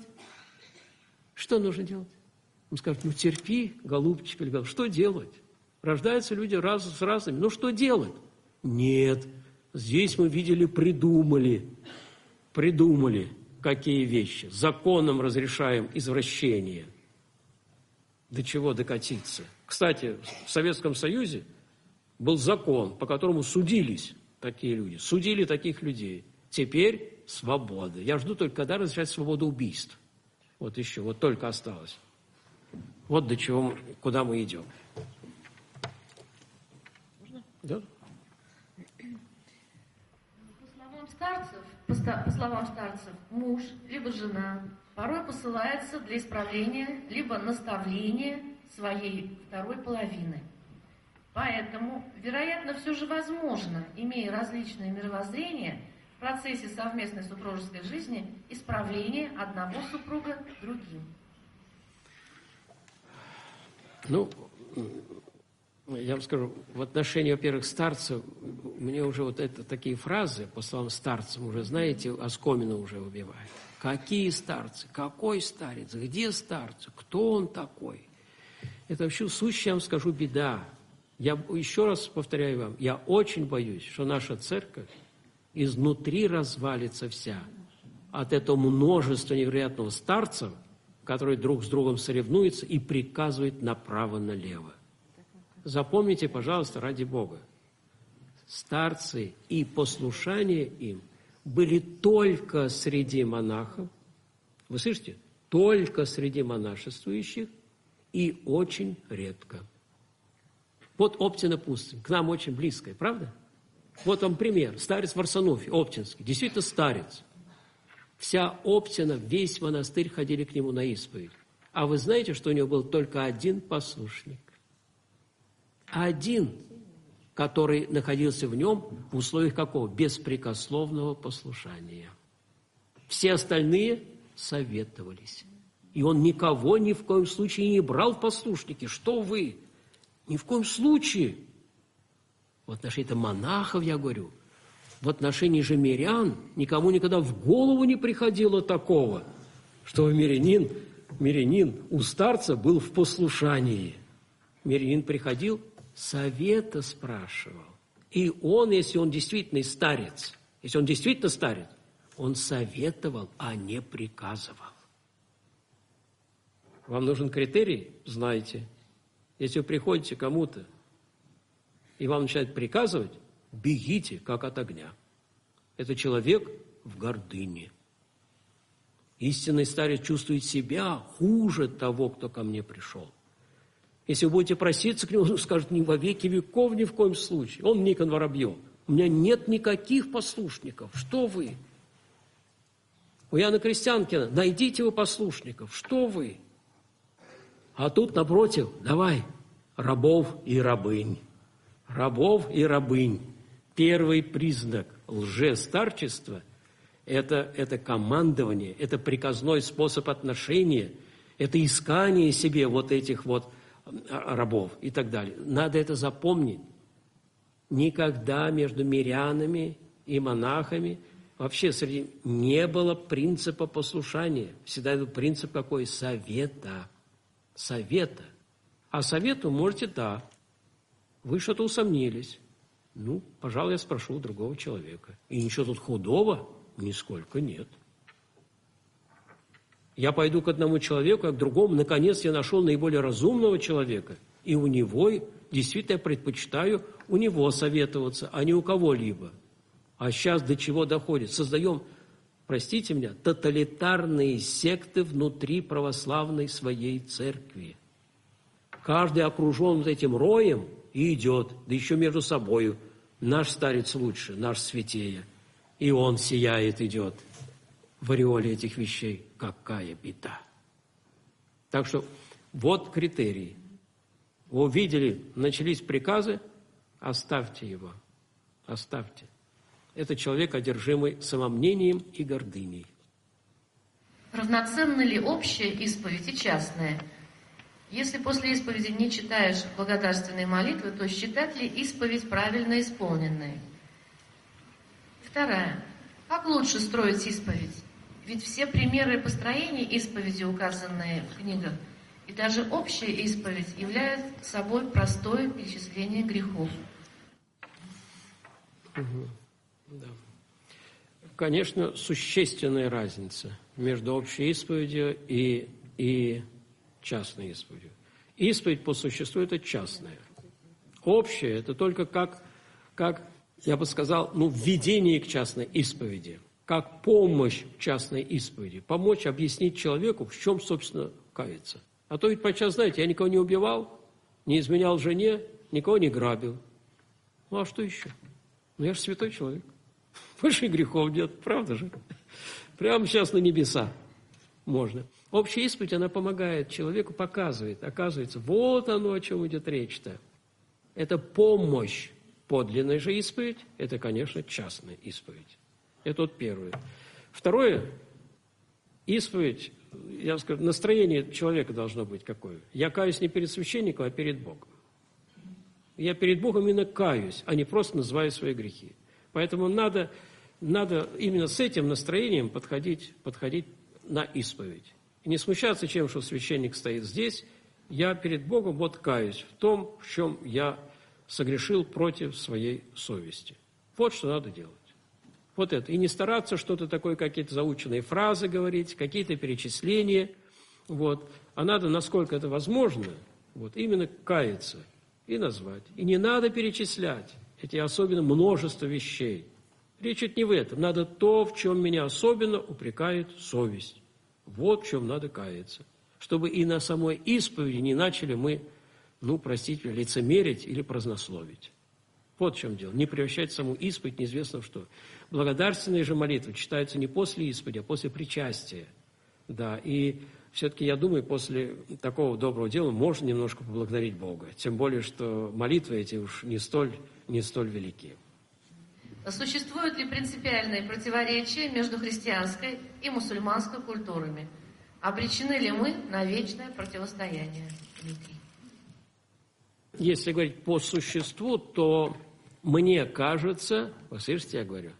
Что нужно делать? Он скажет, ну, терпи, голубчик, или голубчик. Что делать? Рождаются люди раз, с разными. Ну, что делать? Нет. Здесь мы видели, придумали. Придумали. Какие вещи? Законом разрешаем извращение. До чего докатиться? Кстати, в Советском Союзе был закон, по которому судились такие люди. Судили таких людей. Теперь свобода. Я жду только, когда разрешать свободу убийств. Вот еще, вот только осталось. Вот до чего, мы, куда мы идем. Можно? Да? По словам старцев, по, ста, по словам старцев, муж либо жена порой посылается для исправления либо наставления своей второй половины. Поэтому, вероятно, все же возможно, имея различные мировоззрения, в процессе совместной супружеской жизни исправление одного супруга другим. Ну, я вам скажу, в отношении, во-первых, старцев, мне уже вот это такие фразы, по словам старцев, уже, знаете, оскомину уже убивает. Какие старцы? Какой старец? Где старцы? Кто он такой? Это вообще сущая, я вам скажу, беда. Я еще раз повторяю вам, я очень боюсь, что наша церковь изнутри развалится вся от этого множества невероятного старцев, которые друг с другом соревнуются и приказывают направо-налево. Запомните, пожалуйста, ради Бога, старцы и послушание им были только среди монахов, вы слышите, только среди монашествующих и очень редко. Вот Оптина пустынь, к нам очень близкая, правда? Вот вам пример. Старец Варсонофий, Оптинский, действительно старец. Вся Оптина, весь монастырь ходили к нему на исповедь. А вы знаете, что у него был только один послушник? Один, который находился в нем в условиях какого? Беспрекословного послушания. Все остальные советовались. И он никого ни в коем случае не брал в послушники. Что вы? Ни в коем случае. В отношении монахов, я говорю, в отношении же мирян никому никогда в голову не приходило такого, что мирянин, мирянин у старца был в послушании. Мирянин приходил, совета спрашивал. И он, если он действительно старец, если он действительно старец, он советовал, а не приказывал. Вам нужен критерий? Знаете. Если вы приходите к кому-то, и вам начинают приказывать, бегите, как от огня. Это человек в гордыне. Истинный старец чувствует себя хуже того, кто ко мне пришел. Если вы будете проситься к нему, он скажет, не во веки веков, ни в коем случае. Он Никон Воробьев. У меня нет никаких послушников. Что вы? У Иоанна Крестьянкина, найдите вы послушников. Что вы? А тут, напротив, давай, рабов и рабынь. Рабов и рабынь. Первый признак лжестарчества это, это командование, это приказной способ отношения, это искание себе вот этих вот рабов и так далее. Надо это запомнить. Никогда между мирянами и монахами вообще среди не было принципа послушания. Всегда был принцип какой? Совета. Совета. А совету можете, да. Вы что-то усомнились. Ну, пожалуй, я спрошу у другого человека. И ничего тут худого нисколько нет. Я пойду к одному человеку, а к другому. Наконец, я нашел наиболее разумного человека. И у него, действительно, я предпочитаю у него советоваться, а не у кого-либо. А сейчас до чего доходит? Создаем, простите меня, тоталитарные секты внутри православной своей церкви. Каждый окружен вот этим роем и идет, да еще между собою. Наш старец лучше, наш святее. И он сияет, идет в ореоле этих вещей. Какая беда! Так что вот критерии. Вы увидели, начались приказы, оставьте его, оставьте. Это человек, одержимый самомнением и гордыней. Равноценна ли общая исповедь и частная? Если после исповеди не читаешь благодарственные молитвы, то считать ли исповедь правильно исполненной? Вторая. Как лучше строить исповедь? Ведь все примеры построения исповеди, указанные в книгах, и даже общая исповедь является собой простое перечисление грехов. Угу. Да. Конечно, существенная разница между общей исповедью и, и частной исповедью. Исповедь по существу – это частная. Общая – это только как, как, я бы сказал, ну, введение к частной исповеди, как помощь частной исповеди. Помочь объяснить человеку, в чем, собственно, каяться. А то ведь подчас, знаете, я никого не убивал, не изменял жене, никого не грабил. Ну, а что еще? Ну, я же святой человек. Больше грехов нет, правда же? Прямо сейчас на небеса можно. Общая исповедь, она помогает человеку, показывает, оказывается, вот оно, о чем идет речь-то. Это помощь. Подлинная же исповедь, это, конечно, частная исповедь. Это вот первое. Второе, исповедь, я скажу, настроение человека должно быть какое. Я каюсь не перед священником, а перед Богом. Я перед Богом именно каюсь, а не просто называю свои грехи. Поэтому надо, надо именно с этим настроением подходить, подходить на исповедь. И не смущаться тем, что священник стоит здесь. Я перед Богом вот каюсь в том, в чем я согрешил против своей совести. Вот что надо делать. Вот это. И не стараться что-то такое, какие-то заученные фразы говорить, какие-то перечисления. Вот. А надо, насколько это возможно, вот, именно каяться и назвать. И не надо перечислять эти особенно множество вещей. Речь идет не в этом. Надо то, в чем меня особенно упрекает совесть. Вот в чем надо каяться. Чтобы и на самой исповеди не начали мы, ну, простите, лицемерить или празднословить. Вот в чем дело. Не превращать саму исповедь неизвестно в что. Благодарственные же молитвы читаются не после исповеди, а после причастия. Да, и все-таки, я думаю, после такого доброго дела можно немножко поблагодарить Бога. Тем более, что молитвы эти уж не столь, не столь велики. Существуют ли принципиальные противоречия между христианской и мусульманской культурами? Обречены ли мы на вечное противостояние? Дмитрий. Если говорить по существу, то мне кажется, вы слышите, я говорю,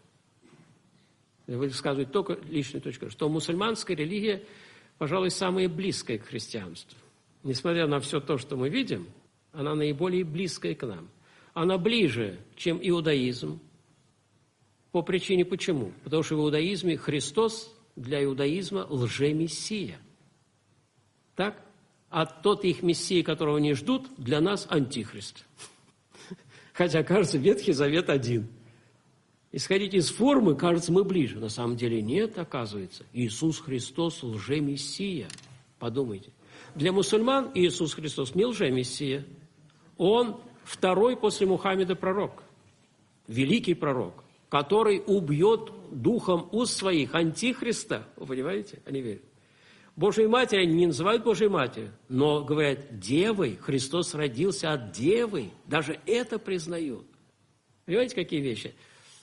я высказываю только личную точку, что мусульманская религия, пожалуй, самая близкая к христианству. Несмотря на все то, что мы видим, она наиболее близкая к нам. Она ближе, чем иудаизм. По причине почему? Потому что в иудаизме Христос для иудаизма лжемессия. Так? А тот их мессия, которого они ждут, для нас антихрист. Хотя, кажется, Ветхий Завет один. Исходить из формы, кажется, мы ближе. На самом деле нет, оказывается. Иисус Христос лжемессия. Подумайте. Для мусульман Иисус Христос не лжемессия. Он второй после Мухаммеда пророк. Великий пророк, который убьет духом уст своих антихриста. Вы понимаете? Они верят. Божьей Матери они не называют Божьей Матерью, но говорят девой. Христос родился от девы. Даже это признают. Понимаете, какие вещи?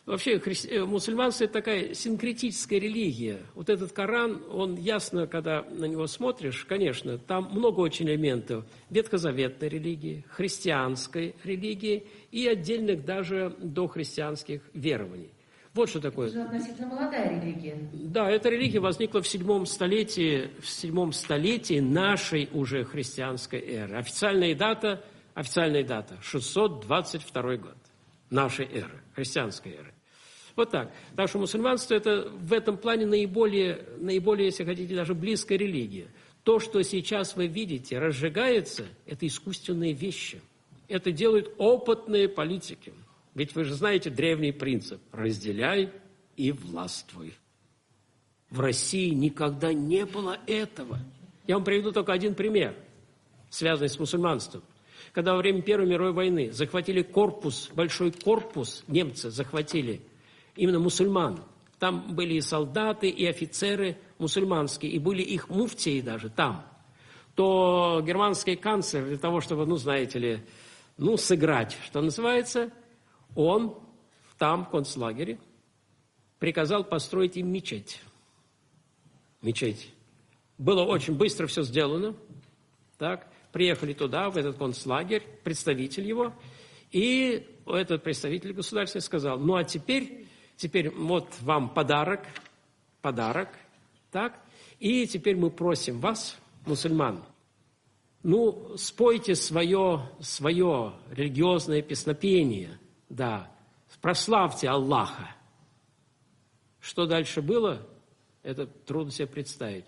Вообще, хри... мусульманство – это такая синкретическая религия. Вот этот Коран, он ясно, когда на него смотришь, конечно, там много очень элементов ветхозаветной религии, христианской религии и отдельных даже дохристианских верований. Вот что такое. Это же относительно молодая религия. Да, эта религия возникла в седьмом столетии, в седьмом столетии нашей уже христианской эры. Официальная дата, официальная дата – шестьсот двадцать второй год нашей эры, христианской эры. Вот так. Так что мусульманство – это в этом плане наиболее, наиболее, если хотите, даже близкая религия. То, что сейчас вы видите, разжигается – это искусственные вещи. Это делают опытные политики. Ведь вы же знаете древний принцип – разделяй и властвуй. В России никогда не было этого. Я вам приведу только один пример, связанный с мусульманством. Когда во время Первой мировой войны захватили корпус, большой корпус, немцы захватили именно мусульман. Там были и солдаты, и офицеры мусульманские, и были их муфтии даже там. То германский канцлер для того, чтобы, ну, знаете ли, ну, сыграть, что называется, он там, в концлагере, приказал построить им мечеть. Мечеть. Было очень быстро все сделано, так. Приехали туда, в этот концлагерь, представитель его, и этот представитель государства сказал, ну а теперь, теперь вот вам подарок, подарок, так, и теперь мы просим вас, мусульман, ну, спойте свое, свое религиозное песнопение, да, прославьте Аллаха. Что дальше было, это трудно себе представить.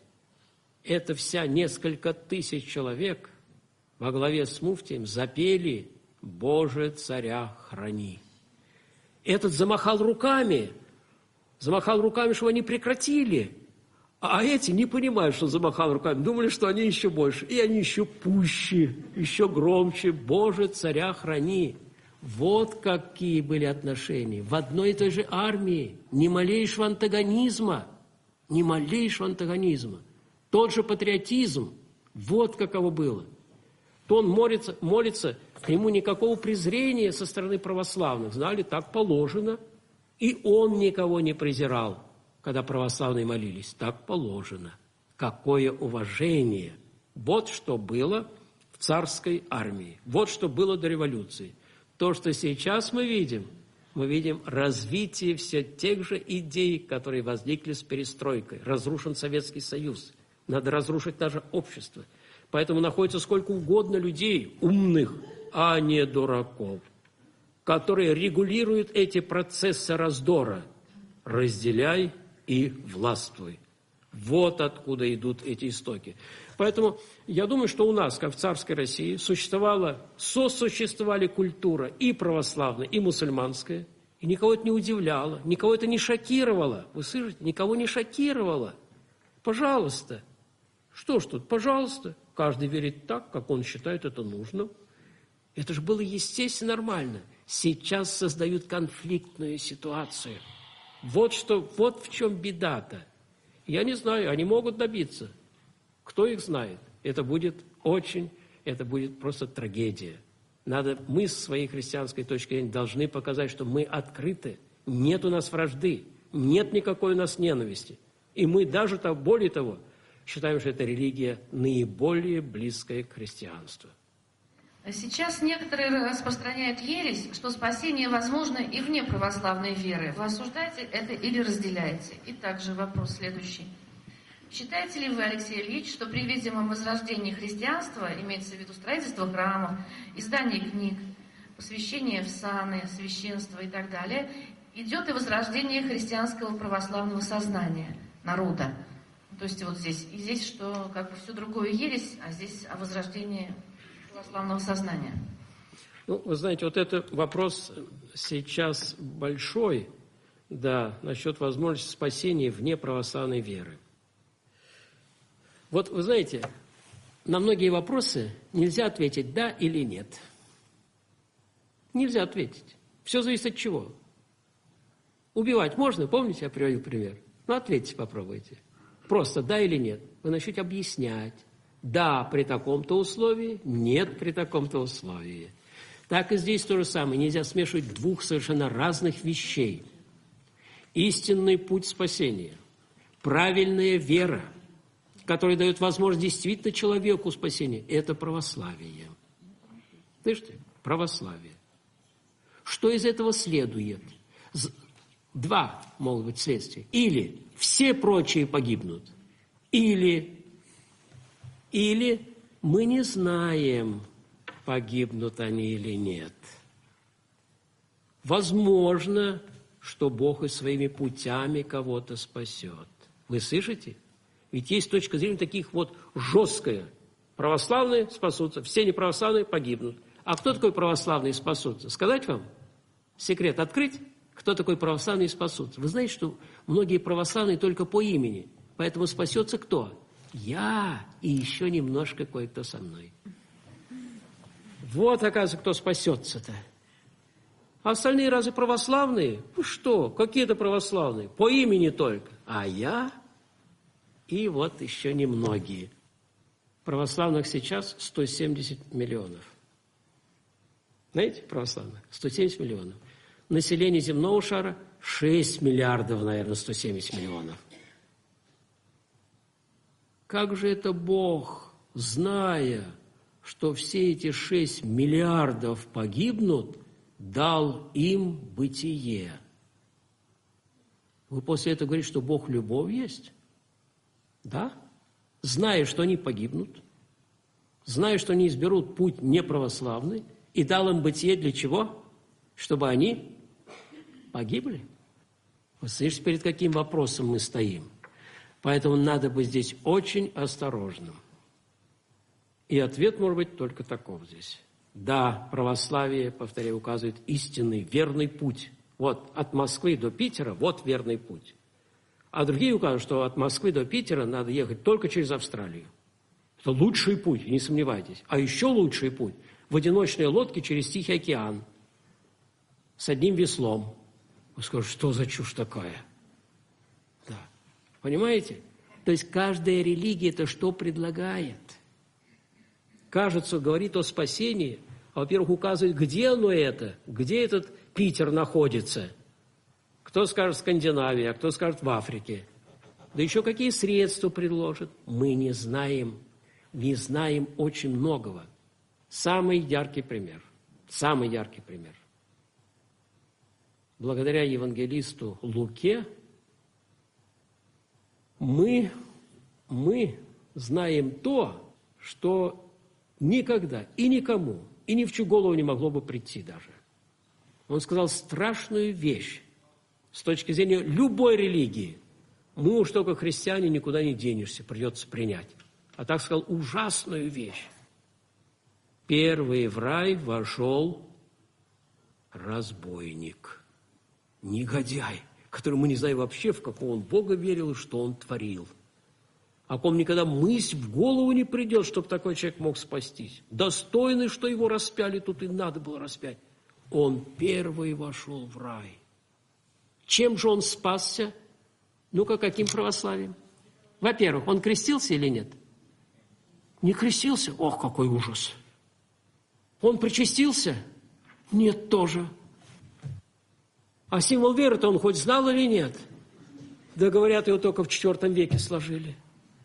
Это вся несколько тысяч человек во главе с муфтием запели «Боже, царя храни». Этот замахал руками, замахал руками, чтобы они прекратили. А эти не понимают, что замахал руками, думали, что они еще больше. И они еще пуще, еще громче «Боже, царя храни». Вот какие были отношения. В одной и той же армии ни малейшего антагонизма, ни малейшего антагонизма. Тот же патриотизм, вот каково было. То он молится, молится, к нему никакого презрения со стороны православных. Знали, так положено. И он никого не презирал, когда православные молились. Так положено. Какое уважение. Вот что было в царской армии. Вот что было до революции. То, что сейчас мы видим, мы видим развитие все тех же идей, которые возникли с перестройкой. Разрушен Советский Союз. Надо разрушить даже общество. Поэтому находится сколько угодно людей, умных, а не дураков, которые регулируют эти процессы раздора. Разделяй и властвуй. Вот откуда идут эти истоки. Поэтому я думаю, что у нас, как в царской России, существовала, сосуществовали культура и православная, и мусульманская. И никого это не удивляло, никого это не шокировало. Вы слышите? Никого не шокировало. Пожалуйста. Что ж тут? Пожалуйста. Каждый верит так, как он считает это нужным. Это же было естественно, нормально. Сейчас создают конфликтную ситуацию. Вот что, вот в чем беда-то. Я не знаю, они могут добиться. Кто их знает? Это будет очень, это будет просто трагедия. Надо, мы с своей христианской точки зрения должны показать, что мы открыты. Нет у нас вражды, нет никакой у нас ненависти. И мы даже, более того, считаем, что эта религия наиболее близкая к христианству. Сейчас некоторые распространяют ересь, что спасение возможно и вне православной веры. Вы осуждаете это или разделяете? И также вопрос следующий. Считаете ли вы, Алексей Ильич, что при видимом возрождении христианства, имеется в виду строительство храмов, издание книг, посвящение в саны, священство и так далее, идет и возрождение христианского православного сознания народа? То есть вот здесь, и здесь, что как бы все другое ересь, а здесь о возрождении православного сознания. Ну, вы знаете, вот этот вопрос сейчас большой, да, насчет возможности спасения вне православной веры. Вот, вы знаете, на многие вопросы нельзя ответить «да» или «нет». Нельзя ответить. Все зависит от чего. Убивать можно, помните, я приводил пример? Ну, ответьте, попробуйте. Просто «да» или «нет». Вы начнете объяснять. «Да» при таком-то условии, «нет» при таком-то условии. Так и здесь то же самое. Нельзя смешивать двух совершенно разных вещей. истинный путь спасения, правильная вера, которая дает возможность действительно человеку спасения, это православие. Слышите? Православие. Что из этого следует? Два могут быть следствия. Или все прочие погибнут, или, или мы не знаем, погибнут они или нет. Возможно, что Бог и своими путями кого-то спасет. Вы слышите? Ведь есть точка зрения таких вот жесткая. Православные спасутся, все неправославные погибнут. А кто такой православный и спасутся? Сказать вам? Секрет открыть? Кто такой православный и спасутся? Вы знаете, что многие православные только по имени. Поэтому спасется кто? Я и еще немножко кое-кто со мной. Вот, оказывается, кто спасется-то. А остальные разве православные? Ну что, какие-то православные. По имени только. А я и вот еще немногие. Православных сейчас сто семьдесят миллионов. Знаете, православных? сто семьдесят миллионов. Население земного шара шесть миллиардов, наверное, сто семьдесят миллионов. Как же это Бог, зная, что все эти шесть миллиардов погибнут, дал им бытие? Вы после этого говорите, что Бог любовь есть? Да? Зная, что они погибнут, зная, что они изберут путь неправославный, и дал им бытие для чего? Чтобы они погибли. Вы слышите, перед каким вопросом мы стоим? Поэтому надо быть здесь очень осторожным. И ответ может быть только таков здесь. Да, православие, повторяю, указывает истинный, верный путь. Вот от Москвы до Питера, вот верный путь. А другие указывают, что от Москвы до Питера надо ехать только через Австралию. Это лучший путь, не сомневайтесь. А еще лучший путь – в одиночной лодке через Тихий океан с одним веслом. Вы скажете, что за чушь такая? Да. Понимаете? То есть каждая религия это что предлагает? Кажется, говорит о спасении, а, во-первых, указывает, где оно это, где этот Питер находится. Кто скажет Скандинавия, а кто скажет в Африке. Да еще какие средства предложат? Мы не знаем, не знаем очень многого. Самый яркий пример, самый яркий пример. Благодаря евангелисту Луке мы, мы знаем то, что никогда и никому, и ни в чью голову не могло бы прийти даже. Он сказал страшную вещь с точки зрения любой религии. Мы уж только христиане, никуда не денешься, придется принять. А так сказал ужасную вещь. Первый в рай вошел разбойник, негодяй, который мы не знаем вообще, в какого он Бога верил и что он творил. О ком никогда мысль в голову не придет, чтобы такой человек мог спастись. Достойный, что его распяли, тут и надо было распять. Он первый вошел в рай. Чем же он спасся? Ну-ка, каким православием? Во-первых, он крестился или нет? Не крестился? Ох, какой ужас! Он причастился? Нет, тоже. А символ веры-то он хоть знал или нет? Да, говорят, его только в четвертом веке сложили.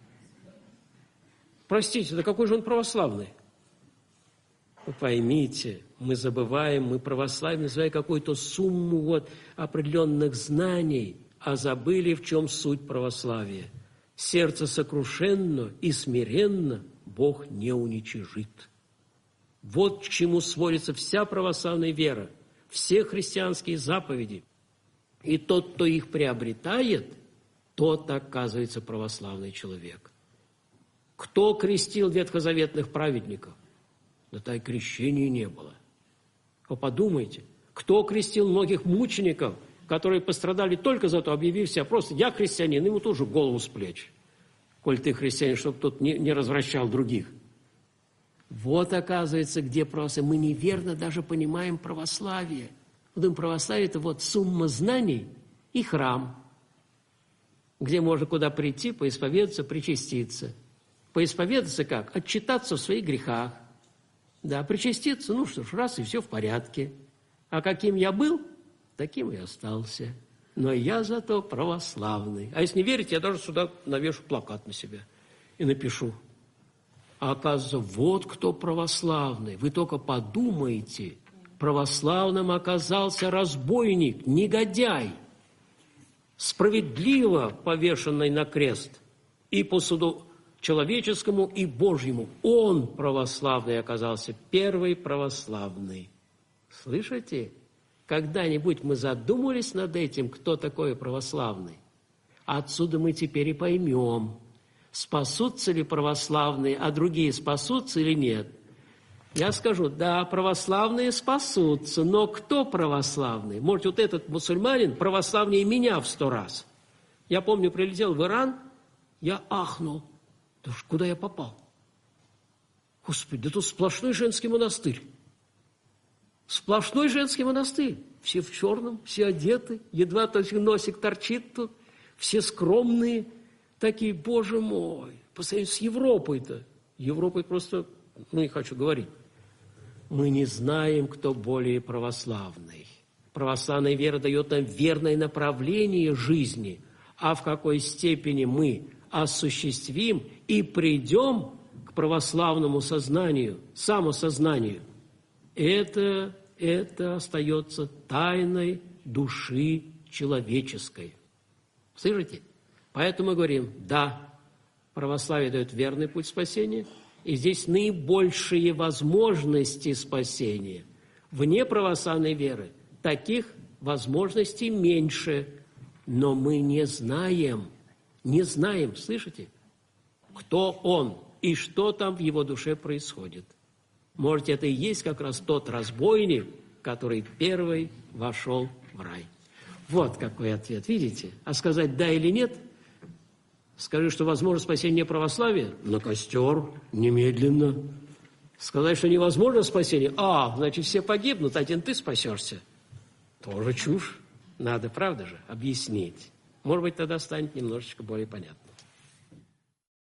Простите, да какой же он православный? Вы поймите, мы забываем, мы православие, называя какую-то сумму вот определенных знаний, а забыли, в чем суть православия. Сердце сокрушенно и смиренно Бог не уничижит. Вот к чему сводится вся православная вера, все христианские заповеди. И тот, кто их приобретает, тот, оказывается, православный человек. Кто крестил ветхозаветных праведников? Да так крещения не было. Вы подумайте, кто крестил многих мучеников, которые пострадали только за то, объявив себя просто «я христианин», ему тоже голову с плеч. Коль ты христианин, чтобы тот не, не развращал других. Вот, оказывается, где просто мы неверно даже понимаем православие. Вот православие – это вот сумма знаний и храм, где можно куда прийти, поисповедаться, причаститься. Поисповедаться как? Отчитаться в своих грехах. Да, причаститься, ну что ж, раз и все в порядке. А каким я был, таким и остался. но я зато православный. А если не верите, я даже сюда навешу плакат на себя и напишу. А оказывается, вот кто православный. Вы только подумайте, православным оказался разбойник, негодяй, справедливо повешенный на крест и по суду человеческому и Божьему. Он православный оказался, первый православный. Слышите? Когда-нибудь мы задумались над этим, кто такой православный? Отсюда мы теперь и поймем, спасутся ли православные, а другие спасутся или нет. Я скажу, да, православные спасутся, но кто православный? Может, вот этот мусульманин православнее меня в сто раз. Я помню, прилетел в Иран, я ахнул. Да куда я попал? Господи, да тут сплошной женский монастырь. Сплошной женский монастырь. Все в черном, все одеты, едва только носик торчит тут, все скромные, такие, боже мой, по сравнению с Европой-то. Европой просто, ну, не хочу говорить. Мы не знаем, кто более православный. Православная вера дает нам верное направление жизни, а в какой степени мы осуществим и придем к православному сознанию, самосознанию, это, это остается тайной души человеческой. Слышите? Поэтому мы говорим, да, православие дает верный путь спасения, и здесь наибольшие возможности спасения. Вне православной веры таких возможностей меньше, но мы не знаем, не знаем, слышите, кто он и что там в его душе происходит. Может, это и есть как раз тот разбойник, который первый вошел в рай. Вот какой ответ, видите? А сказать «да» или «нет»? Скажи, что возможно спасение православия? На костер, немедленно. Сказать, что невозможно спасение? А, значит, все погибнут, один ты спасешься. Тоже чушь. Надо, правда же, объяснить. Может быть, тогда станет немножечко более понятно.